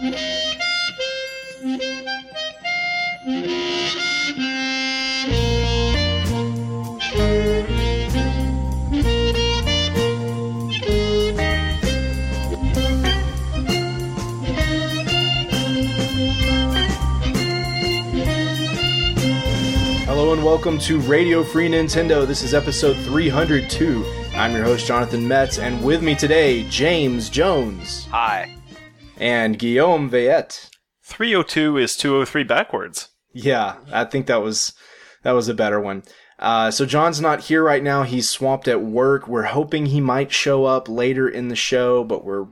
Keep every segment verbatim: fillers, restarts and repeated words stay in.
Hello and welcome to Radio Free Nintendo. This is episode three hundred two. I'm your host, Jonathan Metz, and with me today, James Jones. Hi. And Guillaume Veillette. three oh two is two oh three backwards. Yeah, I think that was that was a better one. Uh, so John's not here right now. He's swamped at work. We're hoping he might show up later in the show, but we're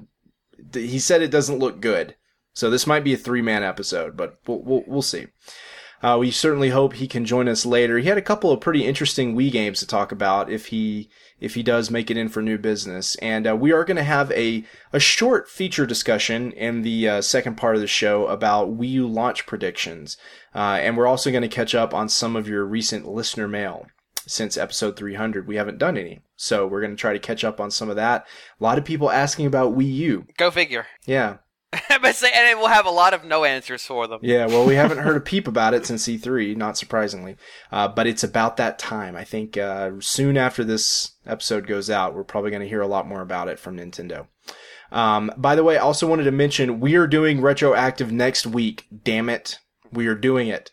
he said it doesn't look good. So this might be a three-man episode, but we'll we'll, we'll see. Uh, we certainly hope he can join us later. He had a couple of pretty interesting Wii games to talk about if he if he does make it in for new business. And uh, we are going to have a, a short feature discussion in the uh, second part of the show about Wii U launch predictions. Uh, and we're also going to catch up on some of your recent listener mail. Since episode three hundred, we haven't done any. So we're going to try to catch up on some of that. A lot of people asking about Wii U. Go figure. Yeah. But say, and we'll have a lot of no answers for them. Yeah, well, we haven't heard a peep about it since E three, not surprisingly. Uh, but it's about that time. I think uh, soon after this episode goes out, we're probably going to hear a lot more about it from Nintendo. Um, by the way, I also wanted to mention, we are doing Retroactive next week. Damn it. We are doing it.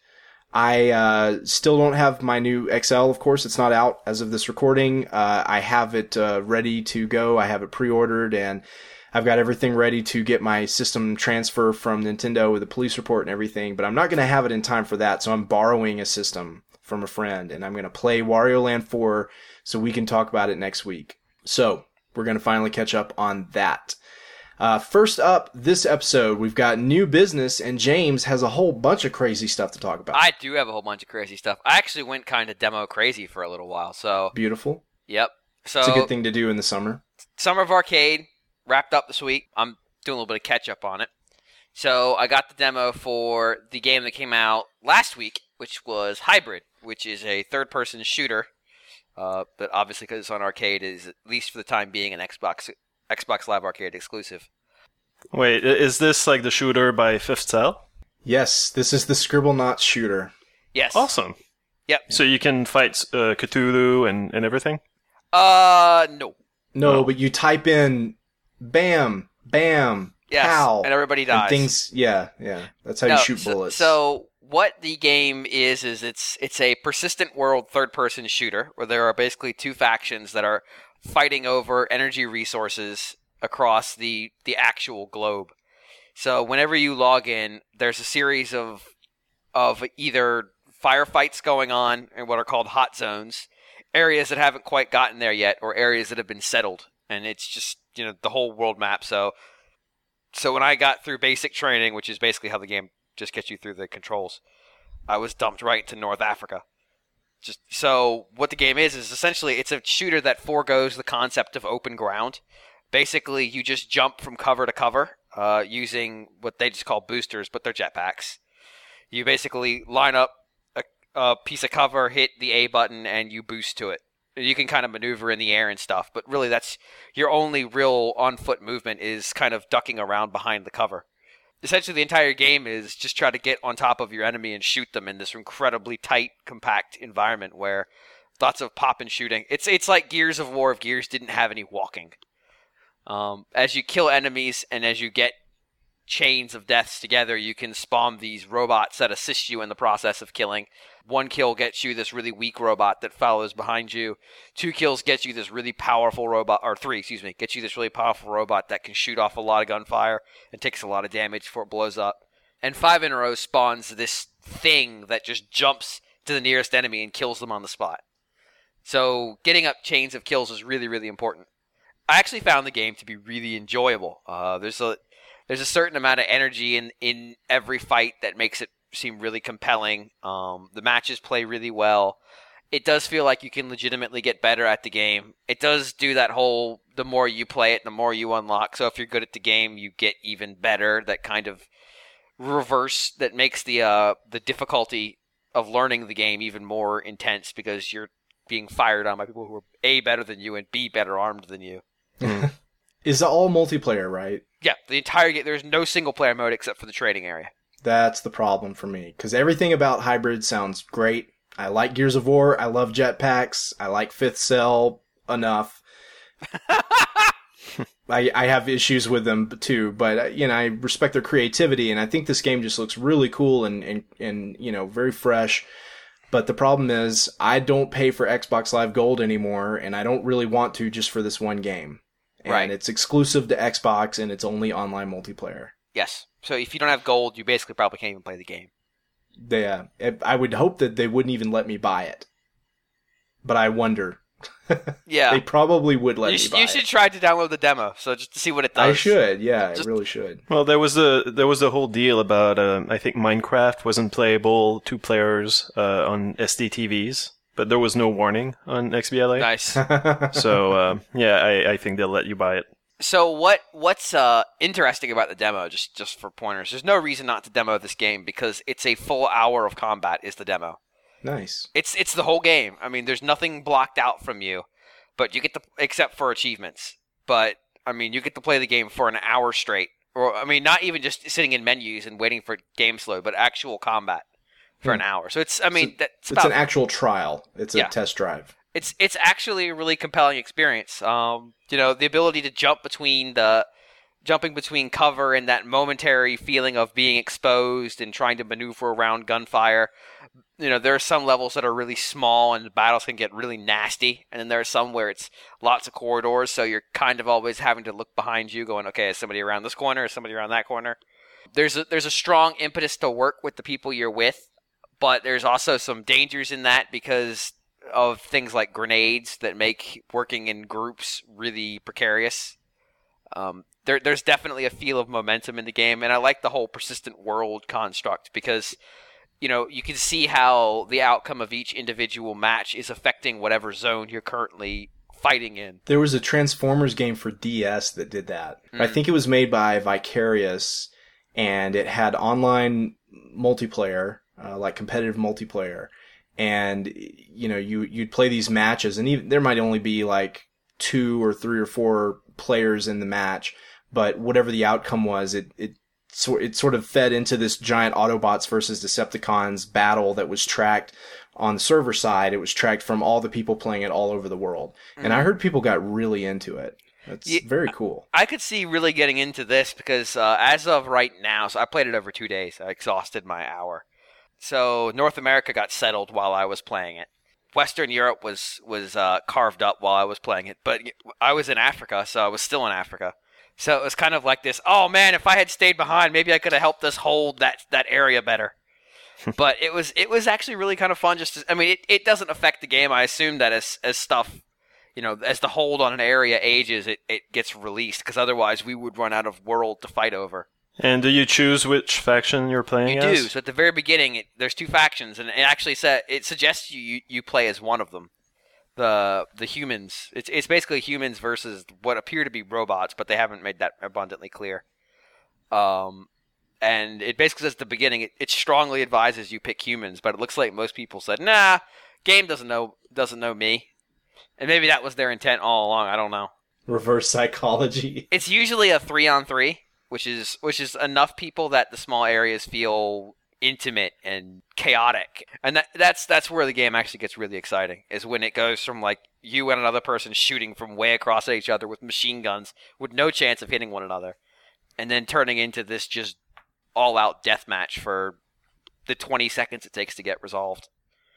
I uh, still don't have my new X L, of course. It's not out as of this recording. Uh, I have it uh, ready to go. I have it pre-ordered, and I've got everything ready to get my system transfer from Nintendo with a police report and everything, but I'm not going to have it in time for that, so I'm borrowing a system from a friend, and I'm going to play Wario Land four so we can talk about it next week. So, we're going to finally catch up on that. Uh, first up, this episode, we've got new business, and James has a whole bunch of crazy stuff to talk about. I do have a whole bunch of crazy stuff. I actually went kind of demo crazy for a little while, so... Beautiful. Yep. So it's a good thing to do in the summer. Summer of Arcade wrapped up this week. I'm doing a little bit of catch-up on it. So I got the demo for the game that came out last week, which was Hybrid, which is a third-person shooter. Uh, but obviously, because it's on arcade, is at least for the time being an Xbox Xbox Live Arcade exclusive. Wait, is this like the shooter by Fifth Cell? Yes, this is the Scribblenauts shooter. Yes. Awesome. Yep. So you can fight uh, Cthulhu and, and everything? Uh, no. No, No. but you type in bam, bam, Yes, pow, and everybody dies. and things, yeah, yeah. That's how No, you shoot so, bullets. So what the game is is it's it's a persistent world third-person shooter where there are basically two factions that are fighting over energy resources across the the actual globe. So whenever you log in, there's a series of of either firefights going on in what are called hot zones, areas that haven't quite gotten there yet, or areas that have been settled, and it's just, you know, the whole world map. So so when I got through basic training, which is basically how the game just gets you through the controls, I was dumped right to North Africa. Just so what the game is is essentially it's a shooter that foregoes the concept of open ground. Basically, you just jump from cover to cover uh, using what they just call boosters, but they're jetpacks. You basically line up a, a piece of cover, hit the A button, and you boost to it. You can kind of maneuver in the air and stuff, but really that's your only real on-foot movement is kind of ducking around behind the cover. Essentially, the entire game is just try to get on top of your enemy and shoot them in this incredibly tight, compact environment where lots of pop and shooting. It's it's like Gears of War if Gears didn't have any walking. Um, as you kill enemies and as you get chains of deaths together, you can spawn these robots that assist you in the process of killing. One kill gets you this really weak robot that follows behind you. Two kills gets you this really powerful robot, or three, excuse me, gets you this really powerful robot that can shoot off a lot of gunfire and takes a lot of damage before it blows up. And five in a row spawns this thing that just jumps to the nearest enemy and kills them on the spot. So getting up chains of kills is really, really important. I actually found the game to be really enjoyable. Uh, there's a there's a certain amount of energy in, in every fight that makes it seem really compelling. Um, the matches play really well. It does feel like you can legitimately get better at the game. It does do that whole, the more you play it, the more you unlock. So if you're good at the game, you get even better. That kind of reverse that makes the uh, the difficulty of learning the game even more intense because you're being fired on by people who are A, better than you, and B, better armed than you. Mm. Is all multiplayer, right? Yeah, the entire game. There's no single player mode except for the trading area. That's the problem for me, because everything about Hybrid sounds great. I like Gears of War. I love jetpacks. I like Fifth Cell enough. I, I have issues with them too, but you know, I respect their creativity, and I think this game just looks really cool and, and, and you know, very fresh. But the problem is, I don't pay for Xbox Live Gold anymore, and I don't really want to just for this one game. And right. It's exclusive to Xbox, and it's only online multiplayer. Yes. So if you don't have gold, you basically probably can't even play the game. They, uh, I would hope that they wouldn't even let me buy it. But I wonder. Yeah. They probably would let you me should, buy You should it. try to download the demo, so just to see what it does. I should, yeah, Just- I really should. Well, there was a there was a whole deal about uh, I think Minecraft wasn't playable two players uh, on S D T Vs, but there was no warning on X B L A. Nice. So uh, yeah, I, I think they'll let you buy it. So what what's uh, interesting about the demo, just, just for pointers, there's no reason not to demo this game because it's a full hour of combat is the demo. Nice. It's it's the whole game. I mean, there's nothing blocked out from you, but you get to, except for achievements. But, I mean, you get to play the game for an hour straight. Or, I mean, not even just sitting in menus and waiting for game slow, but actual combat for Hmm. an hour. So it's, I mean, So that's It's about an actual trial. It's a Yeah. test drive. It's it's actually a really compelling experience. Um, you know, the ability to jump between the jumping between cover and that momentary feeling of being exposed and trying to maneuver around gunfire. You know, there are some levels that are really small and the battles can get really nasty, and then there are some where it's lots of corridors, so you're kind of always having to look behind you, going, okay, is somebody around this corner? Is somebody around that corner? There's a, there's a strong impetus to work with the people you're with, but there's also some dangers in that because of things like grenades that make working in groups really precarious. Um, there, there's definitely a feel of momentum in the game, and I like the whole persistent world construct because, you know, you can see how the outcome of each individual match is affecting whatever zone you're currently fighting in. There was a Transformers game for D S that did that. Mm. I think it was made by Vicarious, and it had online multiplayer, uh, like competitive multiplayer. And, you know, you, you'd play these matches, and even there might only be like two or three or four players in the match, but whatever the outcome was, it, it, so it sort of fed into this giant Autobots versus Decepticons battle that was tracked on the server side. It was tracked from all the people playing it all over the world. Mm. And I heard people got really into it. That's Yeah, very cool. I could see really getting into this because uh, as of right now, so I played it over two days. I exhausted my hour. So North America got settled while I was playing it. Western Europe was was uh, carved up while I was playing it. But I was in Africa, so I was still in Africa. So it was kind of like this, oh man, if I had stayed behind, maybe I could have helped us hold that that area better. But it was it was actually really kind of fun. Just to, I mean, it, it doesn't affect the game. I assume that as as stuff, you know, as the hold on an area ages, it, it gets released because otherwise we would run out of world to fight over. And do you choose which faction you're playing You as? do. So at the very beginning, it, there's two factions, and it actually sa- it suggests you, you you play as one of them. The the humans. It's it's basically humans versus what appear to be robots, but they haven't made that abundantly clear. Um, and it basically says at the beginning, it, it strongly advises you pick humans, but it looks like most people said, nah, game doesn't know doesn't know me, and maybe that was their intent all along. I don't know. Reverse psychology. It's usually a three on three, which is which is enough people that the small areas feel intimate and chaotic, and that, that's that's where the game actually gets really exciting. Is when it goes from like you and another person shooting from way across at each other with machine guns with no chance of hitting one another, and then turning into this just all-out deathmatch for the twenty seconds it takes to get resolved.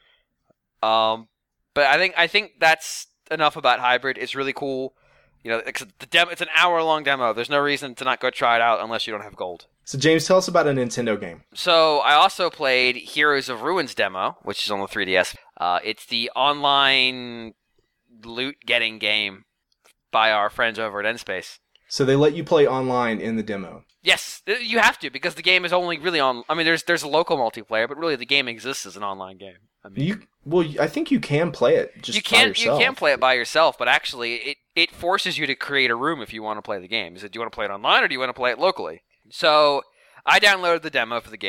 Um, but I think I think that's enough about Hybrid. It's really cool. You know, it's the demo. It's an hour-long demo. There's no reason to not go try it out unless you don't have gold. So, James, tell us about a Nintendo game. So, I also played Heroes of Ruins demo, which is on the three D S. Uh, it's the online loot-getting game by our friends over at N-Space. So they let you play online in the demo. Yes, you have to, because the game is only really on... I mean, there's there's a local multiplayer, but really the game exists as an online game. I mean, You well, I think you can play it just you can by yourself. You can play it by yourself, but actually it, it forces you to create a room if you want to play the game. Is it, do you want to play it online or do you want to play it locally? So I downloaded the demo for the game.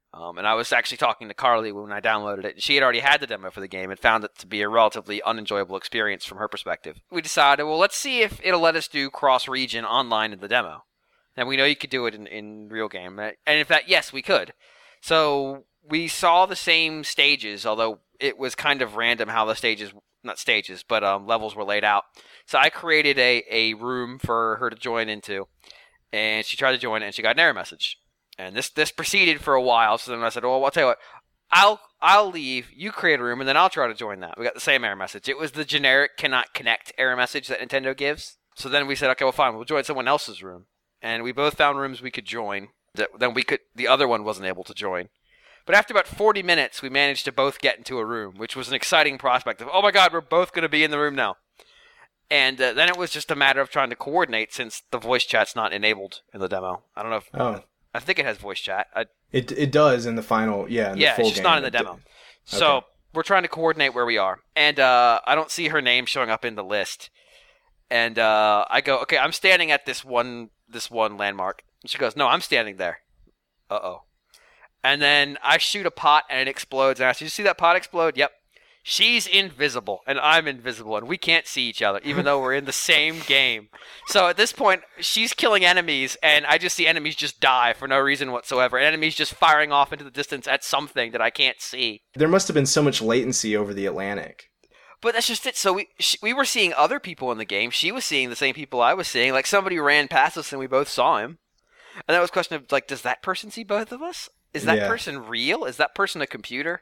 Um, and I was actually talking to Carly when I downloaded it. She had already had the demo for the game and found it to be a relatively unenjoyable experience from her perspective. We decided, well, let's see if it'll let us do cross-region online in the demo. And we know you could do it in, in real game. And in fact, yes, we could. So we saw the same stages, although it was kind of random how the stages, not stages, but um, levels were laid out. So I created a, a room for her to join into, and she tried to join it, and she got an error message. And this this proceeded for a while, so then I said, well, I'll tell you what, I'll I'll leave, you create a room, and then I'll try to join that. We got the same error message. It was the generic cannot connect error message that Nintendo gives. So then we said, okay, well, fine, we'll join someone else's room. And we both found rooms we could join that then we could the other one wasn't able to join. But after about forty minutes, we managed to both get into a room, which was an exciting prospect of, oh my god, we're both going to be in the room now. And uh, then it was just a matter of trying to coordinate since the voice chat's not enabled in the demo. I don't know if... Oh. I think it has voice chat. I, It it does in the final, yeah. In yeah, the full it's just game, not in the it demo. did. So Okay. we're trying to coordinate where we are. And uh, I don't see her name showing up in the list. And uh, I go, okay, I'm standing at this one this one landmark. And she goes, no, I'm standing there. Uh-oh. And then I shoot a pot and it explodes. And I ask, did you see that pot explode? Yep. She's invisible and I'm invisible and we can't see each other even though we're in the same game. So at this point, she's killing enemies and I just see enemies just die for no reason whatsoever. And enemies just firing off into the distance at something that I can't see. There must have been so much latency over the Atlantic. But that's just it. So we she, we were seeing other people in the game. She was seeing the same people I was seeing. Like somebody ran past us and we both saw him. And that was a question of like, does that person see both of us? Is that Yeah. person real? Is that person a computer?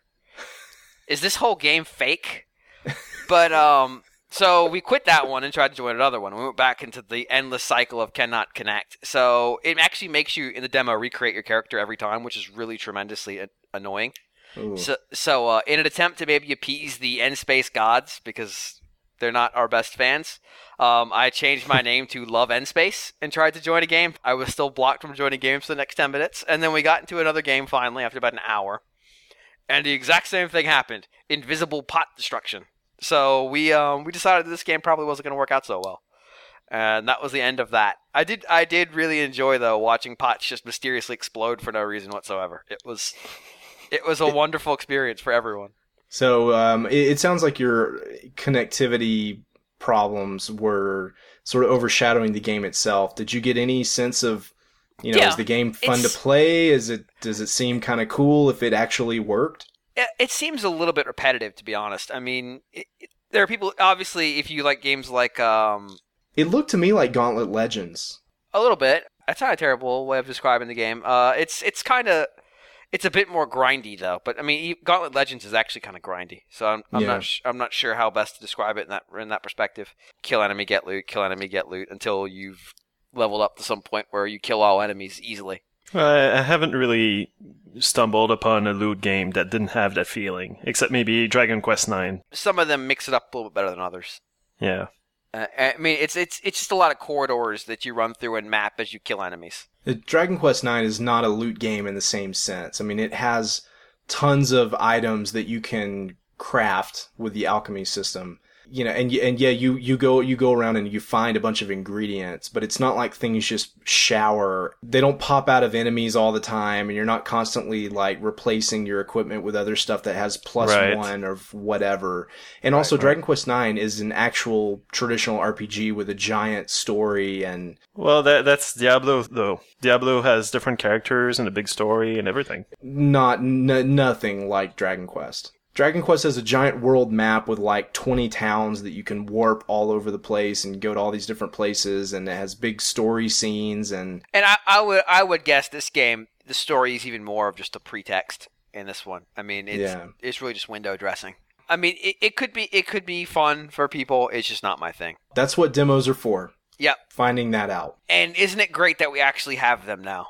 Is this whole game fake? But, um, so we quit that one and tried to join another one. We went back into the endless cycle of cannot connect. So it actually makes you, in the demo, recreate your character every time, which is really tremendously a- annoying. Ooh. So, so uh, in an attempt to maybe appease the end space gods, because they're not our best fans, um, I changed my name to Love End Space and tried to join a game. I was still blocked from joining games for the next ten minutes. And then we got into another game finally after about an hour. And the exact same thing happened. Invisible pot destruction. So we um, we decided that this game probably wasn't going to work out so well. And that was the end of that. I did I did really enjoy, though, watching pots just mysteriously explode for no reason whatsoever. It was it was a wonderful experience for everyone. So um, it, it sounds like your connectivity problems were sort of overshadowing the game itself. Did you get any sense of, you know, Yeah, is the game fun to it's- play? Is it does it seem kind of cool if it actually worked? It, it seems a little bit repetitive, to be honest. I mean, it, it, there are people, obviously, if you like games like um, It looked to me like Gauntlet Legends. a little bit. That's not a terrible way of describing the game. Uh, it's it's kind of it's a bit more grindy though. But I mean, e- Gauntlet Legends is actually kind of grindy. So I'm, I'm Yeah. not sh- I'm not sure how best to describe it in that in that perspective. Kill enemy, get loot. Kill enemy, get loot until you've leveled up to some point where you kill all enemies easily. I I haven't really stumbled upon a loot game that didn't have that feeling, except maybe Dragon Quest nine. Some of them mix it up a little bit better than others. Yeah. Uh, I mean, it's it's it's just a lot of corridors that you run through and map as you kill enemies. The Dragon Quest nine is not a loot game in the same sense. I mean, it has tons of items that you can craft with the alchemy system. You know, and y- and yeah, you, you go you go around and you find a bunch of ingredients, but it's not like things just shower. They don't pop out of enemies all the time, and you're not constantly like replacing your equipment with other stuff that has plus Right. one or whatever. And also, Dragon Quest nine is an actual traditional R P G with a giant story and Well, that that's Diablo though. Diablo has different characters and a big story and everything. not n- nothing like Dragon Quest. Dragon Quest has a giant world map with like twenty towns that you can warp all over the place and go to all these different places, and it has big story scenes and And I, I would I would guess this game, the story is even more of just a pretext in this one. I mean, it's Yeah. it's really just window dressing. I mean, it, it could be it could be fun for people. It's just not my thing. that's what demos are for. Yep. Finding that out. And isn't it great that we actually have them now?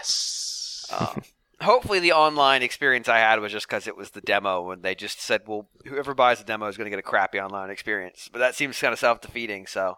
Yes. Um, hopefully, the online experience I had was just because it was the demo, and they just said, "Well, whoever buys the demo is going to get a crappy online experience." But that seems kind of self-defeating. So,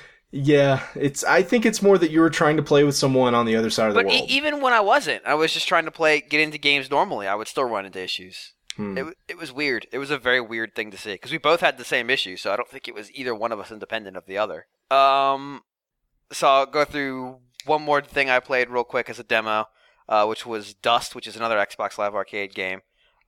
Yeah, it's. I think it's more that you were trying to play with someone on the other side of the but e- world. even when I wasn't, I was just trying to play, get into games normally. I would still run into issues. Hmm. It, w- it was weird. It was a very weird thing to see because we both had the same issue, so I don't think it was either one of us independent of the other. Um, so I'll go through one more thing I played real quick as a demo. uh, which was Dust, which is another Xbox Live Arcade game.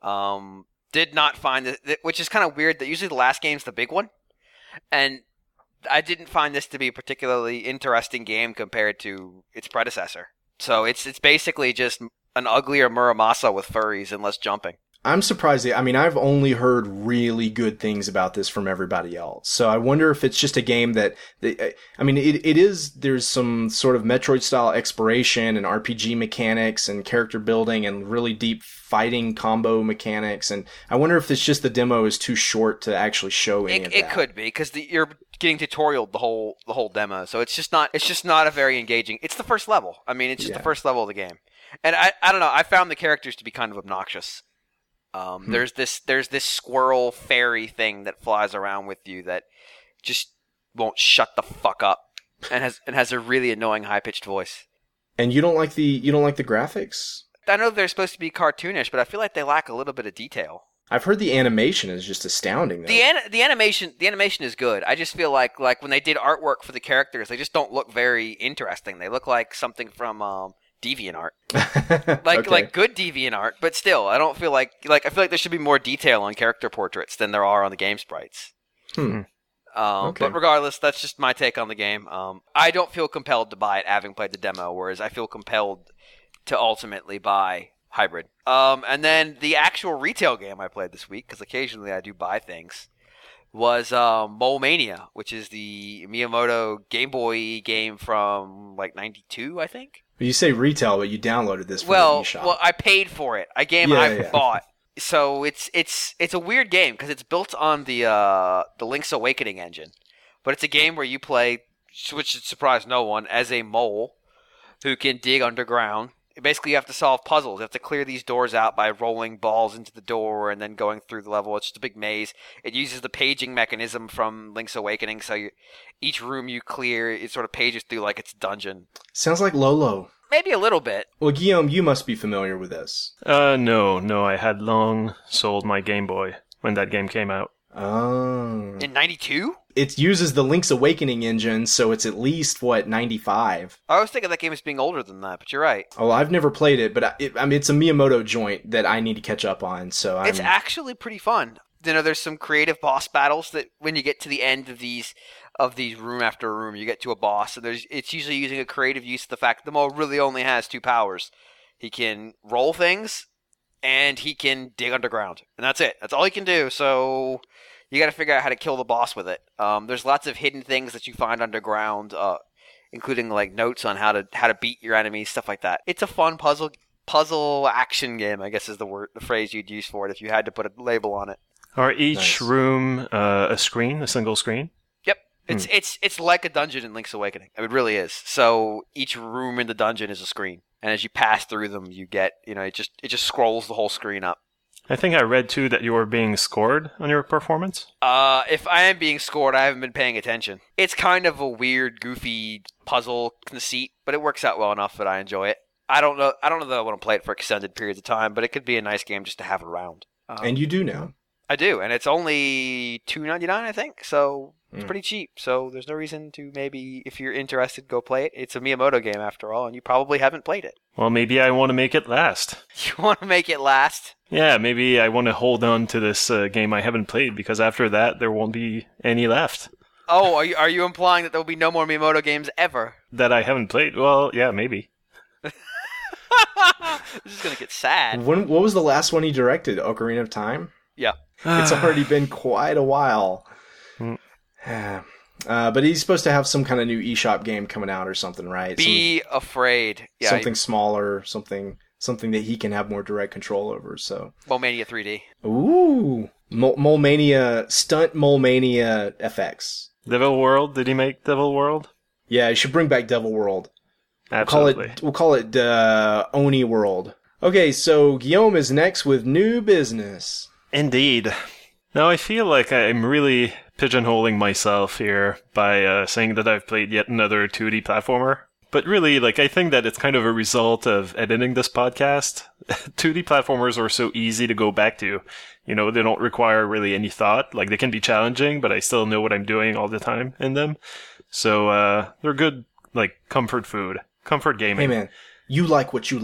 Um, did not find it, which is kind of weird that usually the last game's the big one, and I didn't find this to be a particularly interesting game compared to its predecessor. So it's it's basically just an uglier Muramasa with furries and less jumping. I'm surprised. I mean, I've only heard really good things about this from everybody else. So I wonder if it's just a game that, that I mean, it, it is, there's some sort of Metroid style exploration and R P G mechanics and character building and really deep fighting combo mechanics. And I wonder if it's just the demo is too short to actually show any it, of it that. It could be, because you're getting tutorialed the whole the whole demo. So it's just not, it's just not a very engaging, it's the first level. I mean, it's just yeah. the first level of the game. And I, I don't know, I found the characters to be kind of obnoxious. Um, hmm. There's this there's this squirrel fairy thing that flies around with you that just won't shut the fuck up and has and has a really annoying high pitched voice. And you don't like the you don't like the graphics? I know they're supposed to be cartoonish, but I feel like they lack a little bit of detail. I've heard the animation is just astounding. Though. The an- the animation the animation is good. I just feel like like when they did artwork for the characters, they just don't look very interesting. They look like something from um, DeviantArt, like okay. like good DeviantArt, but still, I don't feel like like I feel like there should be more detail on character portraits than there are on the game sprites. Hmm. Um, okay. But regardless, that's just my take on the game. Um, I don't feel compelled to buy it, having played the demo, whereas I feel compelled to ultimately buy Hybrid. Um, and then the actual retail game I played this week, because occasionally I do buy things, was um, Mole Mania, which is the Miyamoto Game Boy game from like ninety-two, I think. You say retail, but you downloaded this from well, the eShop. Well, I paid for it. A game yeah, I yeah. bought. So it's it's it's a weird game because it's built on the uh, the Link's Awakening engine, but it's a game where you play, which should surprise no one, as a mole who can dig underground. Basically, you have to solve puzzles. You have to clear these doors out by rolling balls into the door and then going through the level. It's just a big maze. It uses the paging mechanism from Link's Awakening, so you, each room you clear, it sort of pages through like it's a dungeon. Sounds like Lolo. Maybe a little bit. Well, Guillaume, you must be familiar with this. Uh, no, no. I had long sold my Game Boy when that game came out. Oh. In ninety-two? It uses the Link's Awakening engine, so it's at least, what, ninety-five? I was thinking that game as being older than that, but you're right. Oh, I've never played it, but it, I mean, it's a Miyamoto joint that I need to catch up on, so I'm... It's actually pretty fun. You know, there's some creative boss battles that when you get to the end of these of these room after room, you get to a boss, and there's it's usually using a creative use of the fact that the mole really only has two powers. He can roll things, and he can dig underground, and that's it. That's all he can do, so... You got to figure out how to kill the boss with it. Um, there's lots of hidden things that you find underground, uh, including like notes on how to how to beat your enemies, stuff like that. It's a fun puzzle puzzle action game, I guess is the word, the phrase you'd use for it if you had to put a label on it. Are each Nice. room uh, a screen, a single screen? Yep, it's hmm. it's it's like a dungeon in Link's Awakening. It really is. So each room in the dungeon is a screen, and as you pass through them, you get you know it just it just scrolls the whole screen up. I think I read, too, that you were being scored on your performance. Uh, if I am being scored, I haven't been paying attention. It's kind of a weird, goofy puzzle conceit, but it works out well enough that I enjoy it. I don't know I don't know that I want to play it for extended periods of time, but it could be a nice game just to have around. Um, And you do now. I do, and it's only two ninety-nine, I think, so it's Mm. pretty cheap. So there's no reason to maybe, if you're interested, go play it. It's a Miyamoto game, after all, and you probably haven't played it. Well, maybe I want to make it last. You want to make it last? Yeah, maybe I want to hold on to this uh, game I haven't played, because after that, there won't be any left. Oh, are you, are you implying that there will be no more Miyamoto games ever? That I haven't played? Well, yeah, maybe. This is going to get sad. When, what was the last one he directed? Ocarina of Time? Yeah. It's already been quite a while. Hmm. Uh, but he's supposed to have some kind of new eShop game coming out or something, right? Be some, afraid. Yeah, something you, smaller, something something that he can have more direct control over. So, Mole Mania three D. Ooh, Mole, Mole Mania Stunt Mole Mania F X. Devil World? Did he make Devil World? Yeah, you should bring back Devil World. Absolutely. We'll call it, we'll call it uh, Oni World. Okay, so Guillaume is next with new business. Indeed. Now I feel like I'm really pigeonholing myself here by uh, saying that I've played yet another two D platformer. But really, like, I think that it's kind of a result of editing this podcast. two D platformers are so easy to go back to. You know, they don't require really any thought. Like, they can be challenging, but I still know what I'm doing all the time in them. So, uh, they're good, like, comfort food. Comfort gaming. Hey man, you like what you like.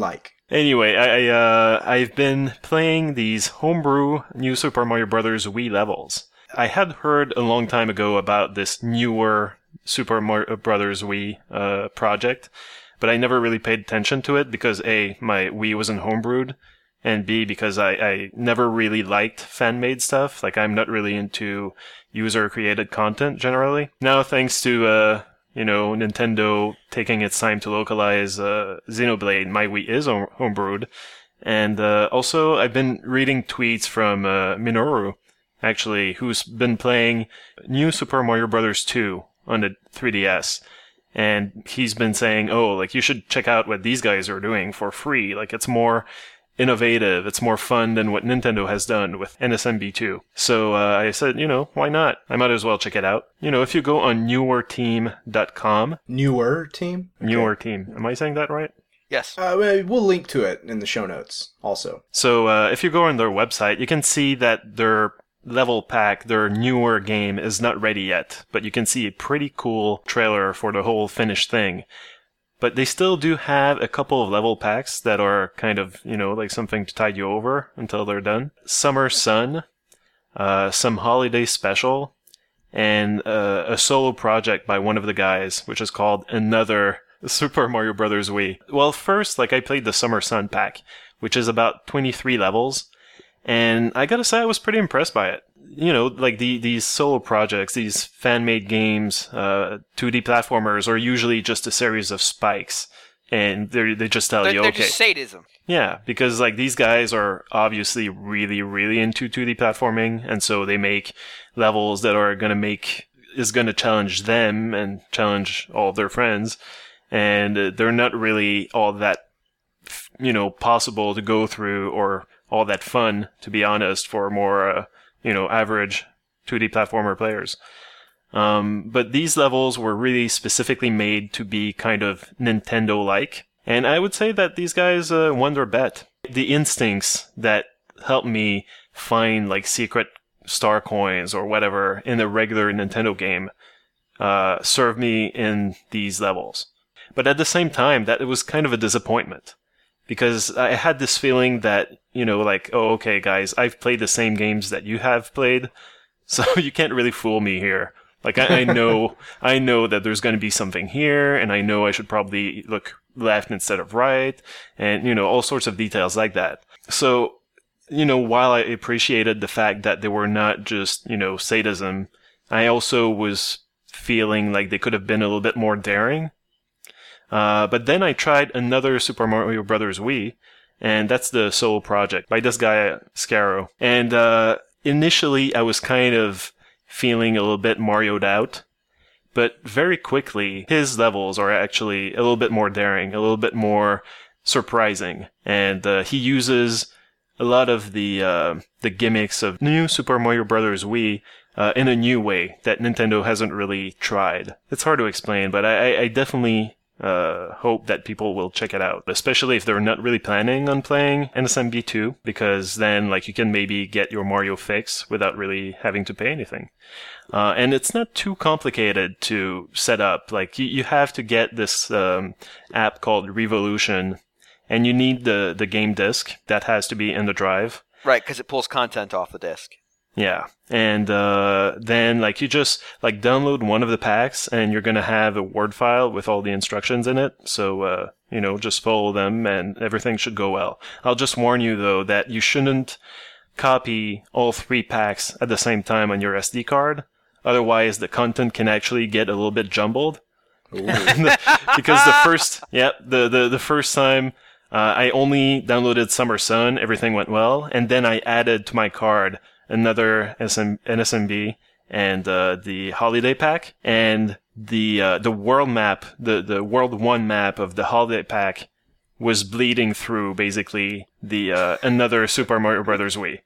Anyway, I, uh, I've been playing these homebrew New Super Mario Bros. Wii levels. I had heard a long time ago about this newer Super Mario Bros. Wii uh, project, but I never really paid attention to it because A, my Wii wasn't homebrewed, and B, because I, I never really liked fan-made stuff. Like, I'm not really into user-created content, generally. Now, thanks to, uh, you know, Nintendo taking its time to localize uh, Xenoblade, my Wii is home- homebrewed. And uh, also, I've been reading tweets from uh, Minoru, actually, who's been playing New Super Mario Bros. two on the three D S. And he's been saying, oh, like, you should check out what these guys are doing for free. Like, it's more innovative. It's more fun than what Nintendo has done with N S M B two. So uh, I said, you know, why not? I might as well check it out. You know, if you go on newer team dot com. Newer Team? Okay. Newer Team. Am I saying that right? Yes. Uh, we'll link to it in the show notes also. So uh, if you go on their website, you can see that their level pack, their newer game, is not ready yet. But you can see a pretty cool trailer for the whole finished thing. But they still do have a couple of level packs that are kind of, you know, like something to tide you over until they're done. Summer Sun, uh, some holiday special, and uh, a solo project by one of the guys, which is called Another Super Mario Bros. Wii. Well, first, like, I played the Summer Sun pack, which is about twenty-three levels, and I gotta say I was pretty impressed by it. You know, like the these solo projects, these fan-made games, uh, two D platformers are usually just a series of spikes, and they they just tell they're, you, they're okay, just sadism. Yeah, because like these guys are obviously really, really into two D platforming, and so they make levels that are gonna make is gonna challenge them and challenge all of their friends, and uh, they're not really all that, you know, possible to go through or all that fun, to be honest, for more. Uh, you know, average two D platformer players. Um, but these levels were really specifically made to be kind of Nintendo-like. And I would say that these guys uh, won their bet. The instincts that helped me find, like, secret star coins or whatever in a regular Nintendo game uh, served me in these levels. But at the same time, that it was kind of a disappointment. Because I had this feeling that, you know, like, oh, okay, guys, I've played the same games that you have played, so you can't really fool me here. Like, I, I know, I know that there's going to be something here, and I know I should probably look left instead of right, and, you know, all sorts of details like that. So, you know, while I appreciated the fact that they were not just, you know, sadism, I also was feeling like they could have been a little bit more daring. Uh, but then I tried another Super Mario Bros. Wii, and that's the solo project by this guy, Scaro. And uh, initially I was kind of feeling a little bit Mario'd out, but very quickly his levels are actually a little bit more daring, a little bit more surprising, and uh, he uses a lot of the uh, the gimmicks of New Super Mario Bros. Wii uh, in a new way that Nintendo hasn't really tried. It's hard to explain, but I, I definitely uh hope that people will check it out, especially if they're not really planning on playing N S M B two, because then like you can maybe get your Mario fix without really having to pay anything. Uh and it's not too complicated to set up. Like you, you have to get this um app called Revolution, and you need the the game disc that has to be in the drive. Right, because it pulls content off the disc. Yeah, and uh, then like you just like download one of the packs, and you're gonna have a Word file with all the instructions in it. So uh, you know, just follow them, and everything should go well. I'll just warn you though that you shouldn't copy all three packs at the same time on your S D card. Otherwise, the content can actually get a little bit jumbled. Because the first, yeah, the the the first time. Uh, I only downloaded Summer Sun, everything went well, and then I added to my card another N S M B and uh, the holiday pack, and the uh, the world map, the, the world one map of the holiday pack was bleeding through basically the uh, another Super Mario Bros. Wii.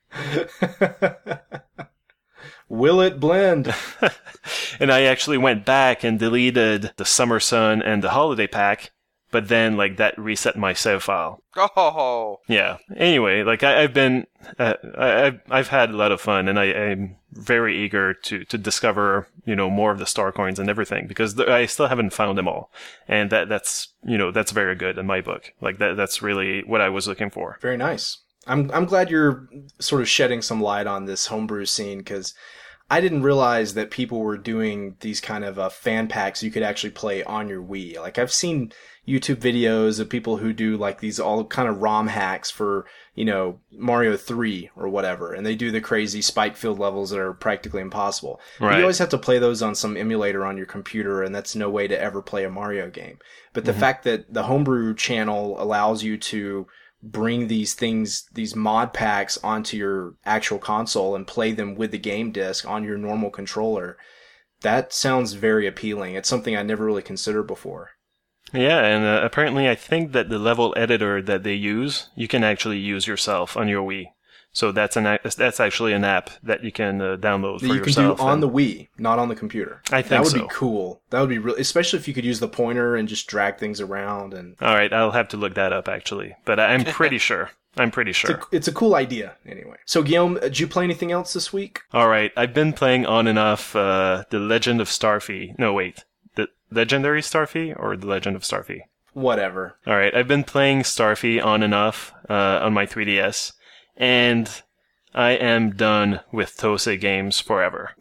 Will it blend? And I actually went back and deleted the Summer Sun and the holiday pack, but then like that reset my save file. Oh. Yeah. Anyway, like I, I've been, uh, I, I've I've had a lot of fun, and I, I'm very eager to to discover you know more of the star coins and everything, because th- I still haven't found them all, and that that's you know that's very good in my book. Like that that's really what I was looking for. Very nice. I'm I'm glad you're sort of shedding some light on this homebrew scene, because I didn't realize that people were doing these kind of uh, fan packs you could actually play on your Wii. Like I've seen YouTube videos of people who do like these all kind of ROM hacks for, you know, Mario three or whatever, and they do the crazy spike field levels that are practically impossible. Right. You always have to play those on some emulator on your computer, and that's no way to ever play a Mario game. But the mm-hmm. fact that the homebrew channel allows you to bring these things, these mod packs onto your actual console and play them with the game disc on your normal controller, that sounds very appealing. It's something I never really considered before. Yeah, and uh, apparently I think that the level editor that they use, you can actually use yourself on your Wii. So that's an that's actually an app that you can uh, download that for you yourself. can do on the Wii, not on the computer. I think that would so. be cool. That would be really, especially if you could use the pointer and just drag things around. And all right, I'll have to look that up actually, but I'm pretty sure. I'm pretty sure. It's a, it's a cool idea, anyway. So, Guillaume, did you play anything else this week? All right, I've been playing on and off uh, The Legend of Starfy. No, wait. The Legendary Starfy or The Legend of Starfy? Whatever. All right, I've been playing Starfy on and off uh, on my three D S, and I am done with Tosei games forever.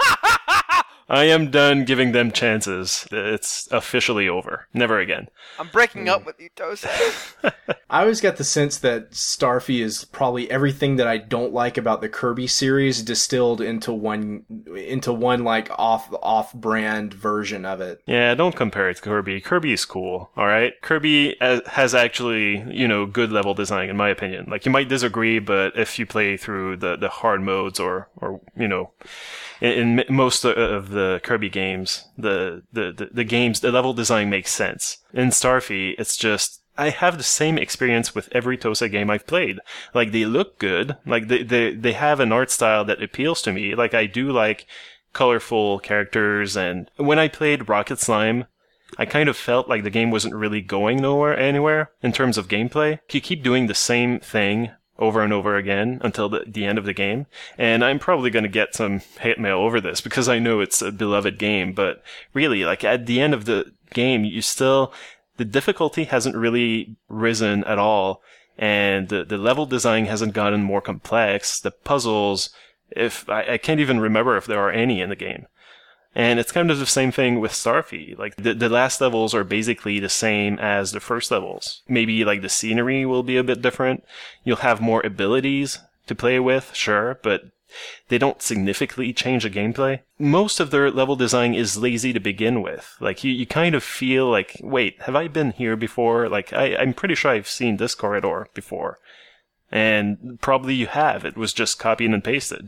I am done giving them chances. It's officially over. Never again. I'm breaking up with you, Tosei. I always got the sense that Starfy is probably everything that I don't like about the Kirby series distilled into one, into one like off off brand version of it. Yeah, don't compare it to Kirby. Kirby is cool, all right? Kirby has actually, you know, good level design in my opinion. Like you might disagree, but if you play through the the hard modes or or you know. In, in most of the Kirby games, the, the, the, the games, the level design makes sense. In Starfy, it's just, I have the same experience with every Tosei game I've played. Like, they look good. Like, they, they, they have an art style that appeals to me. Like, I do like colorful characters, and when I played Rocket Slime, I kind of felt like the game wasn't really going nowhere, anywhere, in terms of gameplay. You keep doing the same thing over and over again until the, the end of the game. And I'm probably going to get some hate mail over this because I know it's a beloved game, but really, like, at the end of the game, you still, the difficulty hasn't really risen at all, and the, the level design hasn't gotten more complex. The puzzles, if, I, I can't even remember if there are any in the game. And it's kind of the same thing with Starfy. Like, the, the last levels are basically the same as the first levels. Maybe, like, the scenery will be a bit different. You'll have more abilities to play with, sure, but they don't significantly change the gameplay. Most of their level design is lazy to begin with. Like, you, you kind of feel like, wait, have I been here before? Like, I, I'm pretty sure I've seen this corridor before. And probably you have. It was just copied and pasted.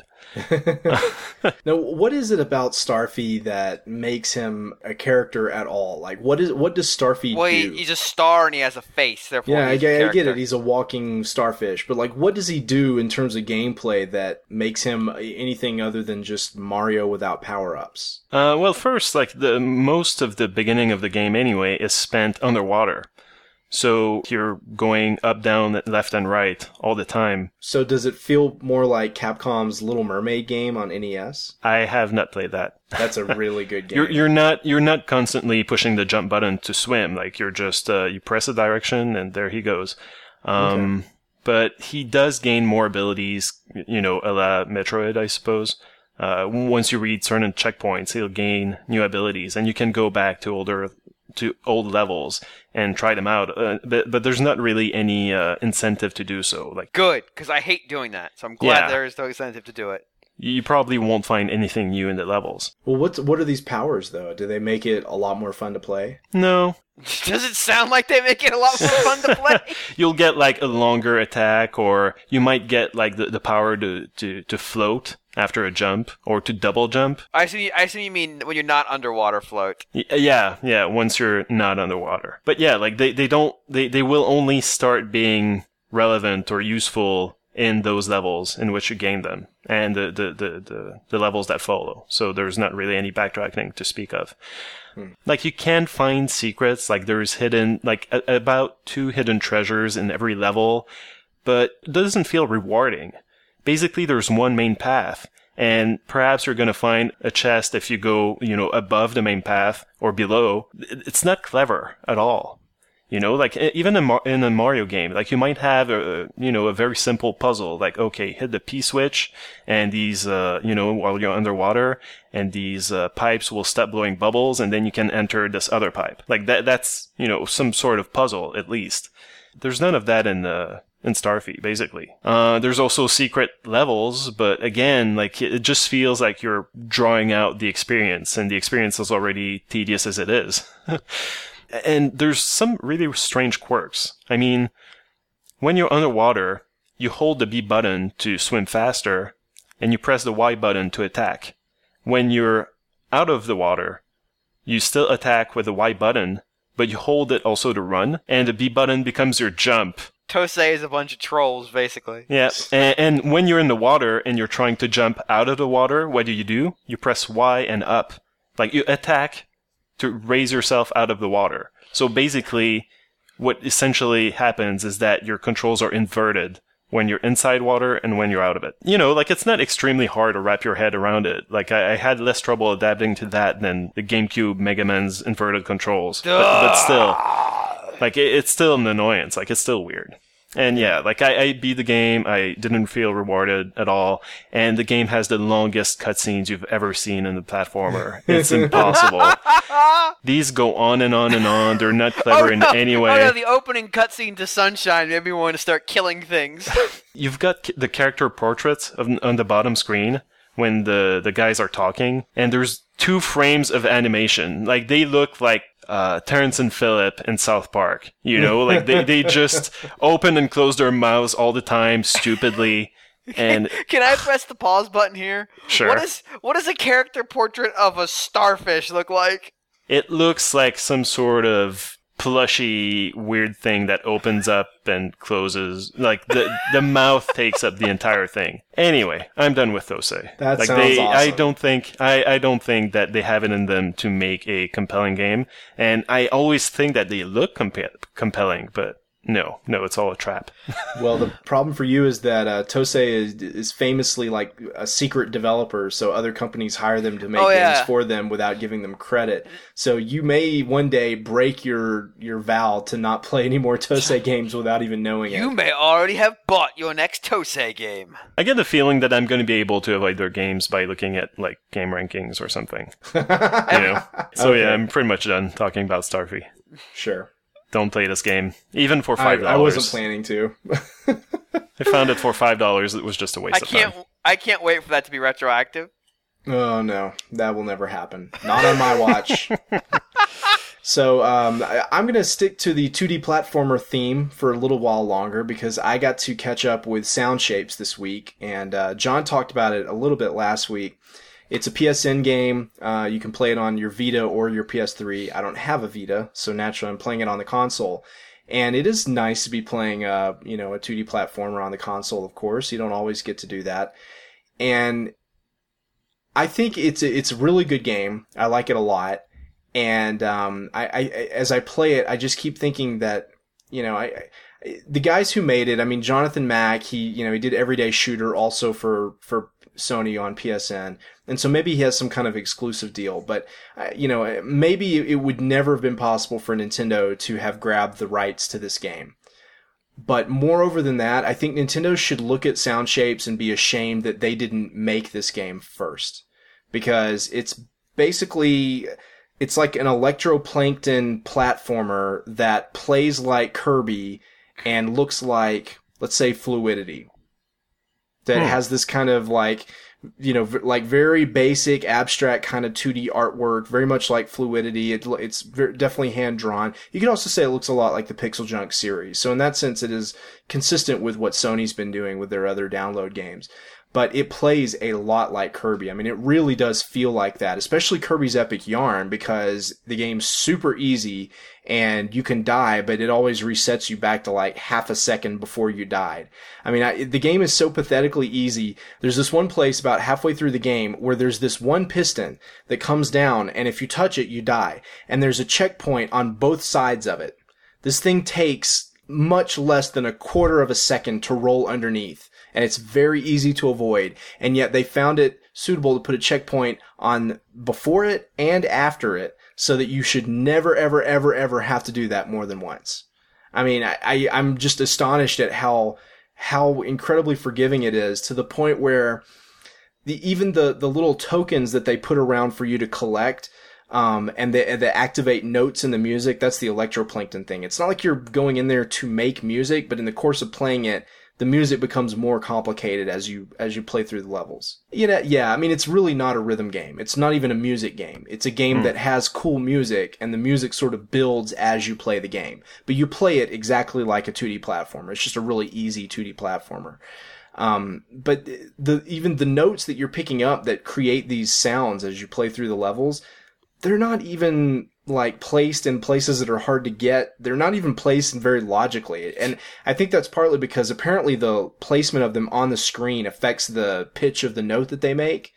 Now, what is it about Starfy that makes him a character at all? Like, what is what does Starfy well, do? He, he's a star and he has a face. Therefore, yeah, he's I, a I get it. He's a walking starfish, but like, what does he do in terms of gameplay that makes him anything other than just Mario without power-ups? Uh, well, first, like the most of the beginning of the game anyway is spent underwater. So you're going up, down, left, and right all the time. So does it feel more like Capcom's Little Mermaid game on N E S? I have not played that. That's a really good game. You're you're not you're not constantly pushing the jump button to swim. Like you're just uh, you press a direction and there he goes. Um, okay. But he does gain more abilities. You know, a la Metroid, I suppose. Uh, once you reach certain checkpoints, he'll gain new abilities, and you can go back to older. to old levels and try them out, uh, but but there's not really any uh, incentive to do so. Like good, because I hate doing that, so I'm glad yeah. there is no incentive to do it. You probably won't find anything new in the levels. Well, what's what are these powers though? Do they make it a lot more fun to play? No. Does it sound like they make it a lot more fun to play? You'll get like a longer attack, or you might get like the, the power to, to, to float after a jump, or to double jump. I see. I see. You mean when you're not underwater float? Yeah, yeah. Once you're not underwater, but yeah, like they, they don't they, they will only start being relevant or useful in those levels in which you gain them, and the, the, the, the, the levels that follow. So there's not really any backtracking to speak of. Hmm. Like, you can find secrets, like there's hidden, like a, about two hidden treasures in every level, but it doesn't feel rewarding. Basically, there's one main path, and perhaps you're going to find a chest if you go, you know, above the main path or below. It's not clever at all. You know, like, even in, Mar- in a Mario game, like, you might have a, you know, a very simple puzzle, like, okay, hit the P switch, and these, uh, you know, while you're underwater, and these, uh, pipes will stop blowing bubbles, and then you can enter this other pipe. Like, that, that's, you know, some sort of puzzle, at least. There's none of that in, uh, in Starfy, basically. Uh, there's also secret levels, but again, like, it just feels like you're drawing out the experience, and the experience is already tedious as it is. And there's some really strange quirks. I mean, when you're underwater, you hold the B button to swim faster, and you press the Y button to attack. When you're out of the water, you still attack with the Y button, but you hold it also to run, and the B button becomes your jump. Tosei is a bunch of trolls, basically. Yeah, and, and when you're in the water and you're trying to jump out of the water, what do you do? You press Y and up. Like, you attack to raise yourself out of the water. So basically, what essentially happens is that your controls are inverted when you're inside water and when you're out of it. You know, like, it's not extremely hard to wrap your head around it. Like, I, I had less trouble adapting to that than the GameCube Mega Man's inverted controls. But, but still, like, it, it's still an annoyance. Like, it's still weird. And yeah, like, I, I beat the game, I didn't feel rewarded at all, and the game has the longest cutscenes you've ever seen in the platformer. It's impossible. These go on and on and on, they're not clever oh, no. in any way. Oh no, the opening cutscene to Sunshine made me want to start killing things. You've got the character portraits of, on the bottom screen when the, the guys are talking, and there's two frames of animation. Like, they look like Uh, Terrence and Phillip in South Park, you know, like they, they just open and close their mouths all the time, stupidly. And can I press the pause button here? Sure. What is what does a character portrait of a starfish look like? It looks like some sort of plushy weird thing that opens up and closes. Like, the the mouth takes up the entire thing. Anyway, I'm done with Tosei. That like sounds they, awesome. I don't think I, I don't think that they have it in them to make a compelling game. And I always think that they look compa- compelling, but no, no, it's all a trap. Well, the problem for you is that uh, Tosei is, is famously like a secret developer, so other companies hire them to make oh, yeah. games for them without giving them credit. So you may one day break your your vow to not play any more Tosei games without even knowing you it. You may already have bought your next Tosei game. I get the feeling that I'm going to be able to avoid their games by looking at, like, game rankings or something. You know? So Okay. yeah, I'm pretty much done talking about Starfy. Sure. Don't play this game, even for I, five dollars. I wasn't planning to. I found it for five dollars. It was just a waste I of can't. time. I can't wait for that to be retroactive. Oh, no. That will never happen. Not on my watch. So um, I, I'm going to stick to the two D platformer theme for a little while longer because I got to catch up with Sound Shapes this week, and uh, John talked about it a little bit last week. It's a P S N game. Uh, you can play it on your Vita or your P S three. I don't have a Vita, so naturally I'm playing it on the console. And it is nice to be playing, uh, you know, a two D platformer on the console, of course. You don't always get to do that. And I think it's a, it's a really good game. I like it a lot. And um, I, I as I play it, I just keep thinking that, you know, I, I the guys who made it, I mean, Jonathan Mack, he, you know, he did Everyday Shooter also for, for Sony on P S N. And so maybe he has some kind of exclusive deal, but, uh, you know, maybe it would never have been possible for Nintendo to have grabbed the rights to this game. But moreover than that, I think Nintendo should look at Sound Shapes and be ashamed that they didn't make this game first. Because it's basically, it's like an electroplankton platformer that plays like Kirby and looks like, let's say, Fluidity. That hmm. has this kind of like, you know, like very basic, abstract kind of two D artwork, very much like Fluidity. It, it's very, definitely hand-drawn. You can also say it looks a lot like the Pixel Junk series. So in that sense, it is consistent with what Sony's been doing with their other download games. but it plays a lot like Kirby. I mean, it really does feel like that, especially Kirby's Epic Yarn, because the game's super easy and you can die, but it always resets you back to like half a second before you died. I mean, I, the game is so pathetically easy. There's this one place about halfway through the game where there's this one piston that comes down, and if you touch it, you die. And there's a checkpoint on both sides of it. This thing takes much less than a quarter of a second to roll underneath, and it's very easy to avoid. And yet they found it suitable to put a checkpoint on before it and after it, so that you should never, ever, ever, ever have to do that more than once. I mean, I, I, I'm just astonished at how how incredibly forgiving it is, to the point where the even the, the little tokens that they put around for you to collect, um, and they, they activate notes in the music, that's the electroplankton thing. It's not like you're going in there to make music, but in the course of playing it, the music becomes more complicated as you as you play through the levels. You know, yeah, I mean, it's really not a rhythm game. It's not even a music game. It's a game mm. that has cool music, and the music sort of builds as you play the game. But you play it exactly like a two D platformer. It's just a really easy two D platformer. Um, but the even the notes that you're picking up that create these sounds as you play through the levels, they're not even like placed in places that are hard to get. They're not even placed very logically. And I think that's partly because apparently the placement of them on the screen affects the pitch of the note that they make.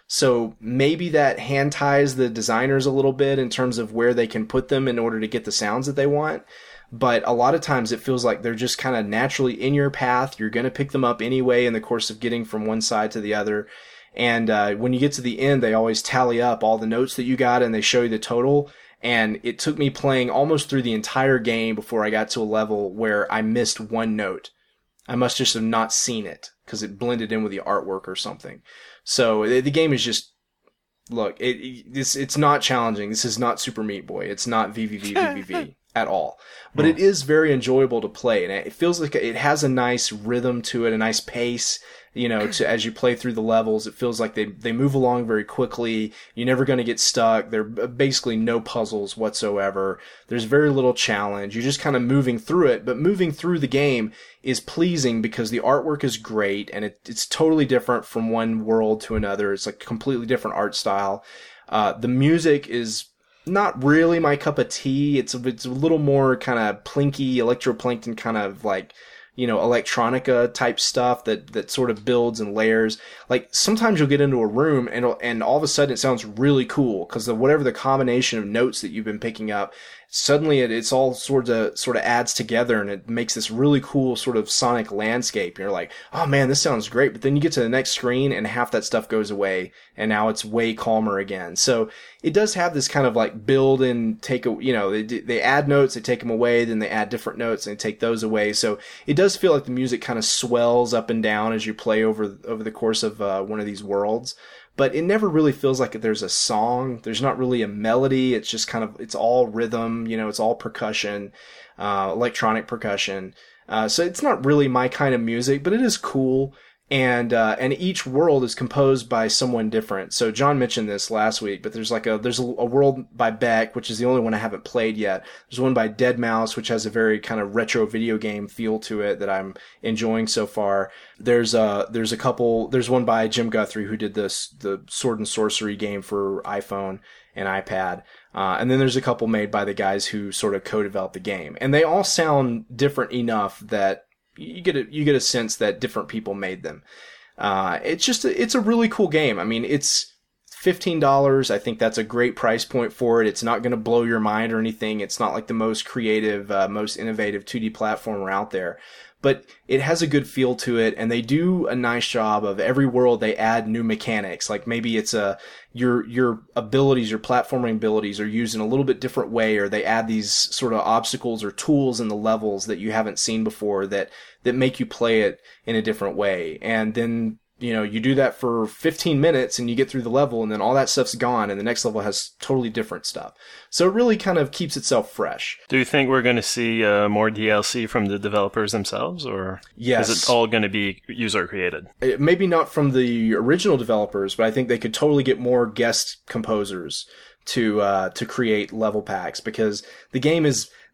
So maybe that hand ties the designers a little bit in terms of where they can put them in order to get the sounds that they want. But a lot of times it feels like they're just kind of naturally in your path. You're going to pick them up anyway in the course of getting from one side to the other. And uh, when you get to the end, they always tally up all the notes that you got and they show you the total. And it took me playing almost through the entire game before I got to a level where I missed one note. I must just have not seen it because it blended in with the artwork or something. So the, the game is just, look, it, it's it's not challenging. This is not Super Meat Boy. It's not V V V V V V at all. But it is very enjoyable to play, and it feels like it has a nice rhythm to it, a nice pace. You know, to, as you play through the levels, it feels like they, they move along very quickly. You're never going to get stuck. There are basically no puzzles whatsoever. There's very little challenge. You're just kind of moving through it, but moving through the game is pleasing because the artwork is great, and it, it's totally different from one world to another. It's like a completely different art style. Uh, the music is not really my cup of tea. It's a, it's a little more kind of plinky, electroplankton kind of like, you know, electronica type stuff that, that sort of builds and layers. Like sometimes you'll get into a room and and all of a sudden it sounds really cool because of whatever the combination of notes that you've been picking up, suddenly it, it's all sort of sort of adds together and it makes this really cool sort of sonic landscape. And you're like, oh man, this sounds great. But then you get to the next screen and half that stuff goes away and now it's way calmer again. So it does have this kind of like build and take a, you know, they, they add notes, they take them away, then they add different notes and they take those away. So it does feel like the music kind of swells up and down as you play over, over the course of uh, one of these worlds. But it never really feels like there's a song. There's not really a melody. It's just kind of, it's all rhythm, you know, it's all percussion, uh, electronic percussion. Uh, so it's not really my kind of music, but it is cool. And, uh, and each world is composed by someone different. So John mentioned this last week, but there's like a, there's a, a world by Beck, which is the only one I haven't played yet. There's one by deadmau five, which has a very kind of retro video game feel to it that I'm enjoying so far. There's a, there's a couple, there's one by Jim Guthrie who did this, the Sword and Sorcery game for iPhone and iPad. Uh, and then there's a couple made by the guys who sort of co-developed the game. And they all sound different enough that you get a, you get a sense that different people made them. Uh, it's just, a, it's a really cool game. I mean, it's fifteen dollars. I think that's a great price point for it. It's not going to blow your mind or anything. It's not like the most creative, uh, most innovative two D platformer out there. But it has a good feel to it, and they do a nice job of every world they add new mechanics. Like maybe it's a your your abilities, your platforming abilities are used in a little bit different way, or they add these sort of obstacles or tools in the levels that you haven't seen before that that make you play it in a different way. And then, you know, you do that for fifteen minutes and you get through the level and then all that stuff's gone and the next level has totally different stuff. So it really kind of keeps itself fresh. Do you think we're going to see uh, more D L C from the developers themselves, or yes. is it all going to be user created? Maybe not from the original developers, but I think they could totally get more guest composers to uh, to create level packs because the game is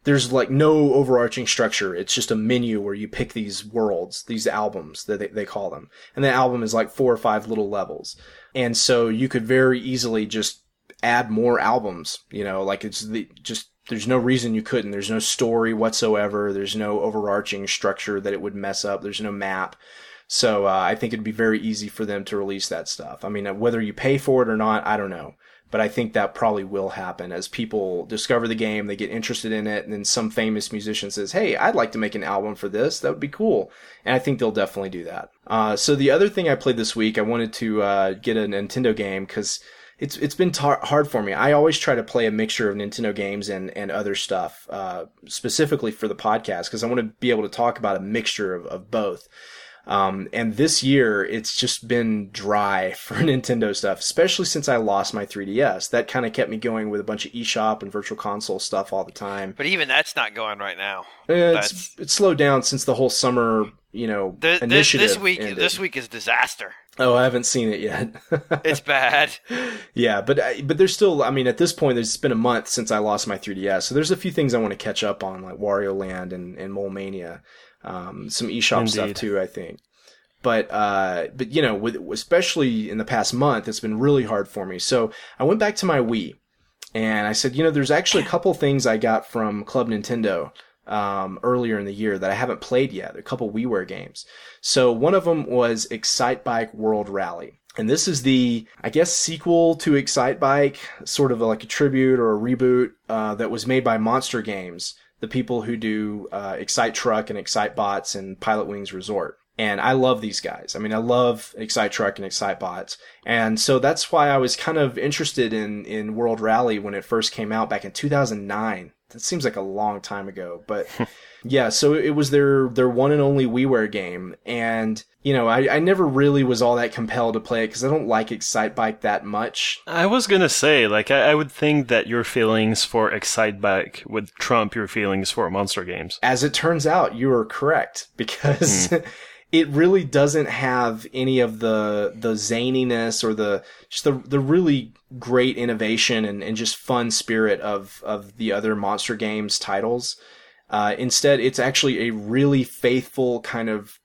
there's like no overarching structure. It's just a menu where you pick these worlds, these albums that they, they call them. And the album is like four or five little levels. And so you could very easily just add more albums, you know, like it's the, just, there's no reason you couldn't. There's no story whatsoever. There's no overarching structure that it would mess up. There's no map. So, uh, I think it'd be very easy for them to release that stuff. I mean, whether you pay for it or not, I don't know. But I think that probably will happen as people discover the game, they get interested in it, and then some famous musician says, hey, I'd like to make an album for this. That would be cool. And I think they'll definitely do that. Uh, so the other thing I played this week, I wanted to uh, get a Nintendo game because it's it's been tar- hard for me. I always try to play a mixture of Nintendo games and, and other stuff, uh, specifically for the podcast, because I want to be able to talk about a mixture of, of both. Um, and this year, it's just been dry for Nintendo stuff, especially since I lost my three D S. That kind of kept me going with a bunch of eShop and Virtual Console stuff all the time. But even that's not going right now. It's, it's slowed down since the whole summer, you know, the, initiative this week. ended. This week is disaster. Oh, I haven't seen it yet. It's bad. Yeah, but but there's still, I mean, at this point, it's been a month since I lost my three D S. So there's a few things I want to catch up on, like Wario Land and, and Mole Mania. Um, some eShop Indeed. stuff too, I think. But, uh, but you know, with, especially in the past month, it's been really hard for me. So I went back to my Wii and I said, you know, there's actually a couple things I got from Club Nintendo, um, earlier in the year that I haven't played yet. A couple WiiWare games. So one of them was Excitebike World Rally. And this is the, I guess, sequel to Excitebike, sort of like a tribute or a reboot, uh, that was made by Monster Games, the people who do, uh, Excite Truck and Excitebots and Pilot Wings Resort. And I love these guys. I mean, I love Excite Truck and Excitebots. And so that's why I was kind of interested in, in World Rally when it first came out back in two thousand nine. That seems like a long time ago, but yeah, so it was their, their one and only WiiWare game. And, you know, I, I never really was all that compelled to play it because I don't like Excitebike that much. I was gonna say, like, I, I would think that your feelings for Excitebike would trump your feelings for Monster Games. As it turns out, you are correct because mm. it really doesn't have any of the the zaniness or the just the the really great innovation and, and just fun spirit of of the other Monster Games titles. Uh, instead, it's actually a really faithful kind of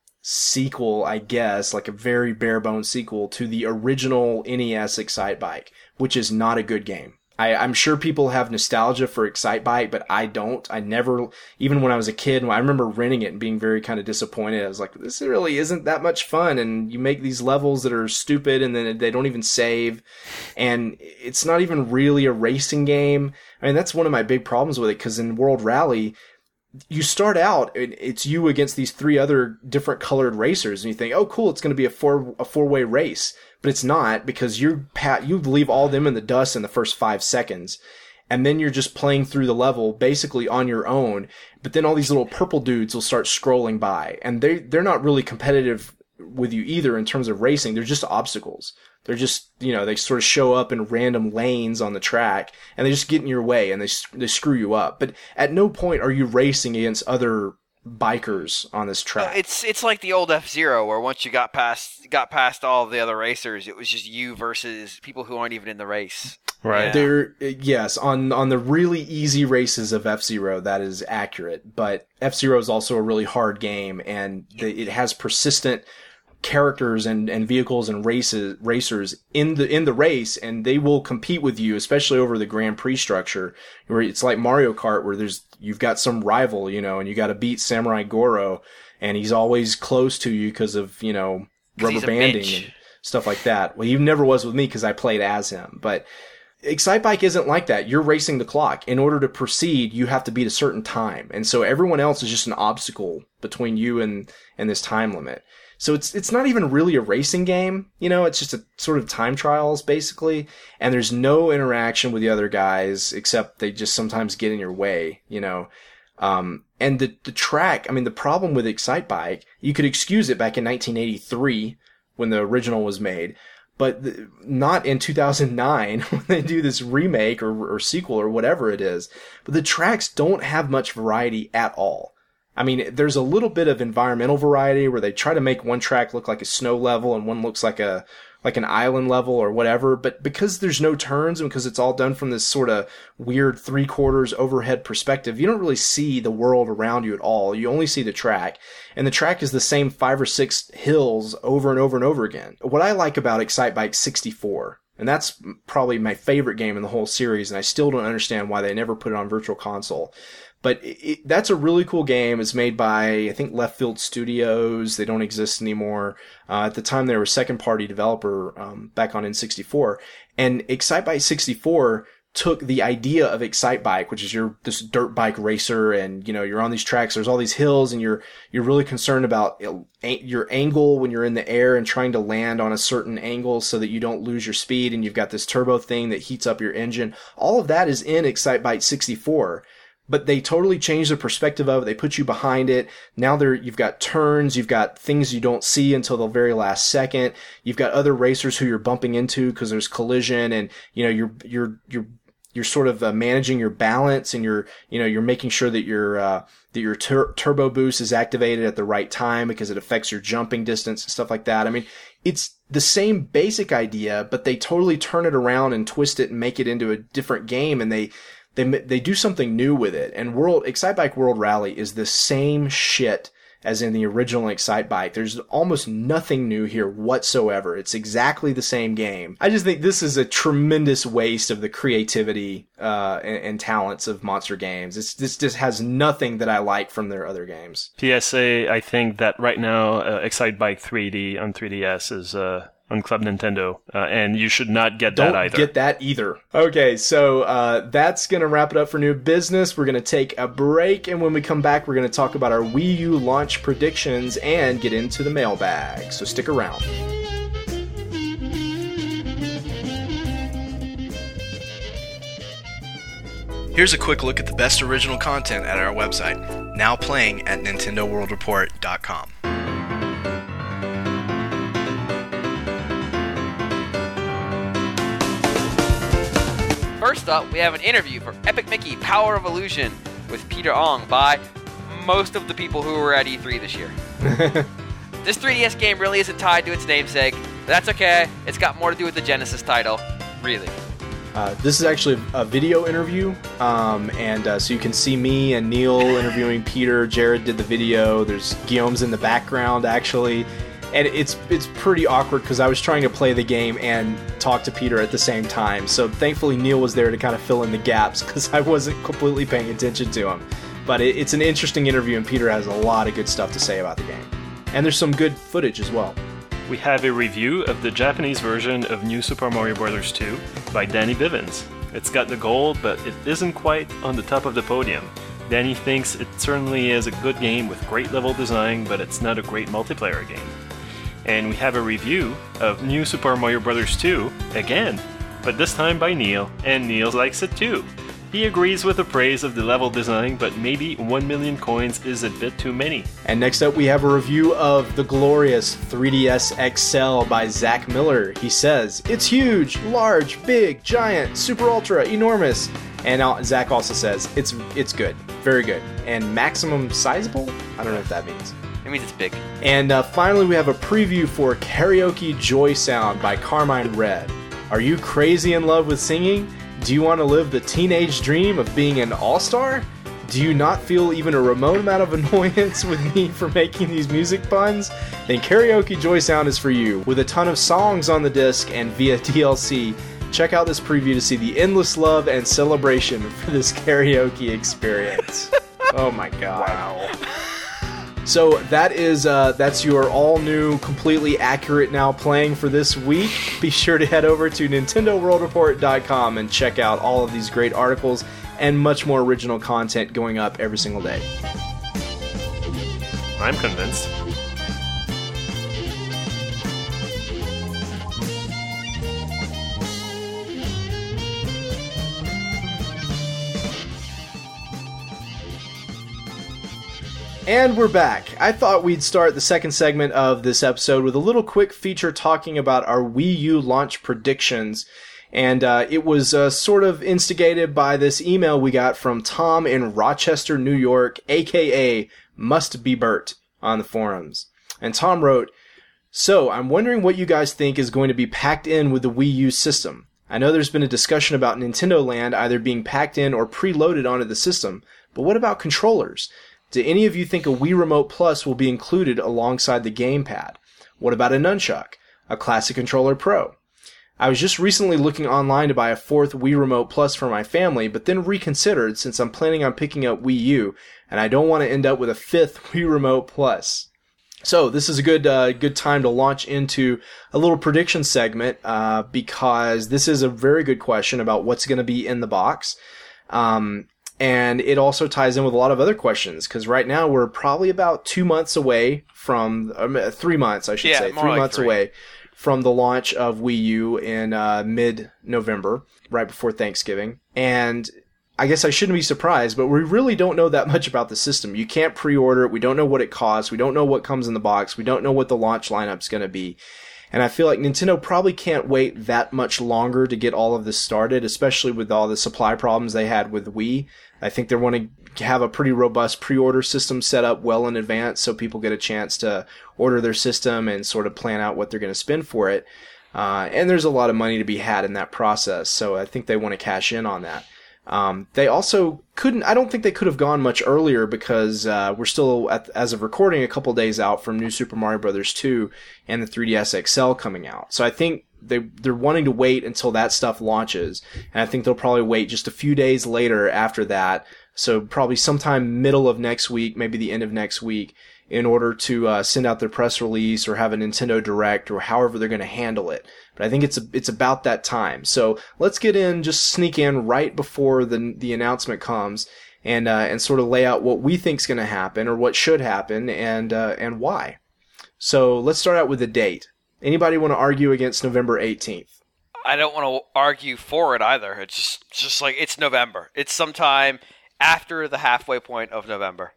sequel, I guess, like a very bare bones sequel to the original N E S Excitebike, which is not a good game. I, I'm sure people have nostalgia for Excitebike, but I don't. I never, even when I was a kid, I remember renting it and being very kind of disappointed. I was like, this really isn't that much fun. And you make these levels that are stupid and then they don't even save. And it's not even really a racing game. I mean, that's one of my big problems with it because in World Rally, you start out, it's you against these three other different colored racers, and you think, oh, cool, it's going to be a four a four way race, but it's not because you pat you leave all them in the dust in the first five seconds, and then you're just playing through the level basically on your own. But then all these little purple dudes will start scrolling by, and they they're not really competitive with you either in terms of racing. They're just obstacles. They're just, you know, they sort of show up in random lanes on the track and they just get in your way and they they screw you up. But at no point are you racing against other bikers on this track. It's it's like the old F-Zero where once you got past got past all of the other racers, it was just you versus people who aren't even in the race. Right. Yeah. There, yes, on on the really easy races of F-Zero, that is accurate. But F-Zero is also a really hard game, and the, it has persistent characters and, and vehicles and races racers in the in the race, and they will compete with you, especially over the Grand Prix structure, where it's like Mario Kart, where there's you've got some rival, you know, and you got to beat Samurai Goro, and he's always close to you because of, you know, rubber banding and stuff like that. Well, he never was with me because I played as him, but Excitebike isn't like that. You're racing the clock. In order to proceed, you have to beat a certain time, and so everyone else is just an obstacle between you and and this time limit. So it's it's not even really a racing game, you know, it's just a sort of time trials, basically, and there's no interaction with the other guys, except they just sometimes get in your way, you know. Um, and the, the track, I mean, the problem with Excitebike, you could excuse it back in nineteen eighty-three, when the original was made, but the, not in two thousand nine, when they do this remake or, or sequel or whatever it is. But the tracks don't have much variety at all. I mean, there's a little bit of environmental variety where they try to make one track look like a snow level and one looks like a like an island level or whatever. But because there's no turns and because it's all done from this sort of weird three quarters overhead perspective, you don't really see the world around you at all. You only see the track. And the track is the same five or six hills over and over and over again. What I like about Excitebike sixty-four, and that's probably my favorite game in the whole series, and I still don't understand why they never put it on Virtual Console. But it, it, that's a really cool game. It's made by, I think, Left Field Studios. They don't exist anymore. Uh, at the time, they were a second-party developer um, back on N sixty-four. And Excitebike sixty-four took the idea of Excitebike, which is you're this dirt bike racer, and you know you're on these tracks. There's all these hills, and you're you're really concerned about your angle when you're in the air and trying to land on a certain angle so that you don't lose your speed. And you've got this turbo thing that heats up your engine. All of that is in Excitebike sixty-four. But they totally changed the perspective of it. They put you behind it. Now there, you've got turns. You've got things you don't see until the very last second. You've got other racers who you're bumping into because there's collision, and you know you're you're you're you're sort of uh, managing your balance, and you're you know you're making sure that your uh, that your tur- turbo boost is activated at the right time because it affects your jumping distance and stuff like that. I mean, it's the same basic idea, but they totally turn it around and twist it and make it into a different game, and they. They they do something new with it. And World Excitebike World Rally is the same shit as in the original Excitebike. There's almost nothing new here whatsoever. It's exactly the same game. I just think this is a tremendous waste of the creativity uh, and, and talents of Monster Games. It's, this just has nothing that I like from their other games. P S A, I think that right now uh, Excitebike three D on three D S is... Uh... on Club Nintendo, uh, and you should not get Don't that either. Don't get that either. Okay, so uh, that's going to wrap it up for New Business. We're going to take a break, and when we come back, we're going to talk about our Wii U launch predictions and get into the mailbag. So stick around. Here's a quick look at the best original content at our website, now playing at Nintendo World Report dot com. First up, we have an interview for Epic Mickey Power of Illusion with Peter Ong by most of the people who were at E three this year. This three D S game really isn't tied to its namesake, but that's okay. It's got more to do with the Genesis title, really. Uh, this is actually a video interview, um, and uh, so you can see me and Neil interviewing Peter. Jared did the video. There's Guillaume's in the background, actually. And it's it's pretty awkward because I was trying to play the game and talk to Peter at the same time. So thankfully Neil was there to kind of fill in the gaps because I wasn't completely paying attention to him. But it, it's an interesting interview, and Peter has a lot of good stuff to say about the game. And there's some good footage as well. We have a review of the Japanese version of New Super Mario Bros. two by Danny Bivens. It's got the gold, but it isn't quite on the top of the podium. Danny thinks it certainly is a good game with great level design, but it's not a great multiplayer game. And we have a review of New Super Mario Bros. two, again, but this time by Neil, and Neil likes it too. He agrees with the praise of the level design, but maybe one million coins is a bit too many. And next up we have a review of the glorious three D S X L by Zach Miller. He says, it's huge, large, big, giant, super ultra, enormous. And uh, Zach also says, it's it's good, very good. And maximum sizable? I don't know what that means. It means it's big. And uh, finally, we have a preview for Karaoke Joy Sound by Carmine Red. Are you crazy in love with singing? Do you want to live the teenage dream of being an all-star? Do you not feel even a remote amount of annoyance with me for making these music puns? Then Karaoke Joy Sound is for you. With a ton of songs on the disc and via D L C, check out this preview to see the endless love and celebration for this karaoke experience. Oh my god. Wow. So that is uh, that's your all-new, completely accurate now playing for this week. Be sure to head over to Nintendo World Report dot com and check out all of these great articles and much more original content going up every single day. I'm convinced. And we're back. I thought we'd start the second segment of this episode with a little quick feature talking about our Wii U launch predictions. And uh, it was uh, sort of instigated by this email we got from Tom in Rochester, New York, aka Must Be Bert on the forums. And Tom wrote, "So, I'm wondering what you guys think is going to be packed in with the Wii U system. I know there's been a discussion about Nintendo Land either being packed in or preloaded onto the system, but what about controllers? Do any of you think a Wii Remote Plus will be included alongside the gamepad? What about a nunchuck? A Classic Controller Pro? I was just recently looking online to buy a fourth Wii Remote Plus for my family, but then reconsidered since I'm planning on picking up Wii U, and I don't want to end up with a fifth Wii Remote Plus." So this is a good uh, good time to launch into a little prediction segment uh, because this is a very good question about what's going to be in the box. Um, and it also ties in with a lot of other questions because right now we're probably about two months away from, um, three months, I should yeah, say, more three like months three. away from the launch of Wii U in uh, mid-November, right before Thanksgiving. And I guess I shouldn't be surprised, but we really don't know that much about the system. You can't pre-order it. We don't know what it costs. We don't know what comes in the box. We don't know what the launch lineup's going to be. And I feel like Nintendo probably can't wait that much longer to get all of this started, especially with all the supply problems they had with Wii. I think they want to have a pretty robust pre-order system set up well in advance so people get a chance to order their system and sort of plan out what they're going to spend for it. Uh, and there's a lot of money to be had in that process, so I think they want to cash in on that. Um, they also couldn't, I don't think they could have gone much earlier because uh, we're still, at, as of recording, a couple days out from New Super Mario Bros. two and the three D S X L coming out. So I think they, they're wanting to wait until that stuff launches, and I think they'll probably wait just a few days later after that, so probably sometime middle of next week, maybe the end of next week, in order to uh, send out their press release or have a Nintendo Direct or however they're going to handle it. But I think it's a, it's about that time. So let's get in, just sneak in right before the the announcement comes, and uh, and sort of lay out what we think's going to happen or what should happen and uh, and why. So let's start out with the date. Anybody want to argue against November eighteenth? I don't want to argue for it either. It's just just like it's November. It's sometime after the halfway point of November.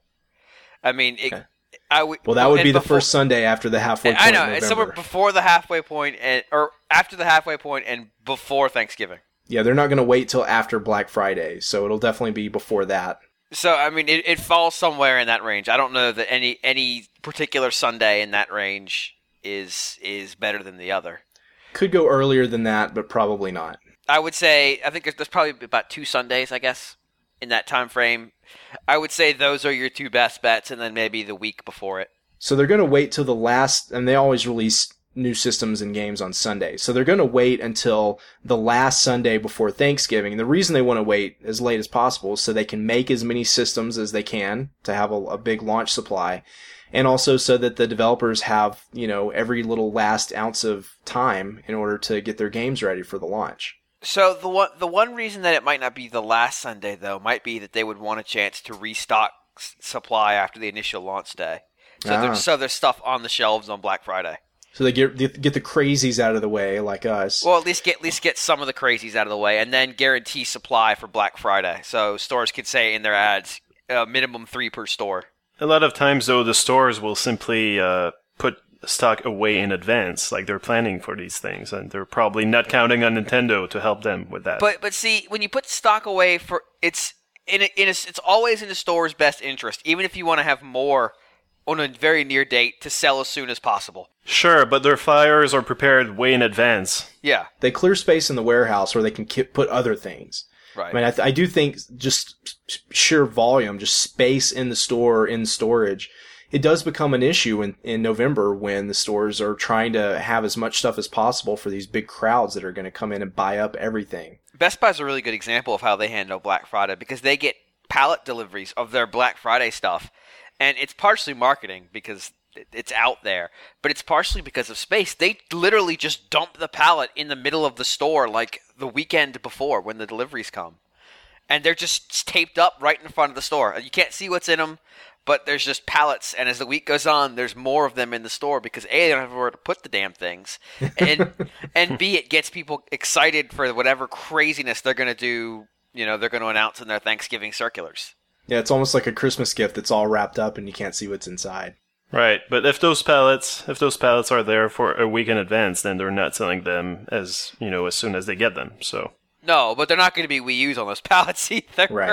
I mean, it, Okay. I w- Well, that would and be the before- first Sunday after the halfway point I know in it's November. somewhere before the halfway point and or after the halfway point and before Thanksgiving. Yeah, they're not going to wait till after Black Friday, so it'll definitely be before that. So I mean, it, it falls somewhere in that range. I don't know that any any particular Sunday in that range is is better than the other. Could go earlier than that, but probably not. I would say I think there's, there's probably about two Sundays, I guess, in that time frame. I would say those are your two best bets, and then maybe the week before it. So they're going to wait till the last, and they always release new systems and games on Sunday. So they're going to wait until the last Sunday before Thanksgiving. And the reason they want to wait as late as possible is so they can make as many systems as they can to have a, a big launch supply. And also so that the developers have, you know, every little last ounce of time in order to get their games ready for the launch. So the one the one reason that it might not be the last Sunday, though, might be that they would want a chance to restock s- supply after the initial launch day. So, Ah. there's, so there's stuff on the shelves on Black Friday. So they get get the crazies out of the way, like us. Well, at least get at least get some of the crazies out of the way, and then guarantee supply for Black Friday. So stores could say in their ads, uh, minimum three per store. A lot of times, though, the stores will simply uh, put stock away in advance, like they're planning for these things, and they're probably not counting on Nintendo to help them with that. But but see, when you put stock away for it's in a, in a, it's always in the store's best interest, even if you want to have more on a very near date to sell as soon as possible. Sure, but their flyers are prepared way in advance. Yeah, They clear space in the warehouse where they can ki- put other things. right. I mean, I, th- I do think just sheer volume, just space in the store, in storage, it does become an issue in, in November when the stores are trying to have as much stuff as possible for these big crowds that are going to come in and buy up everything. Best Buy's a really good example of how they handle Black Friday because they get pallet deliveries of their Black Friday stuff, and it's partially marketing because it's out there, but it's partially because of space. They literally just dump the pallet in the middle of the store like the weekend before when the deliveries come. And they're just taped up right in front of the store. You can't see what's in them, but there's just pallets. And as the week goes on, there's more of them in the store because A, they don't have where to put the damn things. And and B, it gets people excited for whatever craziness they're going to do, you know, they're going to announce in their Thanksgiving circulars. Yeah, it's almost like a Christmas gift that's all wrapped up and you can't see what's inside. Right, but if those pallets, if those pallets are there for a week in advance, then they're not selling them as, you know, as soon as they get them. So No, but they're not going to be Wii U's on those pallets either. Right.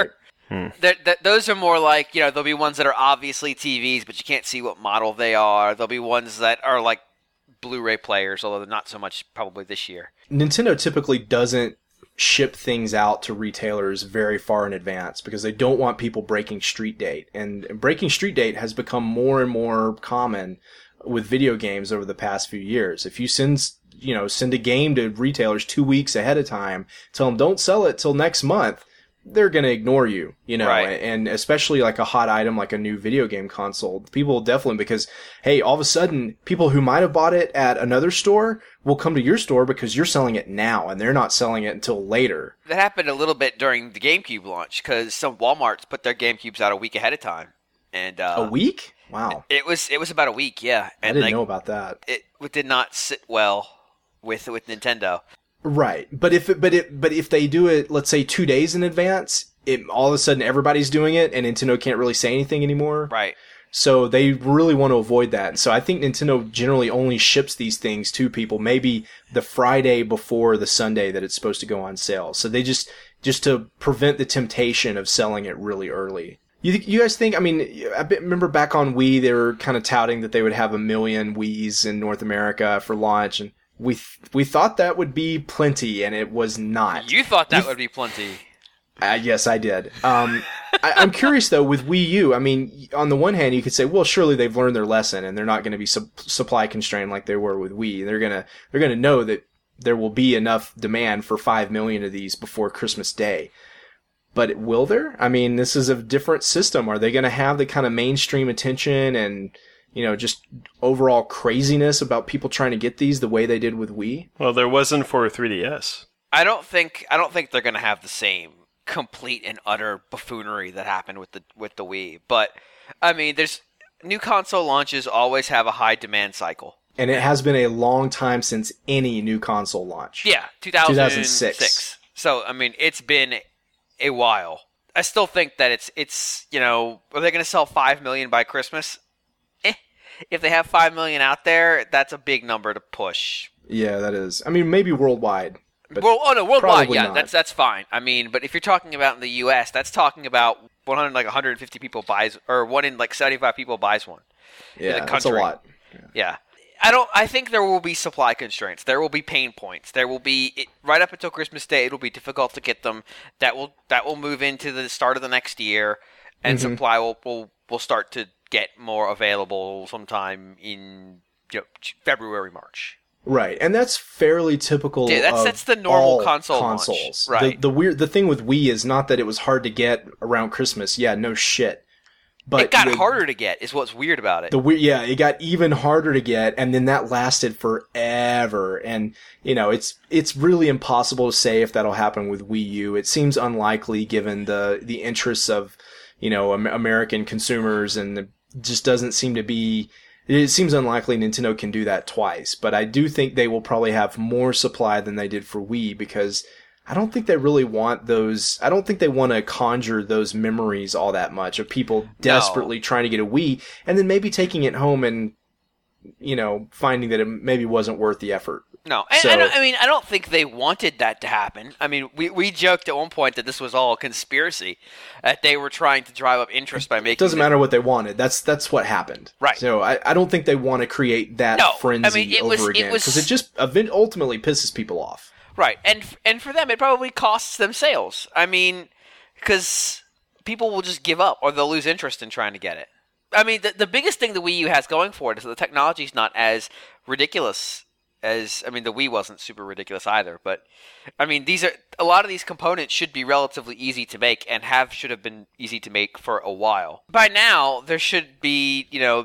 Hmm. That, that, those are more like, you know, there'll be ones that are obviously T Vs, but you can't see what model they are. There'll be ones that are like Blu-ray players, although not so much probably this year. Nintendo typically doesn't ship things out to retailers very far in advance because they don't want people breaking street date. And breaking street date has become more and more common with video games over the past few years. If you send, you know, send a game to retailers two weeks ahead of time, tell them don't sell it till next month, they're going to ignore you, you know, Right. and especially like a hot item like a new video game console. People will definitely, because, hey, all of a sudden, people who might have bought it at another store will come to your store because you're selling it now, and they're not selling it until later. That happened a little bit during the GameCube launch because some Walmarts put their GameCubes out a week ahead of time. And uh, A week? Wow. It was it was about a week, yeah. I And didn't like, know about that. it, it did not sit well with with Nintendo. Right. But if it, but it, but if they do it, let's say two days in advance, it all of a sudden everybody's doing it and Nintendo can't really say anything anymore. Right. So they really want to avoid that. So I think Nintendo generally only ships these things to people maybe the Friday before the Sunday that it's supposed to go on sale. So they just, just to prevent the temptation of selling it really early. You you guys think, I mean, I remember back on Wii, they were kind of touting that they would have a million Wiis in North America for launch, and we th- we thought that would be plenty, and it was not. You thought that You- would be plenty. Uh, yes, I did. Um, I, I'm curious though with Wii U. I mean, on the one hand, you could say, well, surely they've learned their lesson, and they're not going to be su- supply constrained like they were with Wii. They're gonna they're gonna know that there will be enough demand for five million of these before Christmas Day. But will there? I mean, this is a different system. Are they going to have the kind of mainstream attention and, you know, just overall craziness about people trying to get these the way they did with Wii? Well, there wasn't for three D S. I don't think I don't think they're going to have the same complete and utter buffoonery that happened with the with the Wii. But I mean, there's new console launches always have a high demand cycle. And it has been a long time since any new console launch. Yeah, two thousand six. two thousand six. So I mean, it's been a while. I still think that it's it's you know, are they going to sell five million by Christmas? Eh. If they have five million out there, that's a big number to push. Yeah, that is. I mean, maybe worldwide. But Well, oh no, worldwide, probably yeah, not. that's that's fine. I mean, but if you're talking about in the U S, that's talking about one hundred like one hundred fifty people buys, or one in like seventy-five people buys one. yeah, the that's a country. lot. Yeah. I don't. I think there will be supply constraints. There will be pain points. There will be it, right up until Christmas Day. It'll be difficult to get them. That will that will move into the start of the next year, and Mhm. supply will, will will start to get more available sometime in you know, February, March. Right, and that's fairly typical. Yeah, that's- of that's the normal all console launch. consoles. Right. The, the weird, the thing with Wii is not that it was hard to get around Christmas. Yeah, no shit. But it got the, harder to get. Is what's weird about it. The weird, yeah, it got even harder to get, and then that lasted forever. And you know, it's it's really impossible to say if that'll happen with Wii U. It seems unlikely given the the interests of you know Am- American consumers, and it just doesn't seem to be. It seems unlikely Nintendo can do that twice, but I do think they will probably have more supply than they did for Wii because I don't think they really want those. I don't think they want to conjure those memories all that much of people desperately trying to get a Wii and then maybe taking it home and, you know, finding that it maybe wasn't worth the effort. No, I, So- I, don't, I mean, I don't think they wanted that to happen. I mean, we, we joked at one point that this was all a conspiracy, that they were trying to drive up interest by making. It doesn't the- matter what they wanted. That's that's what happened. Right. So I, I don't think they want to create that No, I frenzy mean, it over was- it again was- because it just event- ultimately pisses people off. Right, and and for them, it probably costs them sales. I mean, because people will just give up or they'll lose interest in trying to get it. I mean, the the biggest thing the Wii U has going for it is that the technology is not as ridiculous as. I mean, the Wii wasn't super ridiculous either, but I mean, these are a lot of these components should be relatively easy to make and have should have been easy to make for a while. By now, there should be, you know,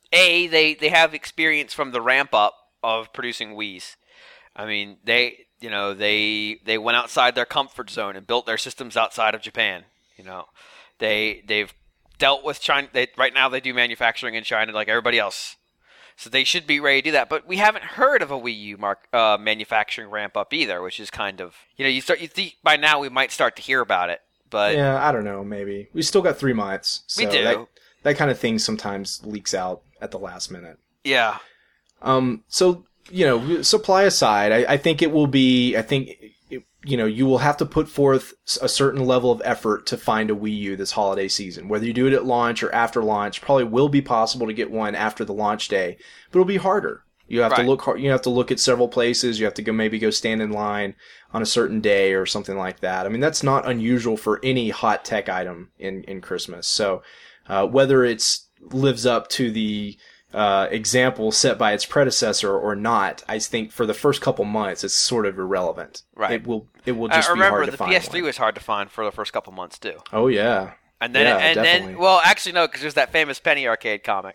a they they have experience from the ramp up of producing Wiis. I mean, they, you know, they they went outside their comfort zone and built their systems outside of Japan. You know, they they've dealt with China. They, right now, they do manufacturing in China like everybody else, so they should be ready to do that. But we haven't heard of a Wii U mark, uh, manufacturing ramp up either, which is kind of, you know, you start you think by now we might start to hear about it, but Yeah, I don't know. Maybe we still got three months. So We do. That, that kind of thing sometimes leaks out at the last minute. yeah, Um, so, you know, supply aside, I, I think it will be, I think it, you know, you will have to put forth a certain level of effort to find a Wii U this holiday season. Whether you do it at launch or after launch, probably will be possible to get one after the launch day, but it'll be harder. You have right. to look hard, you have to look at several places. You have to go maybe go stand in line on a certain day or something like that. I mean, that's not unusual for any hot tech item in, in Christmas. So, uh, whether it's lives up to the uh, example set by its predecessor or not, I think for the first couple months it's sort of irrelevant. Right. It will it will just uh, be remember, hard to the find. P S three one. was hard to find for the first couple months too. Oh yeah. And then yeah, and definitely. then well, actually no, because there's that famous Penny Arcade comic.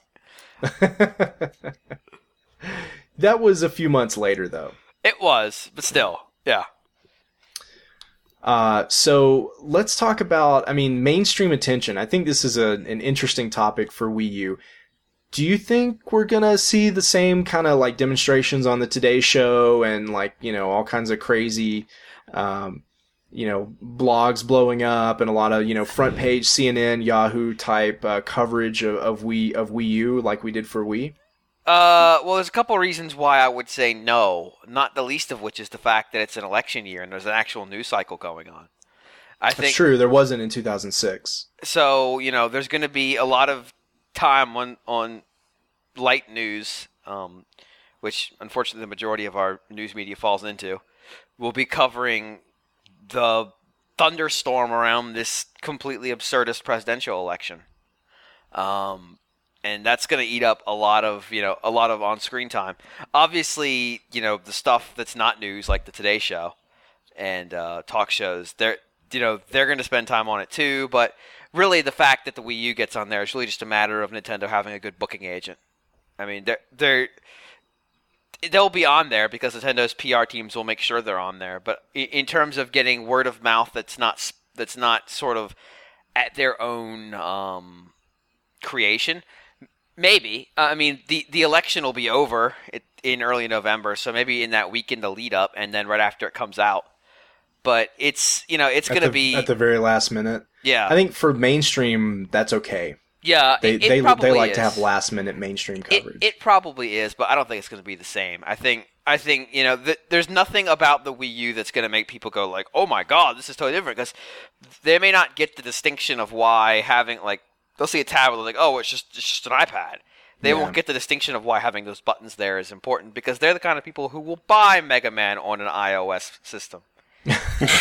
That was a few months later though. It was, but still, yeah. Uh, so let's talk about, I mean, mainstream attention. I think this is a, an interesting topic for Wii U. Do you think we're gonna see the same kind of like demonstrations on the Today Show and like, you know, all kinds of crazy, um, you know, blogs blowing up and a lot of, you know, front page C N N, Yahoo type uh, coverage of, of Wii of Wii U like we did for Wii? Uh, well, there's a couple reasons why I would say no. Not the least of which is the fact that it's an election year and there's an actual news cycle going on. I That's think true. There wasn't in two thousand six. so. You know, there's going to be a lot of time on on light news, um, which unfortunately the majority of our news media falls into. We'll be covering the thunderstorm around this completely absurdist presidential election. Um. And that's going to eat up a lot of, you know, a lot of on-screen time. Obviously, you know, the stuff that's not news, like the Today Show and uh, talk shows, they're, you know, they're going to spend time on it too. But really, the fact that the Wii U gets on there is really just a matter of Nintendo having a good booking agent. I mean, they're they're they'll be on there because Nintendo's P R teams will make sure they're on there. But in, in terms of getting word of mouth, that's not that's not sort of at their own um, creation. Maybe. Uh, I mean, the, the election will be over it, in early November, so maybe in that week in the lead up, and then right after it comes out. But it's, you know, it's going to be at the very last minute. Yeah. I think for mainstream, that's okay. Yeah, They it, it they probably they like is. to have last minute mainstream coverage. It, it probably is, but I don't think it's going to be the same. I think I think you know th- there's nothing about the Wii U that's going to make people go like, "Oh my God, this is totally different," because they may not get the distinction of why having like. They'll see a tablet like, oh, it's just it's just an iPad. They Yeah. won't get the distinction of why having those buttons there is important because they're the kind of people who will buy Mega Man on an iOS system. And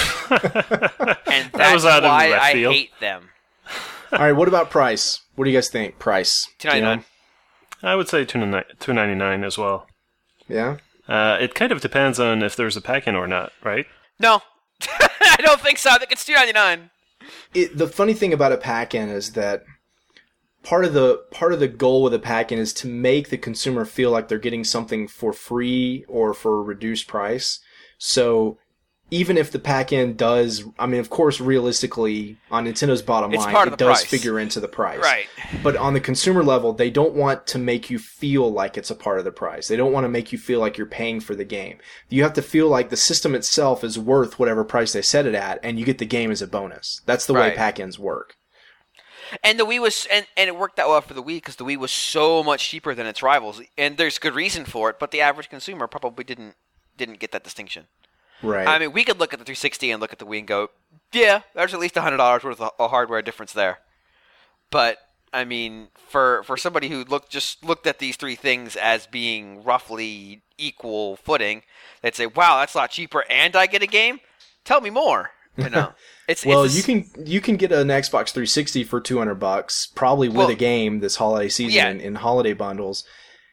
That that's was out of why left I field. hate them. All right, what about price? What do you guys think? Price? two ninety-nine. I would say two ninety-nine as well. Yeah. Uh, it kind of depends on if there's a pack-in or not, right? No, I don't think so. I think it's two ninety-nine. It, the funny thing about a pack-in is that part of the part of the goal with a pack-in is to make the consumer feel like they're getting something for free or for a reduced price. So even if the pack-in does, I mean, of course, realistically, on Nintendo's bottom It's line, part it of the does price. figure into the price. Right. But on the consumer level, they don't want to make you feel like it's a part of the price. They don't want to make you feel like you're paying for the game. You have to feel like the system itself is worth whatever price they set it at, and you get the game as a bonus. That's the way Right. pack-ins work. And the Wii was, and, and it worked out well for the Wii because the Wii was so much cheaper than its rivals, and there's good reason for it. But the average consumer probably didn't didn't get that distinction. Right. I mean, we could look at the three sixty and look at the Wii and go, yeah, there's at least one hundred dollars worth of a hardware difference there. But I mean, for for somebody who looked just looked at these three things as being roughly equal footing, they'd say, wow, that's a lot cheaper, and I get a game. Tell me more. You know, it's well, it's you can you can get an Xbox three sixty for two hundred bucks, probably with Well, a game this holiday season yeah. in, in holiday bundles.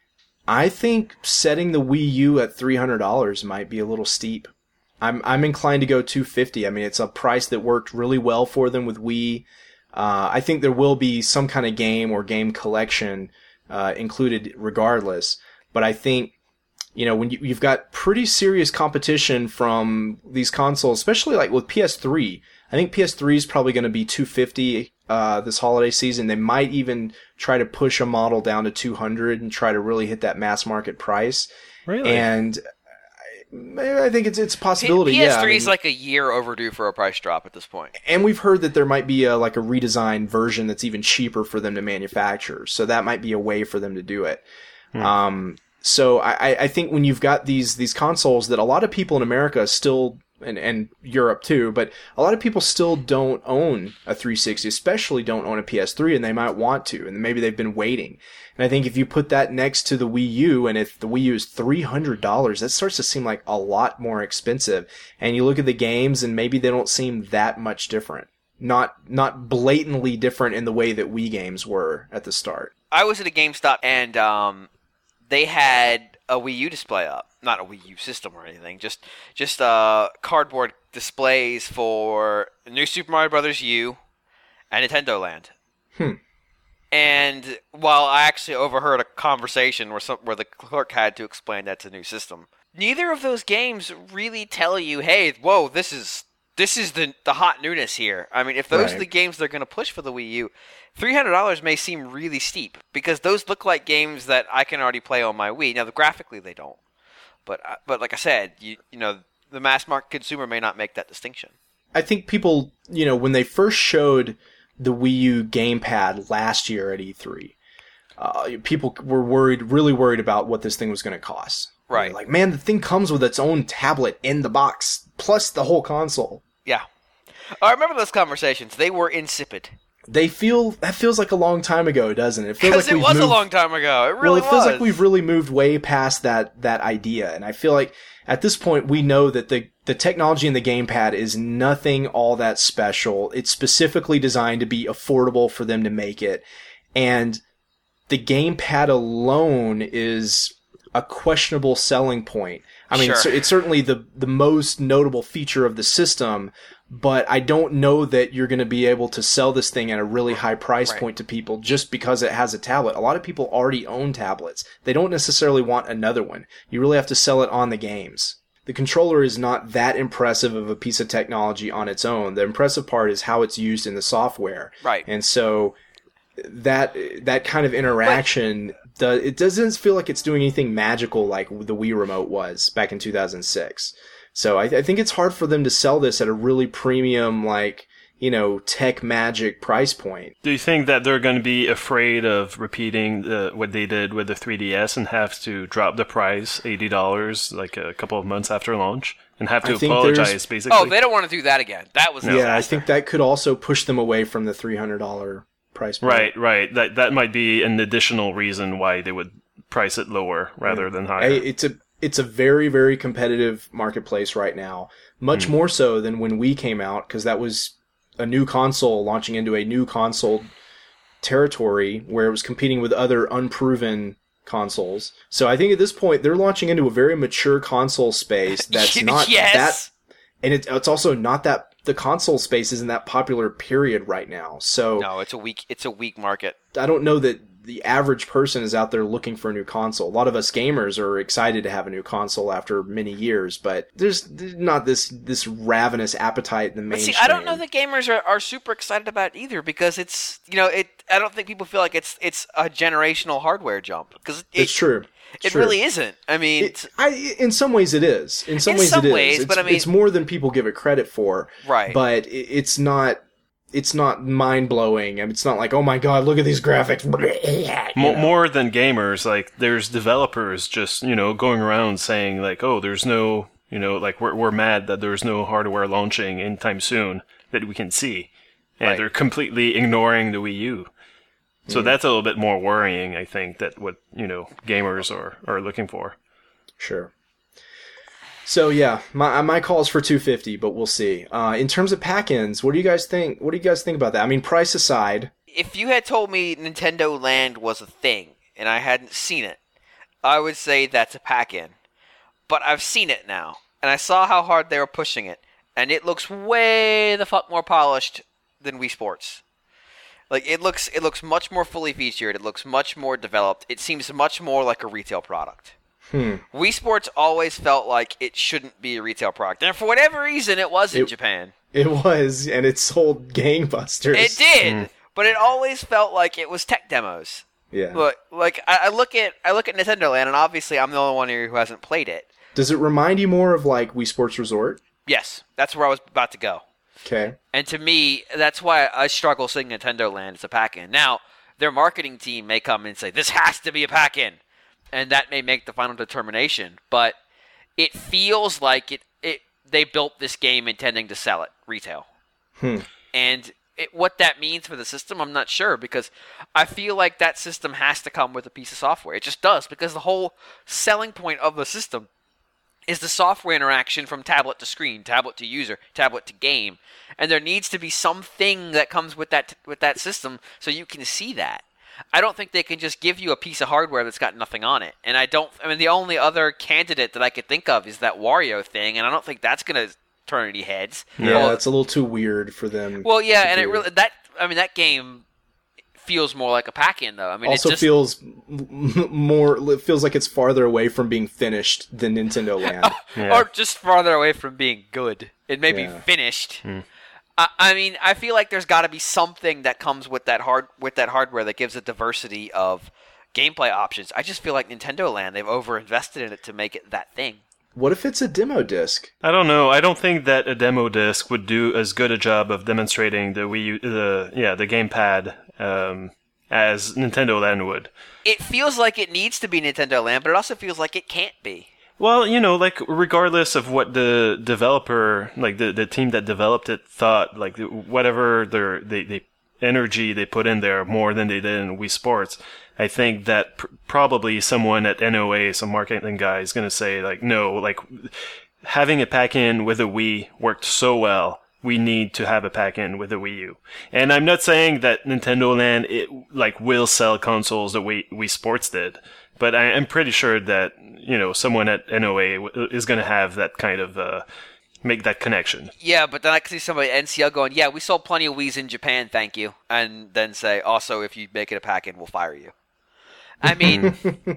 I think setting the Wii U at three hundred dollars might be a little steep. I'm I'm inclined to go two hundred fifty dollars. I mean, it's a price that worked really well for them with Wii. Uh, I think there will be some kind of game or game collection uh, included regardless. But I think, you know, when you, you've got pretty serious competition from these consoles, especially like with P S three. I think P S three is probably going to be two hundred fifty dollars uh, this holiday season. They might even try to push a model down to two hundred dollars and try to really hit that mass market price. Really? And I, I think it's it's a possibility. P S three yeah, I is mean, like a year overdue for a price drop at this point. and we've heard that there might be a like a redesigned version that's even cheaper for them to manufacture. So that might be a way for them to do it. Hmm. Um, so I, I think when you've got these these consoles that a lot of people in America still and, and Europe too, but a lot of people still don't own a three sixty, especially don't own a P S three, and they might want to, and maybe they've been waiting. And I think if you put that next to the Wii U, and if the Wii U is three hundred dollars, that starts to seem like a lot more expensive. And you look at the games, and maybe they don't seem that much different. Not not blatantly different in the way that Wii games were at the start. I was at a GameStop, and um, they had a Wii U display up. Not a Wii U system or anything. Just just uh, cardboard displays for New Super Mario Bros. U and Nintendo Land. Hmm. And while I actually overheard a conversation where some, where the clerk had to explain that's a new system, neither of those games really tell you, hey, whoa, this is this is the the hot newness here. I mean, if those Right. are the games they're going to push for the Wii U, three hundred dollars may seem really steep because those look like games that I can already play on my Wii. Now, graphically, they don't. But uh, but like I said, you you know, the mass market consumer may not make that distinction. I think people, you know, when they first showed the Wii U gamepad last year at E three, uh, people were worried, really worried about what this thing was going to cost. Right. Like, man, the thing comes with its own tablet in the box, plus the whole console. Yeah. I remember those conversations. They were insipid. They feel, that feels like a long time ago, doesn't it? It feels Because like it we've was moved, a long time ago. It well, really it feels was. like we've really moved way past that, that idea. And I feel like at this point, we know that the, the technology in the gamepad is nothing all that special. It's specifically designed to be affordable for them to make it. And the gamepad alone is a questionable selling point. I mean, Sure. so it's certainly the, the most notable feature of the system, but I don't know that you're going to be able to sell this thing at a really high price Right. point to people just because it has a tablet. A lot of people already own tablets. They don't necessarily want another one. You really have to sell it on the games. The controller is not that impressive of a piece of technology on its own. The impressive part is how it's used in the software. Right. And so that that kind of interaction, does, it doesn't feel like it's doing anything magical like the Wii Remote was back in two thousand six. So I, I think it's hard for them to sell this at a really premium, like, you know, tech magic price point. Do you think that they're going to be afraid of repeating the, what they did with the three D S and have to drop the price eighty dollars like a couple of months after launch and have to I think apologize, there's- basically? Oh, they don't want to do that again. That was a Yeah, I disaster. think that could also push them away from the three hundred dollars price point. Right, right. That that might be an additional reason why they would price it lower rather than higher. Hey, it's a it's a very, very competitive marketplace right now. Much more so than when Wii came out, because that was a new console launching into a new console territory where it was competing with other unproven consoles. So I think at this point they're launching into a very mature console space that's not yes. that, and it, it's also not that the console space isn't that popular period right now. So No, it's a weak. It's a weak market. I don't know that the average person is out there looking for a new console. A lot of us gamers are excited to have a new console after many years, but there's not this this ravenous appetite in the But mainstream. see, I don't know that gamers are, are super excited about it either because it's you know it. I don't think people feel like it's it's a generational hardware jump because it, It's true. It's It true. really isn't. I mean, It, I, in some ways it is. In some In ways some it is. ways, it's, but I mean- it's more than people give it credit for. Right. But it, it's not. It's not mind blowing. I mean, it's not like, oh my god, look at these graphics. You Mo- know? More than gamers, like there's developers just you know going around saying like, oh, there's no you know like we're we're mad that there's no hardware launching anytime soon that we can see, and Right. they're completely ignoring the Wii U. So Mm. that's a little bit more worrying, I think, that what you know gamers are are looking for. Sure. So yeah, my my call is for two hundred fifty, but we'll see. Uh, in terms of pack-ins, what do you guys think? What do you guys think about that? I mean, price aside, if you had told me Nintendo Land was a thing and I hadn't seen it, I would say that's a pack-in. But I've seen it now, and I saw how hard they were pushing it, and it looks way the fuck more polished than Wii Sports. Like it looks, it looks much more fully featured. It looks much more developed. It seems much more like a retail product. hmm, Wii Sports always felt like it shouldn't be a retail product, and for whatever reason, it was in It- Japan. it was, and it sold gangbusters. It did, but it always felt like it was tech demos. Yeah. Look, like I, I look at I look at Nintendo Land, and obviously I'm the only one here who hasn't played it. Does it remind you more of like Wii Sports Resort? Yes, that's where I was about to go. Okay. And to me, that's why I struggle seeing Nintendo Land as a pack-in. Now, their marketing team may come and say, this has to be a pack-in. And that may make the final determination. But it feels like it, it they built this game intending to sell it retail. Hmm. And it, what that means for the system, I'm not sure, because I feel like that system has to come with a piece of software. It just does, because the whole selling point of the system is the software interaction from tablet to screen, tablet to user, tablet to game. And there needs to be something that comes with that with that system so you can see that. I don't think they can just give you a piece of hardware that's got nothing on it. And I don't, I mean, the only other candidate that I could think of is that Wario thing, and I don't think that's going to turn any heads. Yeah, well, it's a little too weird for them. Well, yeah, to and do. it really, that, I mean, that game feels more like a pack-in, though. I mean, also it just, feels m- more, it feels like it's farther away from being finished than Nintendo Land. Yeah. or just farther away from being good. It may Yeah. be finished. Hmm. I, I mean, I feel like there's got to be something that comes with that hard with that hardware that gives a diversity of gameplay options. I just feel like Nintendo Land, they've overinvested in it to make it that thing. What if it's a demo disc? I don't know. I don't think that a demo disc would do as good a job of demonstrating the Wii U, the yeah, the gamepad um, as Nintendo Land would. It feels like it needs to be Nintendo Land, but it also feels like it can't be. Well, you know, like regardless of what the developer, like the, the team that developed it, thought, like whatever their they, they energy they put in there more than they did in Wii Sports, I think that pr- probably someone at N O A, some marketing guy, is going to say like, no, like having a pack-in with a Wii worked so well. We need to have a pack-in with the Wii U. And I'm not saying that Nintendo Land it like will sell consoles the way Wii Sports did. But I, I'm pretty sure that, you know, someone at N O A w- is going to have that kind of, uh, make that connection. Yeah, but then I can see somebody at N C L going, yeah, we sold plenty of Wii's in Japan, thank you. And then say, also, if you make it a pack-in, we'll fire you. I mean,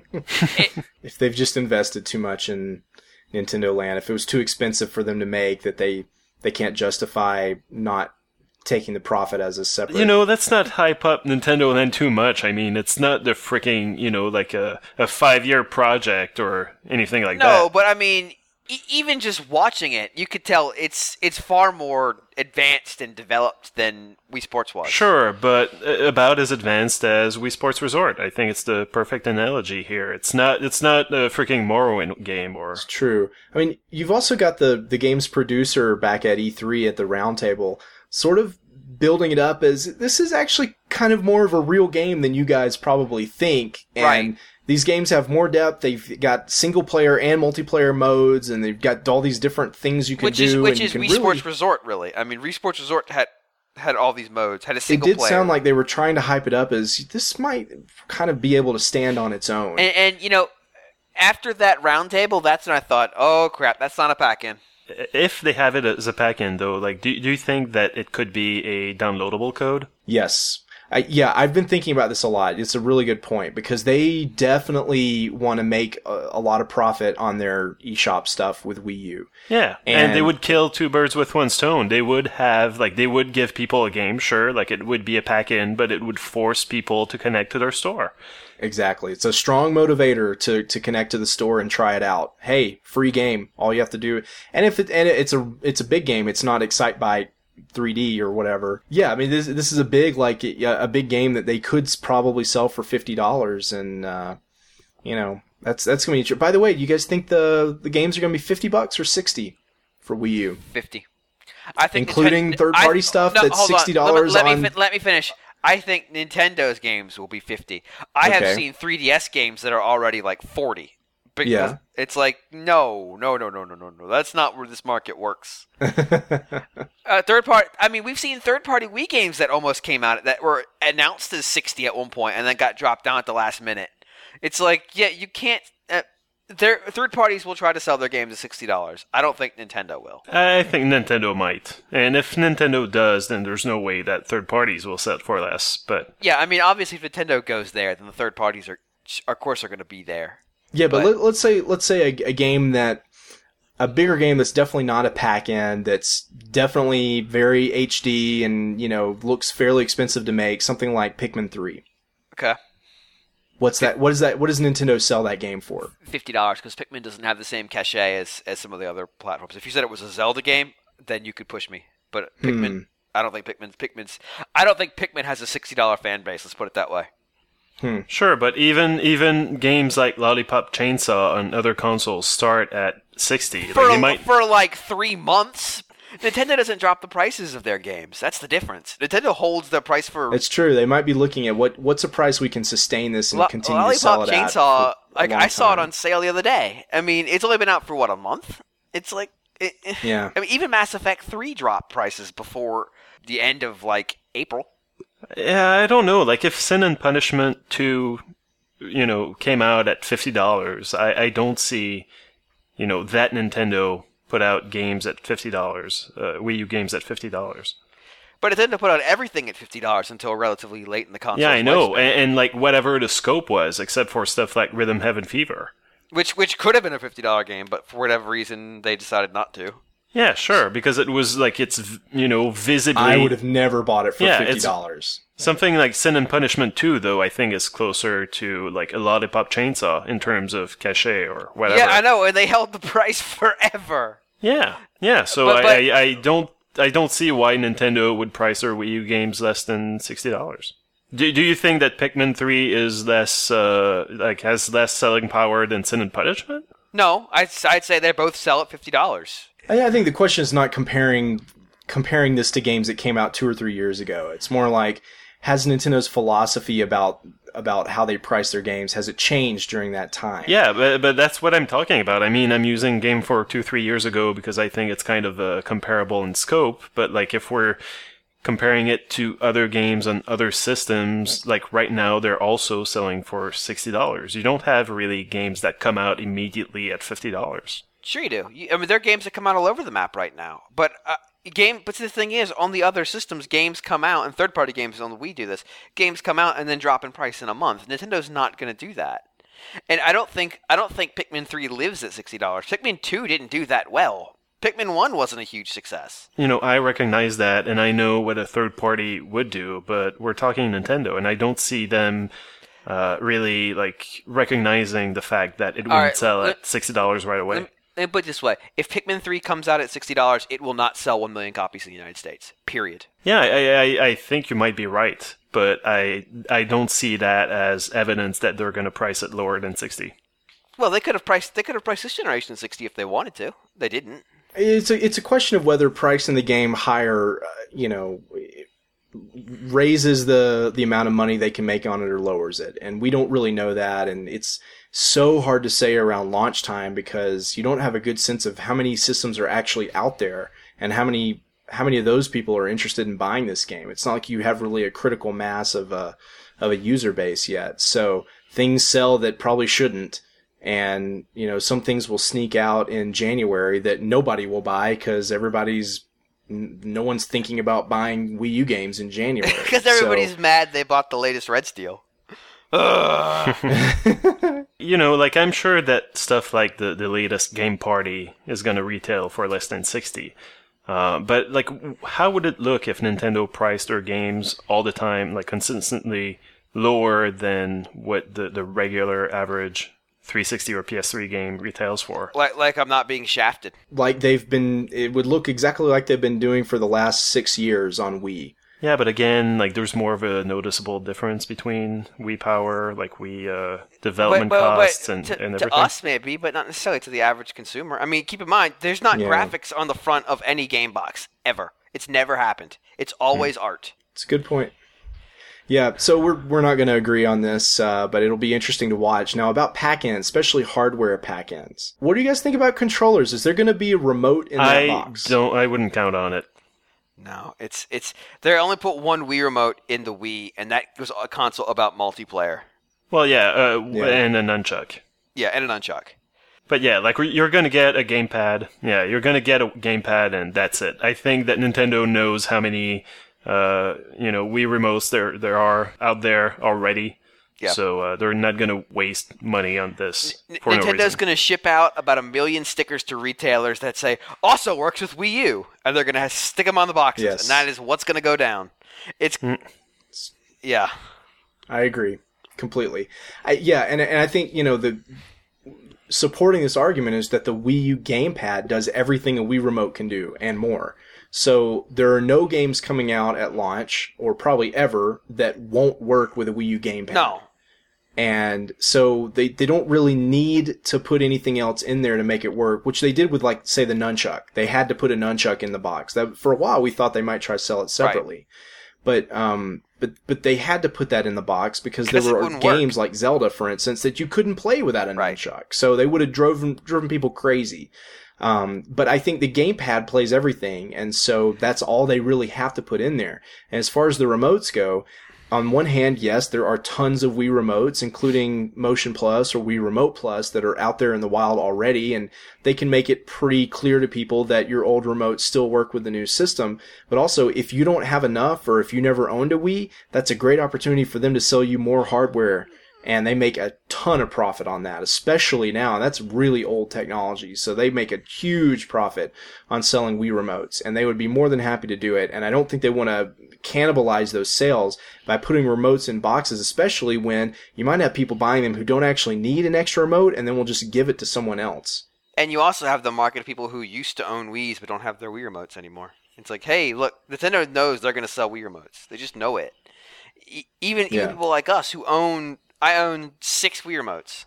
it, If they've just invested too much in Nintendo Land, if it was too expensive for them to make, that they, they can't justify not taking the profit as a separate... You know, let's not hype up Nintendo Land too much. I mean, it's not the freaking, you know, like a, a five-year project or anything like that. no, but I mean, e- even just watching it, you could tell it's it's far more advanced and developed than Wii Sports was. Sure, but uh, about as advanced as Wii Sports Resort. I think it's the perfect analogy here. It's not it's not a freaking Morrowind game or... It's true. I mean, you've also got the, the game's producer back at E three at the roundtable sort of building it up as this is actually kind of more of a real game than you guys probably think. And Right. these games have more depth. They've got single player and multiplayer modes, and they've got all these different things you can Which do. is which and you is can Wii really, Sports Resort, really. I mean, Wii Sports Resort had had all these modes, had a It single did player. sound like they were trying to hype it up as this might kind of be able to stand on its own. And, and you know, after that roundtable, that's when I thought, oh crap, that's not a pack-in. If they have it as a pack-in, though, like, do, do you think that it could be a downloadable code? Yes. I, yeah, I've been thinking about this a lot. It's a really good point because they definitely want to make a, a lot of profit on their eShop stuff with Wii U. Yeah, and, And- they would kill two birds with one stone. They would have, like, they would give people a game, sure, like, it would be a pack-in, but it would force people to connect to their store. Exactly. It's a strong motivator to, to connect to the store and try it out. Hey, free game. All you have to do. And if it, and it's a, it's a big game. It's not Excitebike three D or whatever. Yeah. I mean, this, this is a big, like a big game that they could probably sell for fifty dollars. And, uh, you know, that's, that's going to be true. By the way, do you guys think the, the games are going to be fifty bucks or sixty for Wii U? fifty. I think Including Ninten- third-party I- stuff no, that's hold on. sixty dollars Let me, let on- me, fin- let me finish. I think Nintendo's games will be fifty. I have Okay. seen three D S games that are already like forty. Because Yeah. It's like, no, no, no, no, no, no, no. That's not where this market works. uh, third party. I mean, we've seen third party Wii games that almost came out that were announced as sixty at one point and then got dropped down at the last minute. It's like, yeah, you can't. Uh, their third parties will try to sell their games at sixty dollars. I don't think Nintendo will. I think Nintendo might. And if Nintendo does, then there's no way that third parties will sell it for less. But Yeah, I mean, obviously, if Nintendo goes there, then the third parties are, of course, are going to be there. Yeah, but, But- let, let's say let's say a, a game that a bigger game that's definitely not a pack-in, that's definitely very H D and you know looks fairly expensive to make, something like Pikmin three. Okay, What's that? What is that? What does Nintendo sell that game for? fifty dollars because Pikmin doesn't have the same cachet as as some of the other platforms. If you said it was a Zelda game, then you could push me. But Pikmin, Hmm. I don't think Pikmin's Pikmin's. I don't think Pikmin has a sixty dollar fan base. Let's put it that way. Hmm. Sure, but even even games like Lollipop Chainsaw on other consoles start at sixty. For, like, they might... for like three months, Nintendo doesn't drop the prices of their games. That's the difference. Nintendo holds the price for... It's true. They might be looking at what what's a price we can sustain this and Lo- continue Lollipop to sell it Chainsaw, at. like I saw it on sale the other day. I mean, it's only been out for, what, a month? It's like... It, yeah. I mean, even Mass Effect three dropped prices before the end of, like, April. Yeah, I don't know. Like, if Sin and Punishment two, you know, came out at fifty dollars, I, I don't see, you know, that Nintendo put out games at fifty dollars, uh, Wii U games at fifty dollars. But Nintendo put out everything at fifty dollars until relatively late in the console. Yeah, I know. And, and, like, whatever the scope was, except for stuff like Rhythm Heaven Fever. Which which could have been a fifty dollars game, but for whatever reason, they decided not to. Yeah, sure, because it was, like, it's, you know, visibly... I would have never bought it for Yeah, fifty dollars. Something like Sin and Punishment two, though, I think is closer to, like, a Lollipop Chainsaw in terms of cachet or whatever. Yeah, I know, and they held the price forever. Yeah, yeah, so But- but- I, I, I don't I don't see why Nintendo would price their Wii U games less than sixty dollars. Do, do you think that Pikmin three is less, uh, like, has less selling power than Sin and Punishment? No, I'd, I'd say they both sell at fifty dollars. I I think the question is not comparing comparing this to games that came out two or three years ago. It's more like, has Nintendo's philosophy about about how they price their games, has it changed during that time? Yeah, but, but that's what I'm talking about. I mean, I'm using Game for two, three years ago because I think it's kind of uh, comparable in scope, but, like, if we're comparing it to other games on other systems, like, right now, they're also selling for sixty dollars. You don't have really games that come out immediately at fifty dollars. Sure you do. You, I mean, there are games that come out all over the map right now. But uh, game. But the thing is, on the other systems, games come out, and third-party games on the Wii do this. Games come out and then drop in price in a month. Nintendo's not going to do that. And I don't think I don't think Pikmin three lives at sixty dollars. Pikmin two didn't do that well. Pikmin one wasn't a huge success. You know, I recognize that, and I know what a third party would do, but we're talking Nintendo, and I don't see them uh, really, like, recognizing the fact that it wouldn't right, sell let- at sixty dollars right away. Let me, let me put it this way. If Pikmin three comes out at sixty dollars, it will not sell one million copies in the United States. Period. Yeah, I, I, I think you might be right, but I I don't see that as evidence that they're going to price it lower than sixty. Well, they could have priced they could have priced this generation at sixty if they wanted to. They didn't. It's a, it's a question of whether pricing the game higher, uh, you know, raises the, the amount of money they can make on it or lowers it. And we don't really know that. And it's so hard to say around launch time because you don't have a good sense of how many systems are actually out there and how many how many of those people are interested in buying this game. It's not like you have really a critical mass of a, of a user base yet. So things sell that probably shouldn't. And, you know, some things will sneak out in January that nobody will buy because everybody's, no one's thinking about buying Wii U games in January. Because everybody's So- mad they bought the latest Red Steel. You know, like, I'm sure that stuff like the, the latest Game Party is going to retail for less than sixty. Uh, but, like, how would it look if Nintendo priced their games all the time, like, consistently lower than what the, the regular average three sixty or P S three game retails for? Like like I'm not being shafted. like they've been, it would look exactly like they've been doing for the last six years on Wii. Yeah, but again, like, there's more of a noticeable difference between Wii Power, like, Wii uh, development But- but- but costs and, to, and to everything. us maybe, but not necessarily to the average consumer. I mean, keep in mind, there's not Yeah. graphics on the front of any game box ever. It's never happened. It's always art. It's a good point. Yeah, so we're we're not going to agree on this, uh, but it'll be interesting to watch. Now, about pack-ins, especially hardware pack-ins. What do you guys think about controllers? Is there going to be a remote in that I box? don't. I wouldn't count on it. No, it's it's they only put one Wii remote in the Wii, and that was a console about multiplayer. Well, yeah, uh, Yeah. and a nunchuck. Yeah, and an nunchuck. But yeah, like, you're going to get a gamepad. Yeah, you're going to get a gamepad, and that's it. I think that Nintendo knows how many, uh, you know, Wii remotes there there are out there already. Yeah. So uh, they're not going to waste money on this N- for no Nintendo's reason. going to ship out about a million stickers to retailers that say also works with Wii U, and they're going to stick them on the boxes, Yes. and that is what's going to go down. It's yeah. I agree completely. I, yeah, and and I think, you know, the supporting this argument is that the Wii U gamepad does everything a Wii remote can do and more. So there are no games coming out at launch, or probably ever, that won't work with a Wii U gamepad. No. And so they, they don't really need to put anything else in there to make it work, which they did with, like, say, the nunchuck. They had to put a nunchuck in the box. That for a while we thought they might try to sell it separately. Right. But um but but they had to put that in the box because there were games work. like Zelda, for instance, that you couldn't play without a right. nunchuck. So they would have driven driven people crazy. Um but I think the gamepad plays everything, and so that's all they really have to put in there. And as far as the remotes go, on one hand, yes, there are tons of Wii remotes, including Motion Plus or Wii Remote Plus, that are out there in the wild already, and they can make it pretty clear to people that your old remotes still work with the new system. But also, if you don't have enough, or if you never owned a Wii, that's a great opportunity for them to sell you more hardware, and they make a ton of profit on that, especially now. And that's really old technology, so they make a huge profit on selling Wii remotes, and they would be more than happy to do it. And I don't think they want to cannibalize those sales by putting remotes in boxes, especially when you might have people buying them who don't actually need an extra remote, and then will just give it to someone else. And you also have the market of people who used to own Wiis but don't have their Wii remotes anymore. It's like, hey, look, Nintendo knows they're going to sell Wii remotes. They just know it. E- even yeah. even people like us who own, I own six Wii remotes.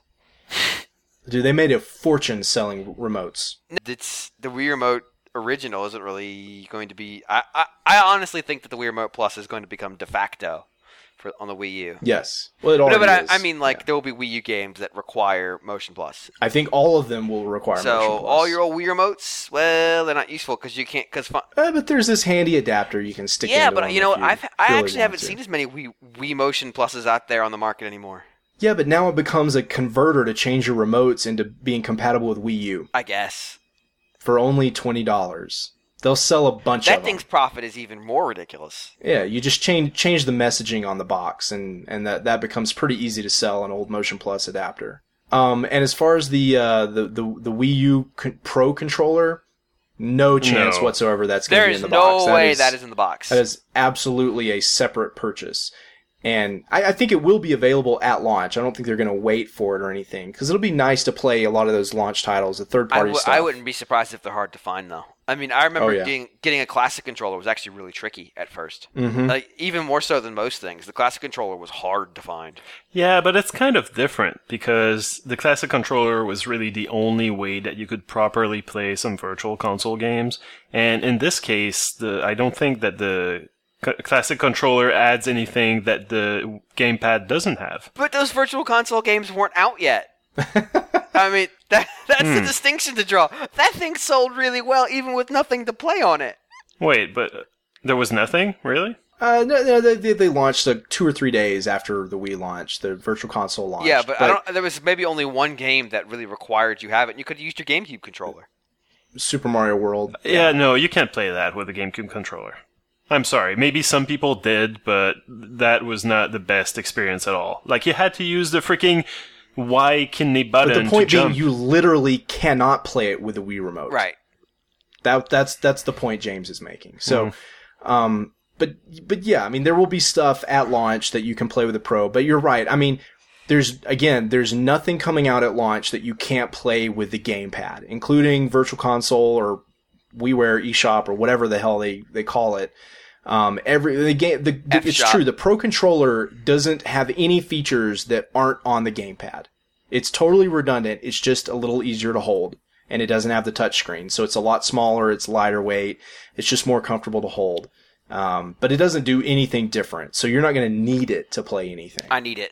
Dude, they made a fortune selling remotes. It's the Wii remote original isn't really going to be. I, I, I honestly think that the Wii Remote Plus is going to become de facto for on the Wii U. Yes, well, it already no, but is. I, I mean, like yeah. there will be Wii U games that require Motion Plus. I think all of them will require so Motion Plus. So all your old Wii remotes, well, they're not useful because you can't. Because fun- uh, but there's this handy adapter you can stick. Yeah, into but you know, you I've I really actually haven't to. seen as many Wii Wii Motion Pluses out there on the market anymore. Yeah, but now it becomes a converter to change your remotes into being compatible with Wii U. I guess for only twenty dollars. They'll sell a bunch that of them. That thing's profit is even more ridiculous. Yeah, you just change change the messaging on the box, and, and that, that becomes pretty easy to sell an old Motion Plus adapter. Um, and as far as the uh, the, the the Wii U con- Pro controller, no chance no. whatsoever that's going to be in the no box. There's no way that is, that is in the box. That is absolutely a separate purchase. And I, I think it will be available at launch. I don't think they're going to wait for it or anything, because it'll be nice to play a lot of those launch titles, the third-party I w- stuff. I wouldn't be surprised if they're hard to find, though. I mean, I remember oh, yeah. getting getting a classic controller was actually really tricky at first. Mm-hmm. Like, even more so than most things. The classic controller was hard to find. Yeah, but it's kind of different, because the classic controller was really the only way that you could properly play some virtual console games. And in this case, the I don't think that the classic controller adds anything that the gamepad doesn't have. But those virtual console games weren't out yet. I mean, that, that's hmm. the distinction to draw. That thing sold really well, even with nothing to play on it. Wait, but there was nothing? Really? Uh, no, no, they they launched like two or three days after the Wii launch, the virtual console launch. Yeah, but, but I don't. There was maybe only one game that really required you have it. And you could have used your GameCube controller. Super Mario World. Yeah, no, you can't play that with a GameCube controller. I'm sorry, maybe some people did, but that was not the best experience at all. Like, you had to use the freaking Y kidney button to jump. But the point being, you literally cannot play it with the Wii remote. Right. That that's that's the point James is making. So, mm. um, but but yeah, I mean, there will be stuff at launch that you can play with the Pro. But you're right. I mean, there's again, there's nothing coming out at launch that you can't play with the gamepad, including Virtual Console or WiiWare eShop or whatever the hell they, they call it. Um, every the game, the, the, it's true. The Pro controller doesn't have any features that aren't on the gamepad. It's totally redundant. It's just a little easier to hold, and it doesn't have the touchscreen, so it's a lot smaller. It's lighter weight. It's just more comfortable to hold. Um, but it doesn't do anything different, so you're not going to need it to play anything. I need it.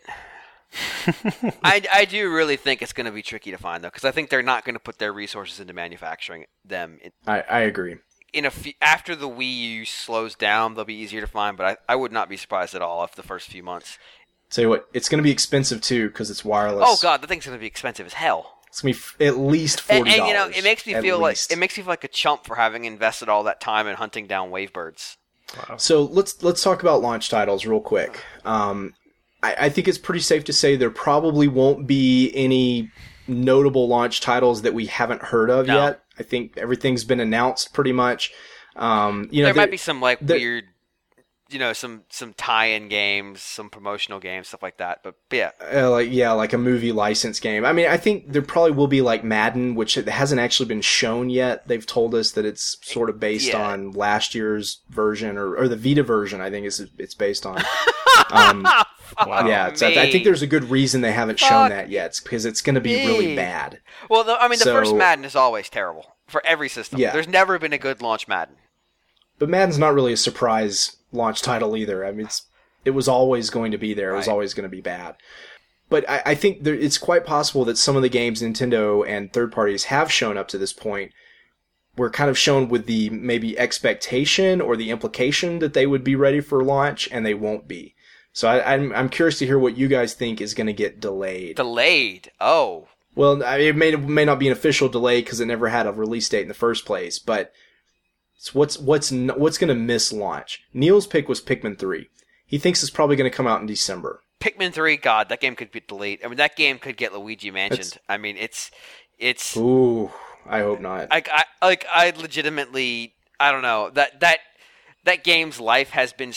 I, I do really think it's going to be tricky to find, though, because I think they're not going to put their resources into manufacturing them. In, I, I agree. In a f- after the Wii U slows down, they'll be easier to find, but I, I would not be surprised at all if the first few months. Tell you what, it's going to be expensive, too, because it's wireless. Oh, God, the thing's going to be expensive as hell. It's going to be f- at least forty dollars. And, and, you know, it makes me feel least. like it makes me feel like a chump for having invested all that time in hunting down Wavebirds. Wow. So let's let's talk about launch titles real quick. Um, I, I think it's pretty safe to say there probably won't be any notable launch titles that we haven't heard of no. yet. I think everything's been announced pretty much. Um, you know, there, there might be some like weird, you know, some some tie-in games, some promotional games, stuff like that. But, but yeah, uh, like yeah, like a movie license game. I mean, I think there probably will be like Madden, which it hasn't actually been shown yet. They've told us that it's sort of based yeah. on last year's version or, or the Vita version. I think is it's based on. Um, Fuck Yeah, it's, I, I me. think there's a good reason they haven't Fuck shown that yet. It's because it's going to be me. really bad. Well, the, I mean, the So- first Madden is always terrible for every system. Yeah. There's never been a good launch Madden. But Madden's not really a surprise launch title either. I mean, it's, it was always going to be there. It was Right. always going to be bad. But I, I think there, it's quite possible that some of the games Nintendo and third parties have shown up to this point were kind of shown with the maybe expectation or the implication that they would be ready for launch, and they won't be. So I, I'm I'm curious to hear what you guys think is going to get delayed. Delayed. Oh. Well, I mean, it may may not be an official delay because it never had a release date in the first place, but it's what's what's n- what's going to miss launch. Neil's pick was Pikmin three. He thinks it's probably going to come out in December. Pikmin three, God, that game could be delayed. I mean, that game could get Luigi Mansioned. That's- I mean, it's it's Ooh, I hope not. like I like I legitimately I don't know that that that game's life has been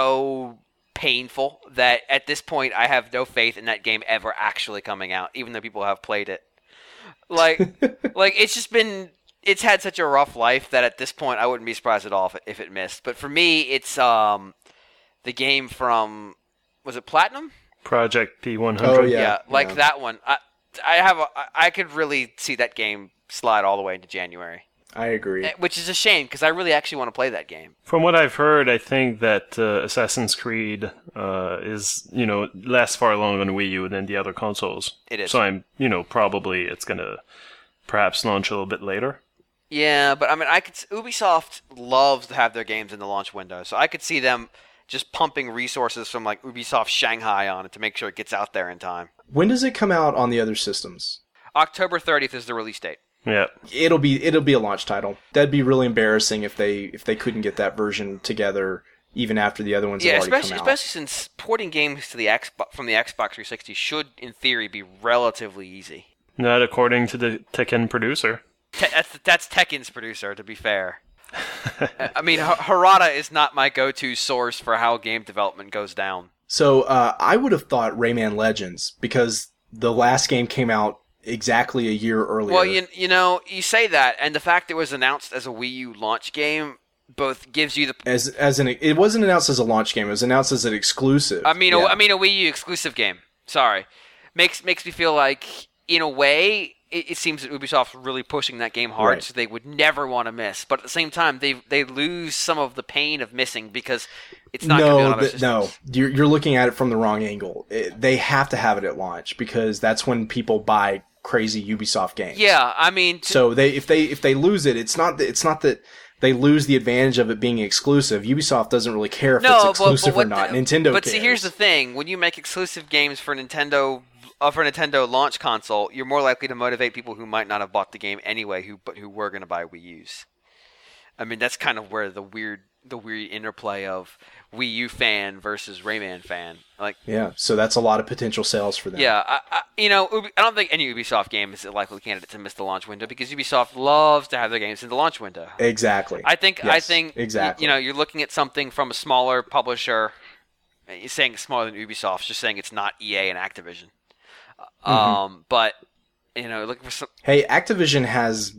so painful that at this point I have no faith in that game ever actually coming out, even though people have played it. Like like it's just been it's had such a rough life that at this point I wouldn't be surprised at all if it, if it missed. But for me, it's um the game from was it Platinum? Project P one hundred. Oh, yeah. Yeah, like yeah. that one. I I have a, I could really see that game slide all the way into January, I agree. Eh, which is a shame because I really actually want to play that game. From what I've heard, I think that uh, Assassin's Creed uh, is, you know, less far along on Wii U than the other consoles. It is. So I'm, you know, probably it's going to perhaps launch a little bit later. Yeah, but I mean, I could. Ubisoft loves to have their games in the launch window, so I could see them just pumping resources from like Ubisoft Shanghai on it to make sure it gets out there in time. When does it come out on the other systems? October thirtieth is the release date. Yeah. It'll be it'll be a launch title. That'd be really embarrassing if they if they couldn't get that version together even after the other ones Yeah, have already especially come out. especially since porting games to the Xbox from the Xbox three sixty should, in theory, be relatively easy. Not according to the Tekken producer. Te- that's that's Tekken's producer, to be fair. I mean, H- Harada is not my go-to source for how game development goes down. So uh, I would have thought Rayman Legends because the last game came out exactly a year earlier. Well, you you know, you say that, and the fact it was announced as a Wii U launch game both gives you the. as as an it wasn't announced as a launch game. It was announced as an exclusive. I mean, Yeah. a, I mean, a Wii U exclusive game. Sorry, makes makes me feel like, in a way, it, it seems that Ubisoft's really pushing that game hard, Right. so they would never want to miss. But at the same time, they they lose some of the pain of missing because it's not going to be on no, other th- systems. no, you're you're looking at it from the wrong angle. It, they have to have it at launch because that's when people buy crazy Ubisoft games. Yeah, I mean, to, So they if they if they lose it, it's not that it's not that they lose the advantage of it being exclusive. Ubisoft doesn't really care if no, it's but, exclusive but what or not. the- Nintendo But cares. see, here's the thing: when you make exclusive games for Nintendo, uh, for Nintendo launch console, you're more likely to motivate people who might not have bought the game anyway, who but who were going to buy Wii U's. I mean, that's kind of where the weird, the weird interplay of Wii U fan versus Rayman fan. Like, Yeah, so that's a lot of potential sales for them. yeah, I, I, you know, Ubi, I don't think any Ubisoft game is a likely candidate to miss the launch window because Ubisoft loves to have their games in the launch window. Exactly. I think I Yes, think exactly. You know, you're looking at something from a smaller publisher. You're saying it's smaller than Ubisoft, just saying it's not E A and Activision. Mm-hmm. Um, but you know, looking for some. Hey, Activision has,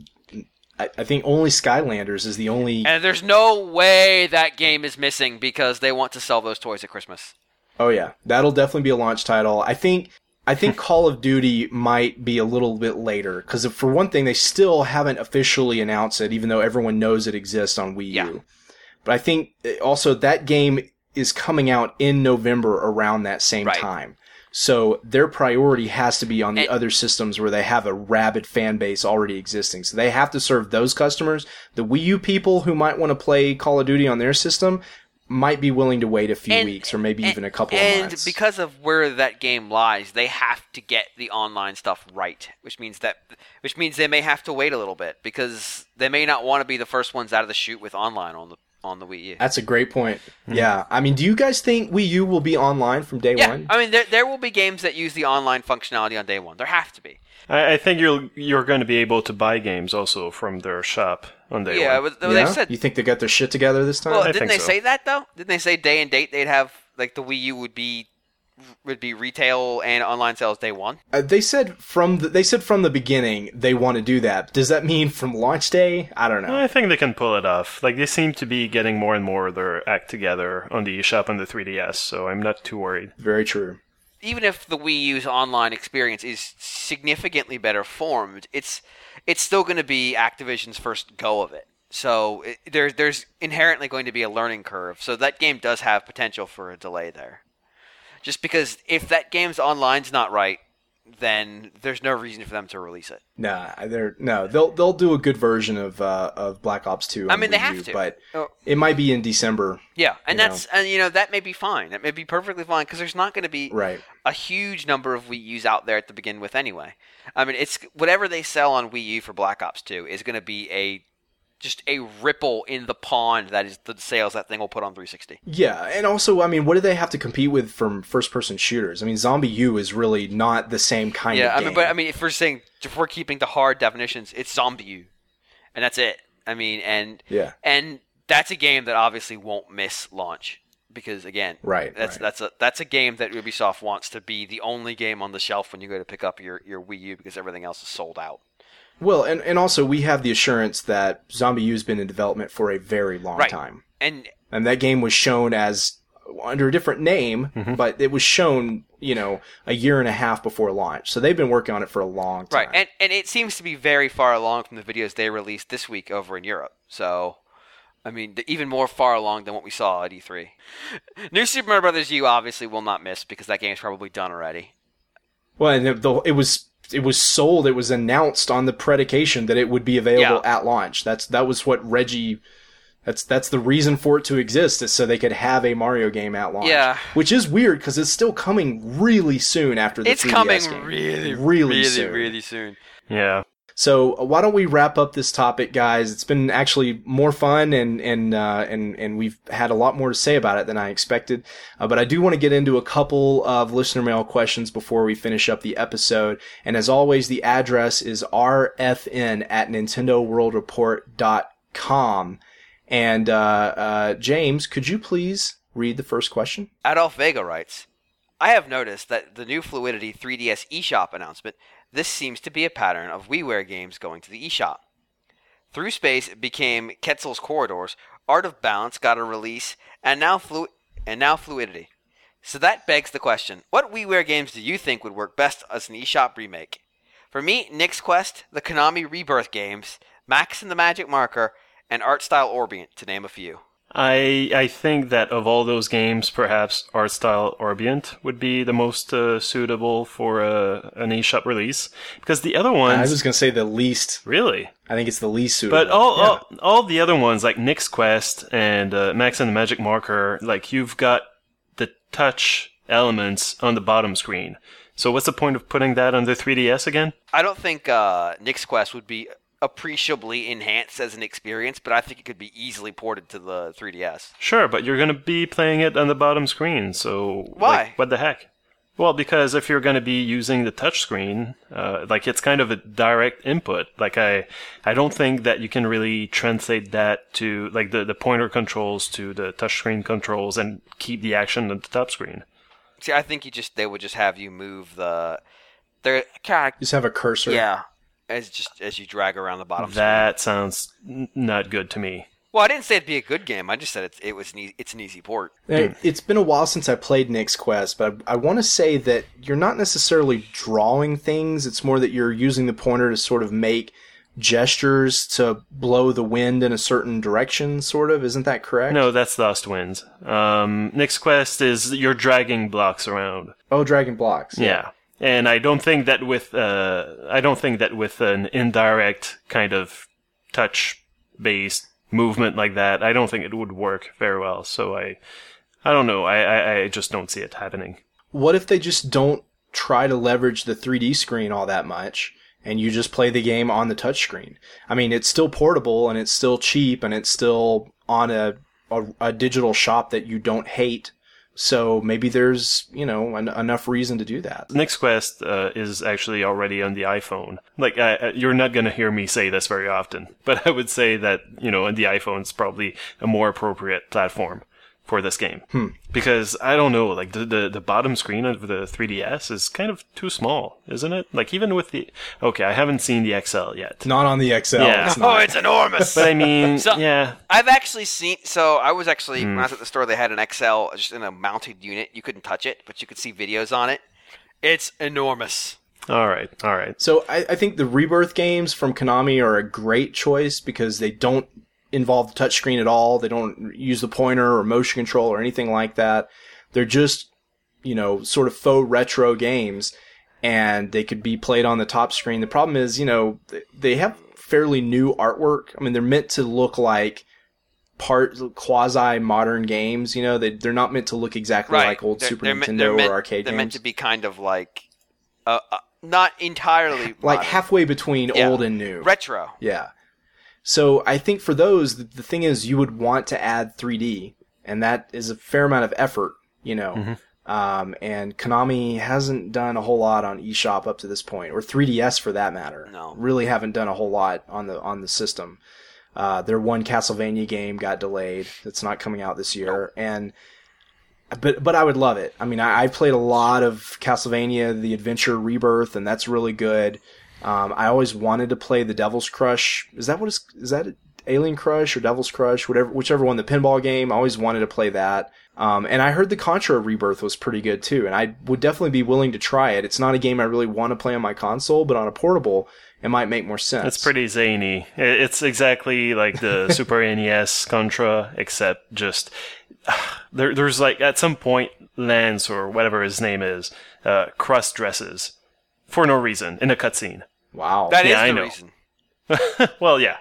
I, I think, only Skylanders is the only. And there's no way that game is missing because they want to sell those toys at Christmas. Oh yeah, that'll definitely be a launch title. I think. I think Call of Duty might be a little bit later because for one thing, they still haven't officially announced it, even though everyone knows it exists on Wii U. Yeah. But I think also that game is coming out in November around that same Right. time. So their priority has to be on the And- other systems where they have a rabid fan base already existing. So they have to serve those customers. The Wii U people who might want to play Call of Duty on their system might be willing to wait a few And- weeks or maybe and- even a couple and of months. because of where that game lies, they have to get the online stuff right, which means that which means they may have to wait a little bit because they may not want to be the first ones out of the chute with online on the on the Wii U. That's a great point. Yeah. I mean, do you guys think Wii U will be online from day Yeah, one? I mean there there will be games that use the online functionality on day one. There have to be. I, I think you're you're going to be able to buy games also from their shop on day Yeah, one. but well, Yeah? they said. You think they got their shit together this time? Well, I didn't think they so. say that though? Didn't they say day and date they'd have like the Wii U would be would be retail and online sales day one? Uh, they said from the, they said from the beginning they want to do that. Does that mean from launch day? I don't know. I think they can pull it off. Like, they seem to be getting more and more of their act together on the eShop and the three D S, so I'm not too worried. Very true. Even if the Wii U's online experience is significantly better formed, it's it's still going to be Activision's first go of it. So it, there, there's inherently going to be a learning curve. So that game does have potential for a delay there. Just because if that game's online's not right, then there's no reason for them to release it. Nah, they're no, they'll they'll do a good version of uh, of Black Ops two. I mean, Wii they have U, to, but oh. it might be in December. Yeah, and you that's know. and you know that may be fine. That may be perfectly fine because there's not going to be Right. a huge number of Wii U's out there at the begin with anyway. I mean, it's whatever they sell on Wii U for Black Ops two is going to be a just a ripple in the pond that is the sales that thing will put on three sixty. Yeah, and also, I mean, what do they have to compete with from first-person shooters? I mean, Zombie U is really not the same kind Yeah, of I game. mean, but I mean, if we're saying if we're keeping the hard definitions, it's Zombie U, and that's it. I mean, and yeah, and that's a game that obviously won't miss launch because again, right, that's right. that's a that's a game that Ubisoft wants to be the only game on the shelf when you go to pick up your your Wii U because everything else is sold out. Well, and, and also we have the assurance that Zombie U has been in development for a very long Right. time. And And that game was shown as under a different name, Mm-hmm. but it was shown, you know, a year and a half before launch. So they've been working on it for a long time. right, and and it seems to be very far along from the videos they released this week over in Europe. So, I mean, th- even more far along than what we saw at E three. New Super Mario Brothers U obviously will not miss because that game's probably done already. Well, and it, the, it was it was sold. It was announced on the predication that it would be available Yeah. at launch. That's that was what Reggie. That's that's the reason for it to exist, is so they could have a Mario game at launch. Yeah. Which is weird because it's still coming really soon after the It's three D S coming game. really, really, really, soon. really soon. Yeah. So uh, why don't we wrap up this topic, guys? It's been actually more fun, and and uh, and and we've had a lot more to say about it than I expected. Uh, but I do want to get into a couple of listener mail questions before we finish up the episode. And as always, the address is r f n at nintendo world report dot com. And uh, uh, James, could you please read the first question? Adolf Vega writes, I have noticed that the new Fluidity three D S eShop announcement, this seems to be a pattern of WiiWare games going to the eShop. Through Space became Quetzal's Corridors, Art of Balance got a release, and now Flu- and now Fluidity. So that begs the question, what WiiWare games do you think would work best as an eShop remake? For me, Nyx Quest, the Konami Rebirth games, Max and the Magic Marker, and Art Style Orbiant, to name a few. I I think that of all those games, perhaps Art Style Orbiant would be the most uh, suitable for a, an eShop release, because the other ones... I was going to say the least. Really? I think it's the least suitable. But all, Yeah. all all the other ones, like Nyx Quest and uh, Max and the Magic Marker, like you've got the touch elements on the bottom screen. So what's the point of putting that on the three D S again? I don't think uh, Nyx Quest would be appreciably enhanced as an experience, but I think it could be easily ported to the three D S. Sure, but you're going to be playing it on the bottom screen, so... Why? Like, what the heck? Well, because if you're going to be using the touchscreen, uh, like, it's kind of a direct input. Like, I I don't think that you can really translate that to, like, the, the pointer controls to the touchscreen controls and keep the action on the top screen. See, I think you just they would just have you move the... Their kind Just have a cursor. yeah, as just as you drag around the bottom screen. That sounds n- not good to me. Well, I didn't say it'd be a good game. I just said it's, it was an e- it's an easy port. It- It's been a while since I played Nyx Quest, but I, I want to say that you're not necessarily drawing things. It's more that you're using the pointer to sort of make gestures to blow the wind in a certain direction, sort of. Isn't that correct? No, that's Lost Winds. Um, Nyx Quest is you're dragging blocks around. Oh, Dragon Blocks. Yeah. And I don't think that with uh, I don't think that with an indirect kind of touch-based movement like that, I don't think it would work very well. So I, I don't know. I, I, I just don't see it happening. What if they just don't try to leverage the three D screen all that much, and you just play the game on the touchscreen? I mean, it's still portable, and it's still cheap, and it's still on a, a, a digital shop that you don't hate. So maybe there's, you know, en- enough reason to do that. Nyx Quest uh, is actually already on the iPhone. Like, uh, you're not going to hear me say this very often, but I would say that, you know, on the iPhone it's probably a more appropriate platform for this game. Hmm. Because, I don't know, like, the, the, the bottom screen of the three D S is kind of too small, isn't it? Like, even with the... Okay, I haven't seen the X L yet. Not on the X L. Yeah. It's Oh, not. it's enormous. But I mean, So- yeah. I've actually seen. So I was actually Hmm. when I was at the store. They had an X L just in a mounted unit. You couldn't touch it, but you could see videos on it. It's enormous. All right, all right. So I, I think the Rebirth games from Konami are a great choice because they don't involve the touchscreen at all. They don't use the pointer or motion control or anything like that. They're just, you know, sort of faux retro games, and they could be played on the top screen. The problem is, you know, they have fairly new artwork. I mean, they're meant to look like part quasi-modern games. You know, they, they're not meant to look exactly Right. like old They're- Super they're me- Nintendo they're meant- or arcade They're games. meant to be kind of like, uh, uh, not entirely like modern. halfway between Yeah. old and new. retro. Yeah. So I think for those, the, the thing is you would want to add three D, and that is a fair amount of effort, you know. Mm-hmm. Um, and Konami hasn't done a whole lot on eShop up to this point, or three D S for that matter. No. Really haven't done a whole lot on the on the system. Uh, their one Castlevania game got delayed. It's not coming out this year, and but but I would love it. I mean, I, I've played a lot of Castlevania: The Adventure Rebirth, and that's really good. Um, I always wanted to play the Devil's Crush. Is that what is? Is that Alien Crush or Devil's Crush? Whatever, whichever one. The pinball game. I always wanted to play that. Um, and I heard the Contra Rebirth was pretty good too, and I would definitely be willing to try it. It's not a game I really want to play on my console, but on a portable, it might make more sense. It's pretty zany. I- It's exactly like the Super N E S Contra, except just there. There's like at some point Lance or whatever his name is, uh, cross dresses for no reason in a cutscene. Wow. That is Yeah, I the know. reason. Well, yeah.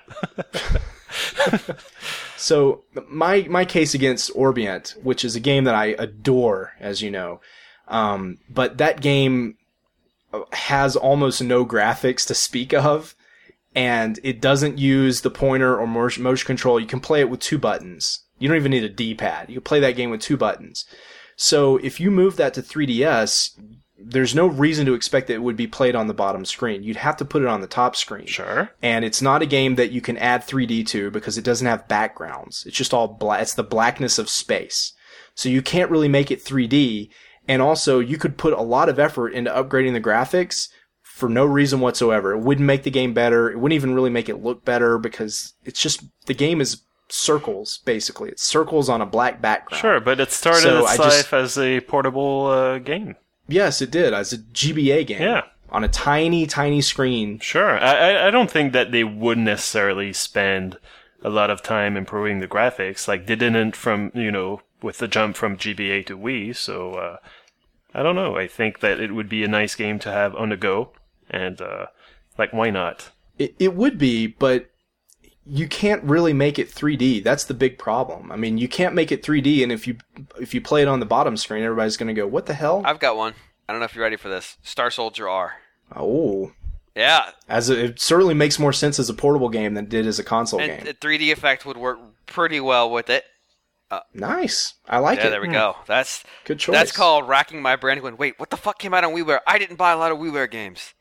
So my my case against Orbiant, which is a game that I adore, as you know, um, but that game has almost no graphics to speak of, and it doesn't use the pointer or motion motion control. You can play it with two buttons. You don't even need a D-pad. You can play that game with two buttons. So if you move that to three D S, there's no reason to expect that it would be played on the bottom screen. You'd have to put it on the top screen. Sure. And it's not a game that you can add three D to because it doesn't have backgrounds. It's just all black. It's the blackness of space. So you can't really make it three D. And also, you could put a lot of effort into upgrading the graphics for no reason whatsoever. It wouldn't make the game better. It wouldn't even really make it look better because it's just, the game is circles, basically. It's circles on a black background. Sure, but it started So its I just- life as a portable uh, game. Yes, it did, as a G B A game. Yeah. On a tiny, tiny screen. Sure. I, I- I don't think that they would necessarily spend a lot of time improving the graphics. Like, they didn't from, you know, with the jump from G B A to Wii, so, uh, I don't know. I think that it would be a nice game to have on the go, and, uh, like, why not? It, it would be, but you can't really make it three D. That's the big problem. I mean, you can't make it three D, and if you if you play it on the bottom screen, everybody's going to go, what the hell? I've got one. I don't know if you're ready for this. Star Soldier R. Oh. Yeah, As a, it certainly makes more sense as a portable game than it did as a console and game. the three D effect would work pretty well with it. Nice. I like Yeah, it. there we go. That's Good choice. that's called racking my brain. Going, wait, what the fuck came out on WiiWare? I didn't buy a lot of WiiWare games.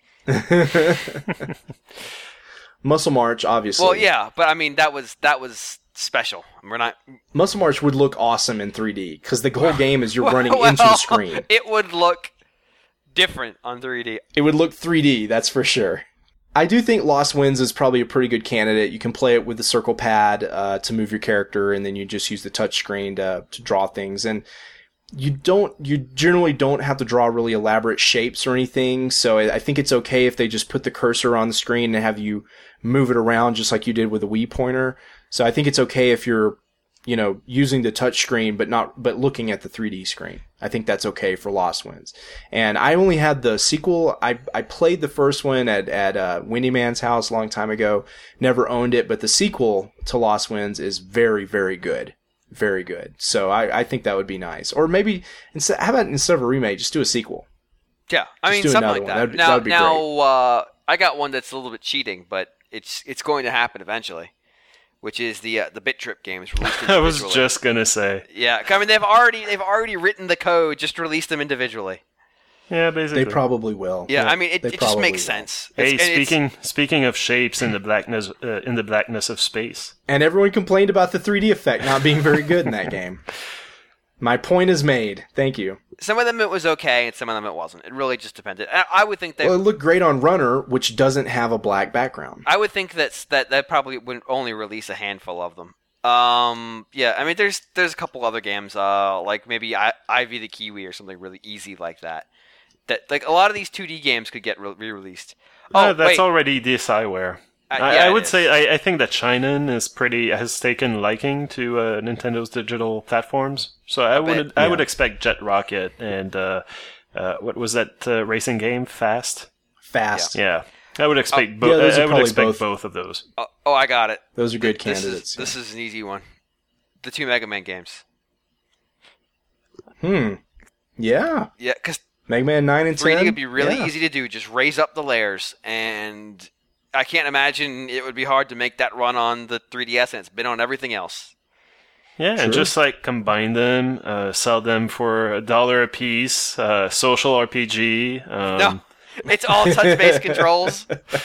Muscle March, obviously. Well, yeah, but I mean that was that was special. We're not Muscle March would look awesome in three D because the whole game is you're running well, into the screen. It would look different on three D. It would look three D, that's for sure. I do think Lost Winds is probably a pretty good candidate. You can play it with the circle pad uh, to move your character, and then you just use the touch screen to, to draw things. And you don't, you generally don't have to draw really elaborate shapes or anything. So I I think it's okay if they just put the cursor on the screen and have you move it around just like you did with the Wii pointer. So I think it's okay if you're, you know, using the touch screen, but not, but looking at the three D screen. I think that's okay for Lost Winds. And I only had the sequel. I, I played the first one at, at, uh, Windy Man's house a long time ago. Never owned it, but the sequel to Lost Winds is very, very good. Very good. So I, I think that would be nice. Or maybe instead, how about instead of a remake, just do a sequel? Yeah, I Just mean do something another like one. that. That'd be- now, that'd be now uh, I got one that's a little bit cheating, but it's it's going to happen eventually, which is the uh, the Bit Trip games released I was individually. just gonna say. Yeah, I mean they've already they've already written the code, just release them individually. Yeah, basically. They probably will. Yeah, I mean it, They it just probably makes will. sense. Hey, It's- and it's- speaking speaking of shapes in the blackness uh, in the blackness of space. And everyone complained about the three D effect not being very good in that game. My point is made. Thank you. Some of them it was okay, and some of them it wasn't. It really just depended. I, I would think that. Well, it looked great on Runner, which doesn't have a black background. I would think that's, that that probably would only release a handful of them. Um, yeah, I mean, there's there's a couple other games, uh, like maybe I, Ivy the Kiwi or something really easy like that. That like a lot of these two D games could get re- re-released. Oh, Oh, that's wait. already DSiWare. Uh, I, yeah, I it would is. say I, I think that Shinen is pretty has taken liking to uh, Nintendo's digital platforms. So I would bet. I would Yeah. expect Jet Rocket and uh, uh, what was that uh, racing game? Fast. Fast. Yeah, I would expect yeah, both. those are I would probably expect both. both of those. Oh, oh, I got it. Those are good This candidates. is, this is an easy one. The two Mega Man games. Hmm. Yeah. Yeah, because Mega Man nine and three D ten. would be really Yeah. easy to do. Just raise up the layers, and I can't imagine it would be hard to make that run on the three D S, and it's been on everything else. Yeah, Sure. and just like combine them, uh, sell them for a dollar a piece. Uh, social R P G. Um, No, it's all touch-based controls.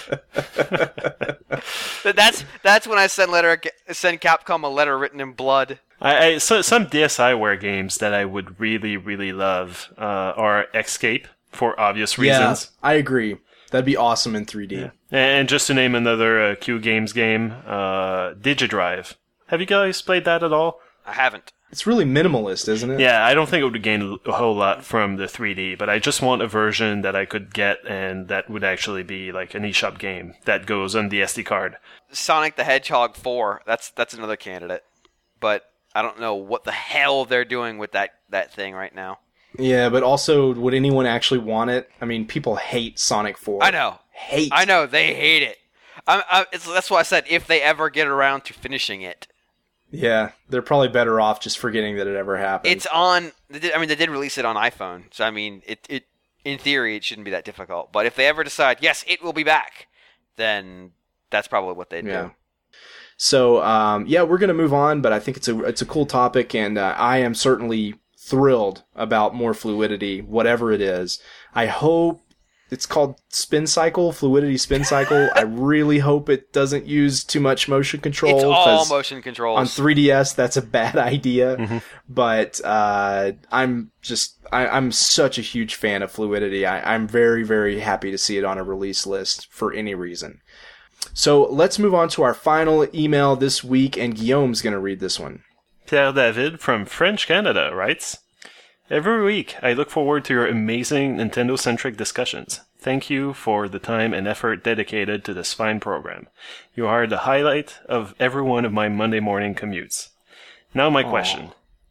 But that's that's when I send letter send Capcom a letter written in blood. I, I so, some DSiWare games that I would really really love uh, are Escape for obvious Yeah, reasons. I agree. That'd be awesome in three D. And just to name another uh, Q Games game, uh, Digidrive. Have you guys played that at all? I haven't. It's really minimalist, isn't it? Yeah, I don't think it would gain a whole lot from the three D, but I just want a version that I could get and that would actually be like an eShop game that goes on the S D card. Sonic the Hedgehog four. That's that's another candidate, but I don't know what the hell they're doing with that, that thing right now. Yeah, but also, would anyone actually want it? I mean, people hate Sonic four. I know. Hate. I know they hate it. I'm, I, it's, that's why I said if they ever get around to finishing it. Yeah, they're probably better off just forgetting that it ever happened. It's on. They did, I mean, they did release it on iPhone, so I mean, it, it in theory it shouldn't be that difficult. But if they ever decide, yes, it will be back, then that's probably what they'd Yeah. do. So, um, yeah, we're gonna move on, but I think it's a it's a cool topic, and uh, I am certainly thrilled about more fluidity, whatever it is. I hope it's called Spin Cycle, Fluidity Spin Cycle. I really hope it doesn't use too much motion control. It's all 'cause motion controls. on three D S, that's a bad idea. Mm-hmm. But uh, I'm just I, I'm such a huge fan of Fluidity. I, I'm very very happy to see it on a release list for any reason. So let's move on to our final email this week, and Guillaume's going to read this one. Pierre David from French Canada writes, every week I look forward to your amazing Nintendo-centric discussions. Thank you for the time and effort dedicated to this fine program. You are the highlight of every one of my Monday morning commutes. Now my question.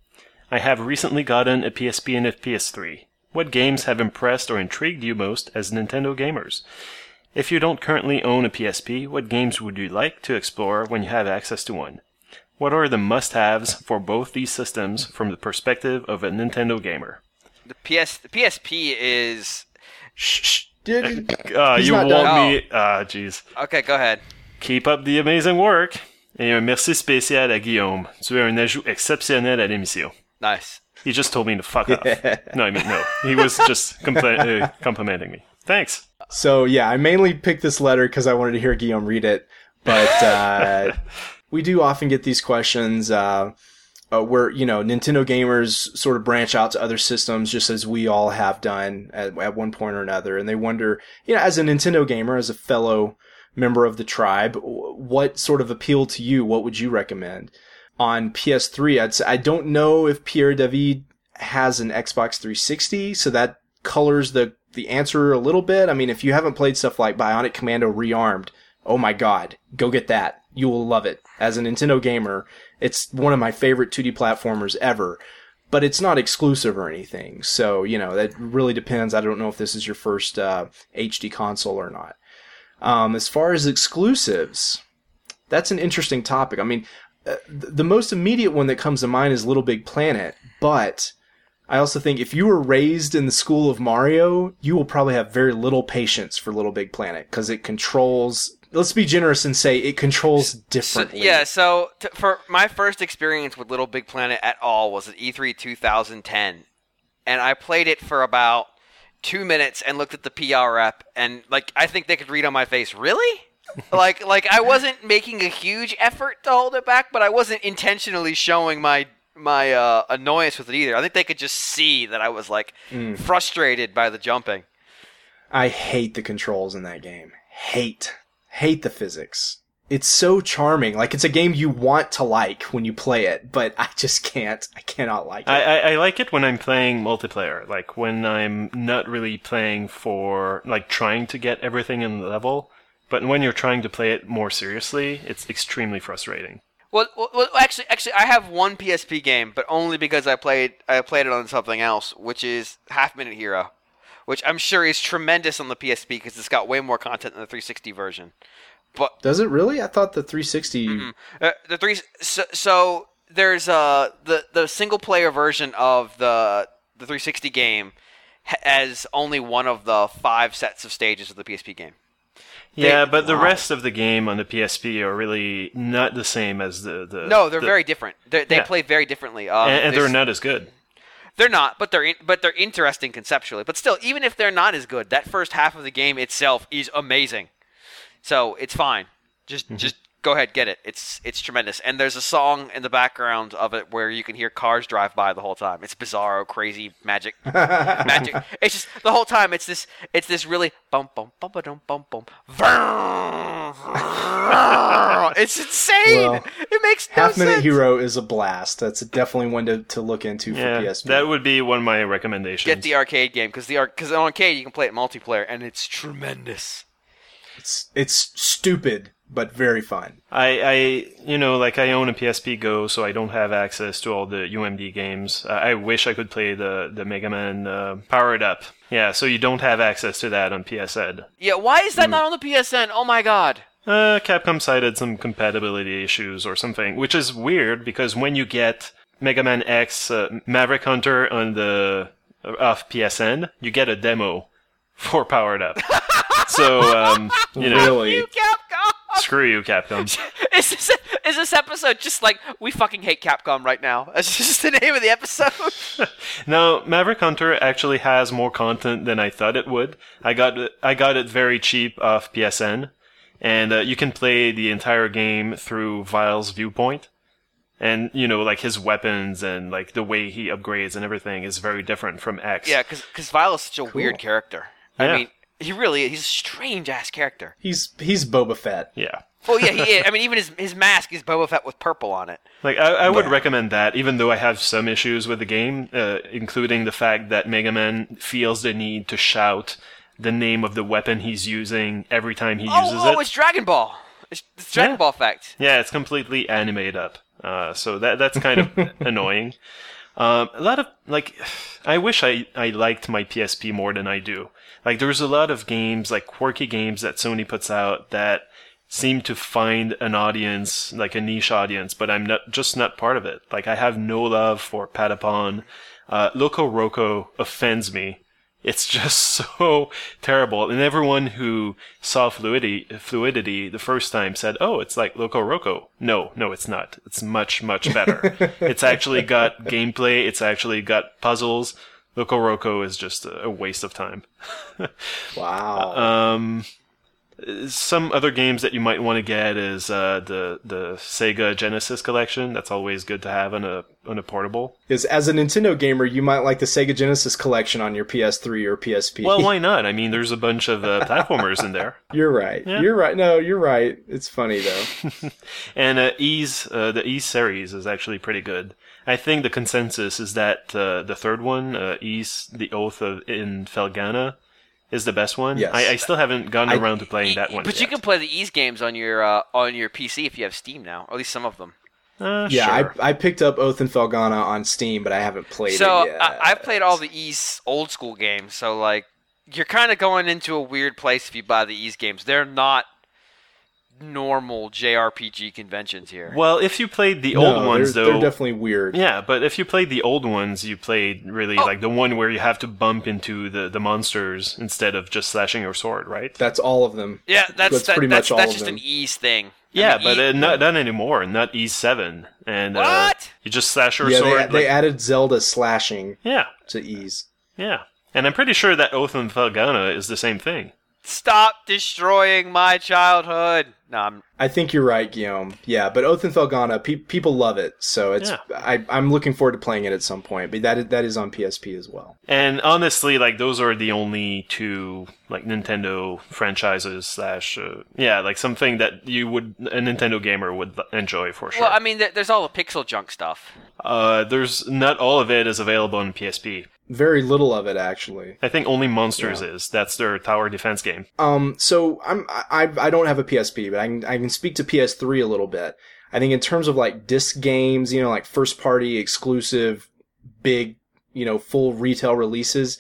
I have recently gotten a P S P and a P S three. What games have impressed or intrigued you most as Nintendo gamers? If you don't currently own a P S P, what games would you like to explore when you have access to one? What are the must-haves for both these systems from the perspective of a Nintendo gamer? The P S the P S P is Shh, shh. Did, Ah, He's you not want done. me... Ah, jeez. okay. Go ahead. Keep up the amazing work. Et un merci spécial à Guillaume. Tu es un ajout exceptionnel à l'émission. Nice. He just told me to fuck off. No, I mean, no. He was just compli- uh, complimenting me. Thanks. So yeah, I mainly picked this letter because I wanted to hear Guillaume read it, but uh, we do often get these questions uh, uh, where you know Nintendo gamers sort of branch out to other systems, just as we all have done at, at one point or another, and they wonder, you know, as a Nintendo gamer, as a fellow member of the tribe, what sort of appealed to you? What would you recommend? On P S three, I'd say, I don't know if Pierre David has an Xbox three sixty, so that colors the the answer a little bit. I mean, if you haven't played stuff like Bionic Commando Rearmed, oh my god, go get that. You will love it. As a Nintendo gamer, it's one of my favorite two D platformers ever, but it's not exclusive or anything. So, you know, that really depends. I don't know if this is your first uh, H D console or not. Um, as far as exclusives, that's an interesting topic. I mean, uh, the most immediate one that comes to mind is Little Big Planet, but I also think if you were raised in the school of Mario, you will probably have very little patience for Little Big Planet because it controls. Let's be generous and say it controls So, differently. yeah. So t- for my first experience with Little Big Planet at all was at E three twenty ten, and I played it for about two minutes and looked at the P R rep, and like I think they could read on my face, really. like, like I wasn't making a huge effort to hold it back, but I wasn't intentionally showing my my uh, annoyance with it either. I think they could just see that I was like Mm. frustrated by the jumping. I hate the controls in that game. Hate. Hate the physics. It's so charming. Like, it's a game you want to like when you play it, but I just can't. I cannot like it. I, I, I like it when I'm playing multiplayer, like when I'm not really playing for, like, trying to get everything in the level, but when you're trying to play it more seriously, it's extremely frustrating. Well, well, well, actually, actually, I have one P S P game, but only because I played I played it on something else, which is Half Minute Hero, which I'm sure is tremendous on the P S P because it's got way more content than the three sixty version. But Does it really? I thought the three sixty... mm, uh, the three so, so there's uh the the single player version of the the three sixty game has only one of the five sets of stages of the P S P game. Yeah, They- but the wow. rest of the game on the P S P are really not the same as the... the No, they're the- very different. They're, they Yeah. play very differently. Um, And, and they're there's- not as good. They're not, but they're in, but they're interesting conceptually. But still, even if they're not as good, that first half of the game itself is amazing. So it's fine. Just Mm-hmm. just go ahead, get it. It's it's tremendous. And there's a song in the background of it where you can hear cars drive by the whole time. It's bizarro, crazy, magic, magic. It's just the whole time. It's this it's this really bum bum bum bum bum bum. It's insane. Well, It makes no Half Minute sense. Hero is a blast. That's definitely one to, to look into for Yeah, P S P. that would be one of my recommendations. Get the arcade game because the because on arcade you can play it multiplayer and it's tremendous. It's, it's stupid, but very fun. I, I, you know, like I own a P S P Go, so I don't have access to all the U M D games. Uh, I wish I could play the, the Mega Man uh, Powered Up. Yeah, so you don't have access to that on P S Ed. Yeah, why is that not on the P S N? Oh my god. Uh, Capcom cited some compatibility issues or something, which is weird because when you get Mega Man X uh, Maverick Hunter on the off P S N, you get a demo for Powered Up. So, um, you know, Really? You Capcom. screw you, Capcom. Is this is this episode just like we fucking hate Capcom right now? That's just the name of the episode. Now, Maverick Hunter actually has more content than I thought it would. I got it, I got it very cheap off P S N, and uh, you can play the entire game through Vile's viewpoint. And, you know, like his weapons and like the way he upgrades and everything is very different from X. Yeah, because because Vile is such a weird character. I Yeah. mean, he really is. He's a strange ass character. He's he's Boba Fett. Yeah. Well, yeah, he is. I mean, even his his mask is Boba Fett with purple on it. Like, I, I would Yeah. recommend that, even though I have some issues with the game, uh, including the fact that Mega Man feels the need to shout the name of the weapon he's using every time he Oh, uses oh, it. it's Dragon Ball. It's, it's Dragon Yeah. Ball effect. Yeah, it's completely animated up. Uh, so that that's kind of annoying. Um, a lot of, like, I wish I, I liked my P S P more than I do. Like, there's a lot of games, like quirky games that Sony puts out that seem to find an audience, like a niche audience, but I'm not just not part of it. Like, I have no love for Patapon. Uh, Loco Roco offends me. It's just so terrible. And everyone who saw Fluidity, Fluidity the first time said, oh, it's like Loco Roco. No, no, it's not. It's much, much better. It's actually got gameplay. It's actually got puzzles. Loco Roco is just a waste of time. Wow. Um, some other games that you might want to get is uh, the the Sega Genesis collection. That's always good to have on a on a portable. Is as a Nintendo gamer, you might like the Sega Genesis collection on your P S three or P S P. Well, why not? I mean, there's a bunch of uh, platformers in there. You're right. Yeah. You're right. No, you're right. It's funny though. And uh, Ease, uh, the Ease series is actually pretty good. I think the consensus is that uh, the third one, uh, Ease, the Oath of in Felgana, is the best one. Yes. I, I still haven't gotten I- around to playing that one But yet. you can play the Ease games on your uh, on your P C if you have Steam now, or at least some of them. Uh, Yeah, sure. I I picked up Oath and Felgana on Steam, but I haven't played So it yet. I, I've played all the Ease old school games. So like, you're kind of going into a weird place if you buy the Ease games. They're not normal J R P G conventions here. Well, if you played the No, old ones, they're, though, they're definitely weird. yeah. But if you played the old ones, you played really Oh. like the one where you have to bump into the, the monsters instead of just slashing your sword, right? That's all of them. Yeah, that's That's that, pretty that's, much all that's of just them. an Ease thing. I Yeah, mean, but E- uh, not not anymore. Not E seven, and uh, What? you just slash your Yeah, sword. they, like, they added Zelda slashing yeah, to ease. yeah. And I'm pretty sure that Oath and Felgana is the same thing. Stop destroying my childhood. No, I'm... I think you're right, Guillaume. Yeah, but Oath and Felghana, pe- people love it, so it's. Yeah. I, I'm looking forward to playing it at some point. But that is, that is on P S P as well. And honestly, like those are the only two like Nintendo franchises slash uh, yeah, like something that you would a Nintendo gamer would enjoy for sure. Well, I mean, th- there's all the pixel junk stuff. Uh, there's not all of it is available on P S P. Very little of it, actually. I think only Monsters Yeah. is. That's their tower defense game. Um, so I'm I I don't have a P S P, but I can I can speak to P S three a little bit. I think in terms of like disc games, you know, like first party exclusive, big, you know, full retail releases.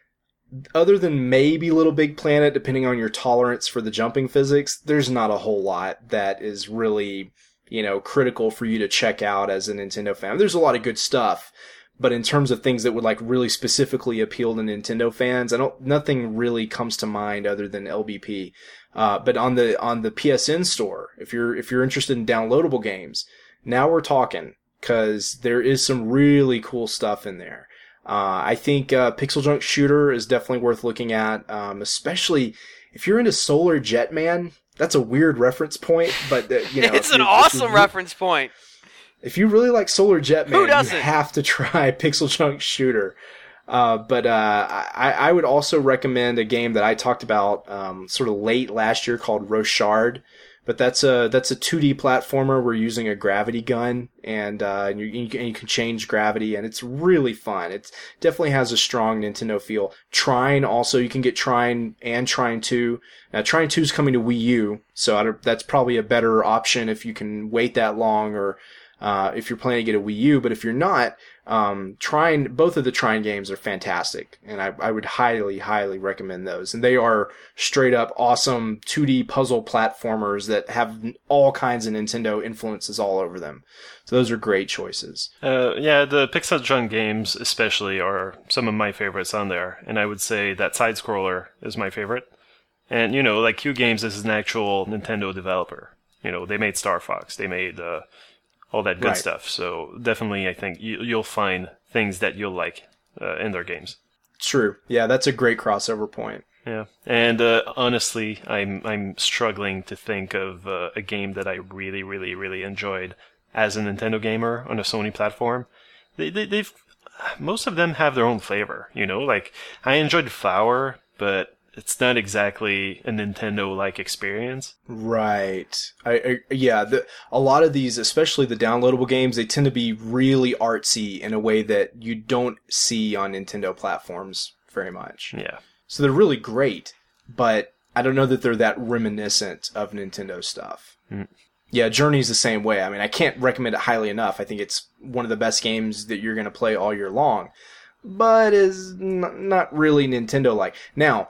Other than maybe Little Big Planet, depending on your tolerance for the jumping physics, there's not a whole lot that is really, you know, critical for you to check out as a Nintendo fan. There's a lot of good stuff. But in terms of things that would like really specifically appeal to Nintendo fans, I don't. Nothing really comes to mind other than L B P. Uh, but on the on the P S N store, if you're if you're interested in downloadable games, now we're talking, because there is some really cool stuff in there. Uh, I think uh, Pixel Junk Shooter is definitely worth looking at, um, especially if you're into Solar Jetman. That's a weird reference point, but uh, you know, It's if an you- if awesome you- reference point. If you really like Solar Jetman, Who you doesn't? have to try Pixel Junk Shooter. Uh, but uh, I, I would also recommend a game that I talked about um, sort of late last year called Rochard. But that's a that's a two D platformer. We're using a gravity gun, and uh, and you, you can, you can change gravity, and it's really fun. It definitely has a strong Nintendo feel. Trine also, you can get Trine and Trine two. Now Trine two is coming to Wii U, so I don't, that's probably a better option if you can wait that long, or uh, if you're planning to get a Wii U. But if you're not, um, Trine, both of the Trine games are fantastic, and I, I would highly, highly recommend those. And they are straight up awesome two D puzzle platformers that have all kinds of Nintendo influences all over them. So those are great choices. Uh, yeah, the Pixel Junk games especially are some of my favorites on there, and I would say that Side Scroller is my favorite. And you know, like Q Games is an actual Nintendo developer. You know, they made Star Fox, they made uh, all that good Right. stuff. So definitely, I think you, you'll find things that you'll like uh, in their games. True. Yeah, that's a great crossover point. Yeah, and uh, honestly, I'm I'm struggling to think of uh, a game that I really, really, really enjoyed as a Nintendo gamer on a Sony platform. They, they they've most of them have their own flavor. You know, like I enjoyed Flower, but it's not exactly a Nintendo-like experience. Right. I, I yeah. The, a lot of these, especially the downloadable games, they tend to be really artsy in a way that you don't see on Nintendo platforms very much. Yeah. So they're really great, but I don't know that they're that reminiscent of Nintendo stuff. Mm. Yeah, Journey's the same way. I mean, I can't recommend it highly enough. I think it's one of the best games that you're going to play all year long, but is n- not really Nintendo-like. Now,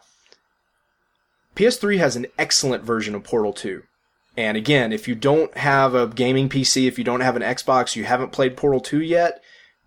P S three has an excellent version of Portal two. And again, if you don't have a gaming P C, if you don't have an Xbox, you haven't played Portal two yet,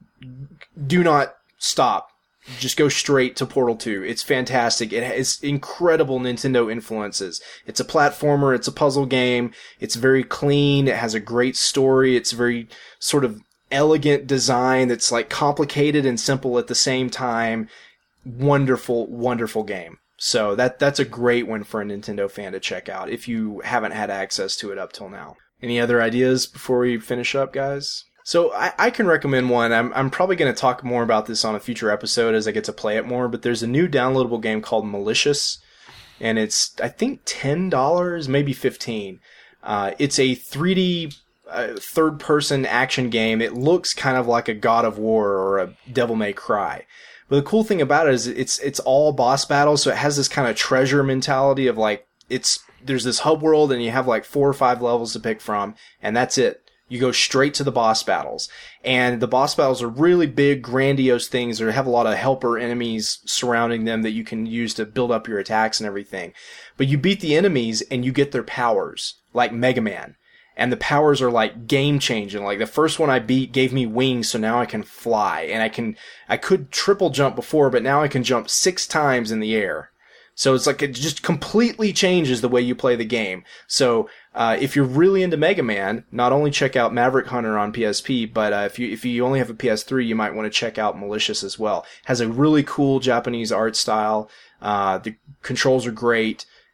do not stop. Just go straight to Portal two. It's fantastic. It has incredible Nintendo influences. It's a platformer. It's a puzzle game. It's very clean. It has a great story. It's very sort of elegant design that's like complicated and simple at the same time. Wonderful, wonderful game. So that that's a great one for a Nintendo fan to check out if you haven't had access to it up till now. Any other ideas before we finish up, guys? So I, I can recommend one. I'm I'm probably going to talk more about this on a future episode as I get to play it more, but there's a new downloadable game called Malicious, and it's, I think, ten dollars, maybe fifteen dollars. Uh, it's a three D uh, third-person action game. It looks kind of like a God of War or a Devil May Cry. But the cool thing about it is it's it's all boss battles, so it has this kind of treasure mentality of like, it's there's this hub world and you have like four or five levels to pick from, and that's it. You go straight to the boss battles. And the boss battles are really big, grandiose things that have a lot of helper enemies surrounding them that you can use to build up your attacks and everything. But you beat the enemies and you get their powers, like Mega Man. And the powers are like game changing. Like the first one I beat gave me wings, so now I can fly. And I can, I could triple jump before, but now I can jump six times in the air. So it's like it just completely changes the way you play the game. So uh, if you're really into Mega Man, not only check out Maverick Hunter on P S P, but uh, if you if you only have a P S three, you might want to check out Malicious as well. Has a really cool Japanese art style. Uh, the controls are great.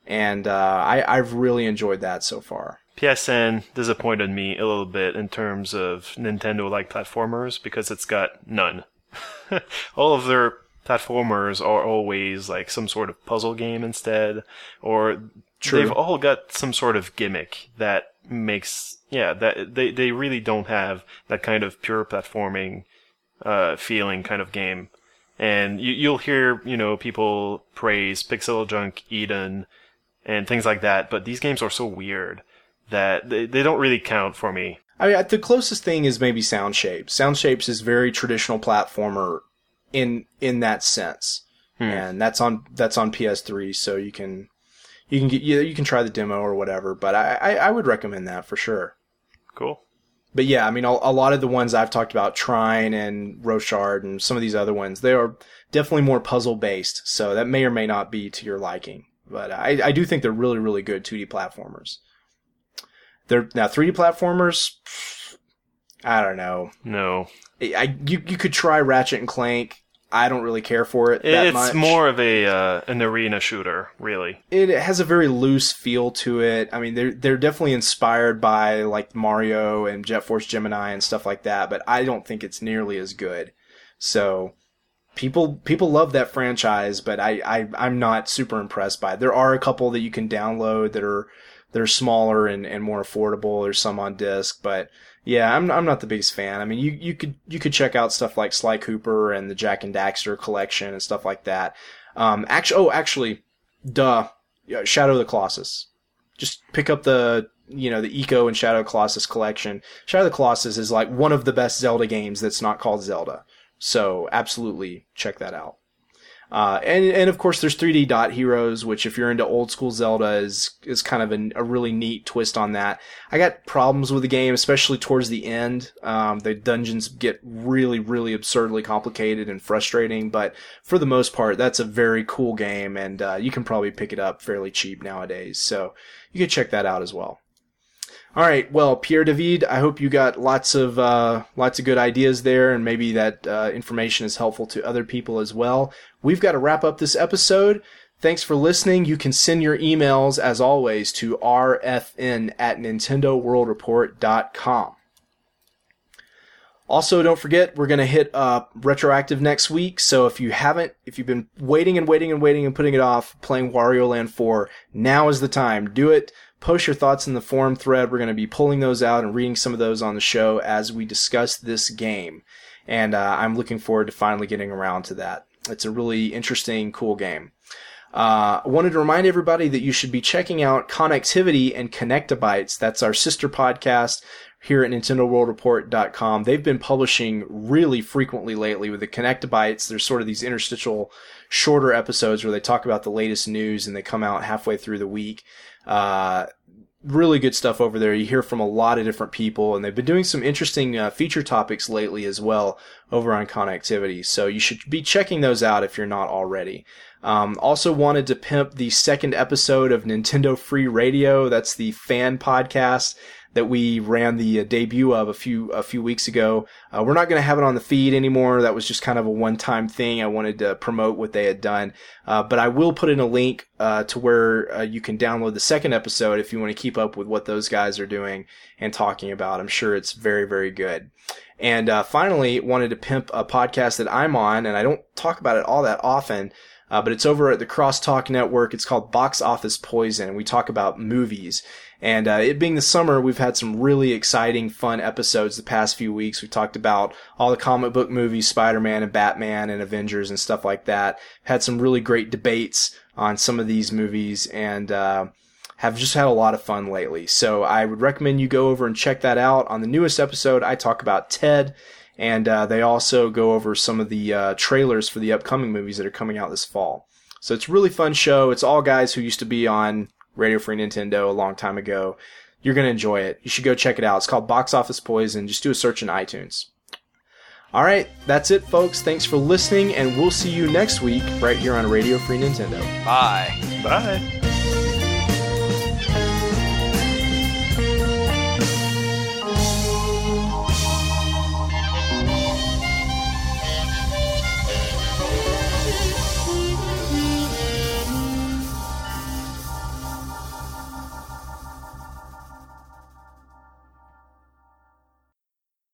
And uh, I, I've really enjoyed that so far. P S N disappointed me a little bit in terms of Nintendo-like platformers because it's got none. All of their platformers are always like some sort of puzzle game instead, or True. They've all got some sort of gimmick that makes, yeah, that they, they really don't have that kind of pure platforming uh, feeling kind of game. And you, you'll hear, you know, people praise Pixel Junk Eden and things like that, but these games are so weird that they, they don't really count for me. I mean, the closest thing is maybe Sound Shapes. Sound Shapes is very traditional platformer in in that sense, hmm. and that's on that's on P S three, so you can you can get you, you can try the demo or whatever. But I, I, I would recommend that for sure. Cool. But yeah, I mean, a, a lot of the ones I've talked about, Trine and Rochard and some of these other ones, they are definitely more puzzle based, so that may or may not be to your liking. But I, I do think they're really, really good two D platformers. They're now three D platformers. I don't know. No, I you you could try Ratchet and Clank. I don't really care for it that it's much. It's more of a uh, an arena shooter, really. It has a very loose feel to it. I mean, they're they're definitely inspired by like Mario and Jet Force Gemini and stuff like that, but I don't think it's nearly as good. So people people love that franchise, but I, I I'm not super impressed by it. There are a couple that you can download that are that are smaller and, and more affordable. There's some on disc, but yeah, I'm I'm not the biggest fan. I mean, you, you could you could check out stuff like Sly Cooper and the Jack and Daxter collection and stuff like that. Um, actually, oh, actually, duh, Shadow of the Colossus. Just pick up the you know the Eco and Shadow of the Colossus collection. Shadow of the Colossus is like one of the best Zelda games that's not called Zelda. So absolutely check that out. Uh, and, and of course there's three D Dot Heroes, which if you're into old school Zelda is, is kind of an, a really neat twist on that. I got problems with the game, especially towards the end. Um, the dungeons get really, really absurdly complicated and frustrating, but for the most part, that's a very cool game, and, uh, you can probably pick it up fairly cheap nowadays. So you can check that out as well. All right, well, Pierre David, I hope you got lots of uh, lots of good ideas there, and maybe that uh, information is helpful to other people as well. We've got to wrap up this episode. Thanks for listening. You can send your emails, as always, to r f n at nintendo world report dot com. Also, don't forget, we're going to hit uh, Retroactive next week, so if you haven't, if you've been waiting and waiting and waiting and putting it off, playing Wario Land four, now is the time. Do it. Post your thoughts in the forum thread. We're going to be pulling those out and reading some of those on the show as we discuss this game. And uh, I'm looking forward to finally getting around to that. It's a really interesting, cool game. Uh, I wanted to remind everybody that you should be checking out Connectivity and Connectabytes. That's our sister podcast here at Nintendo World Report dot com. They've been publishing really frequently lately with the Connectabytes. There's sort of these interstitial, shorter episodes where they talk about the latest news and they come out halfway through the week. Uh, really good stuff over there. You hear from a lot of different people, and they've been doing some interesting uh, feature topics lately as well over on Connectivity. So you should be checking those out if you're not already. Um, also wanted to pimp the second episode of Nintendo Free Radio. That's the fan podcast that we ran the uh, debut of a few a few weeks ago. Uh, we're not going to have it on the feed anymore. That was just kind of a one-time thing. I wanted to promote what they had done. Uh, but I will put in a link uh, to where uh, you can download the second episode if you want to keep up with what those guys are doing and talking about. I'm sure it's very, very good. And uh, finally, wanted to pimp a podcast that I'm on, and I don't talk about it all that often, uh, but it's over at the Crosstalk Network. It's called Box Office Poison, and we talk about movies. And uh, it being the summer, we've had some really exciting, fun episodes the past few weeks. We talked about all the comic book movies, Spider-Man and Batman and Avengers and stuff like that. Had some really great debates on some of these movies, and uh, have just had a lot of fun lately. So I would recommend you go over and check that out. On the newest episode, I talk about Ted, and uh, they also go over some of the uh, trailers for the upcoming movies that are coming out this fall. So it's a really fun show. It's all guys who used to be on Radio Free Nintendo a long time ago. You're going to enjoy it. You should go check it out. It's called Box Office Poison. Just do a search in iTunes. All right, that's it, folks. Thanks for listening, and we'll see you next week right here on Radio Free Nintendo. Bye. Bye.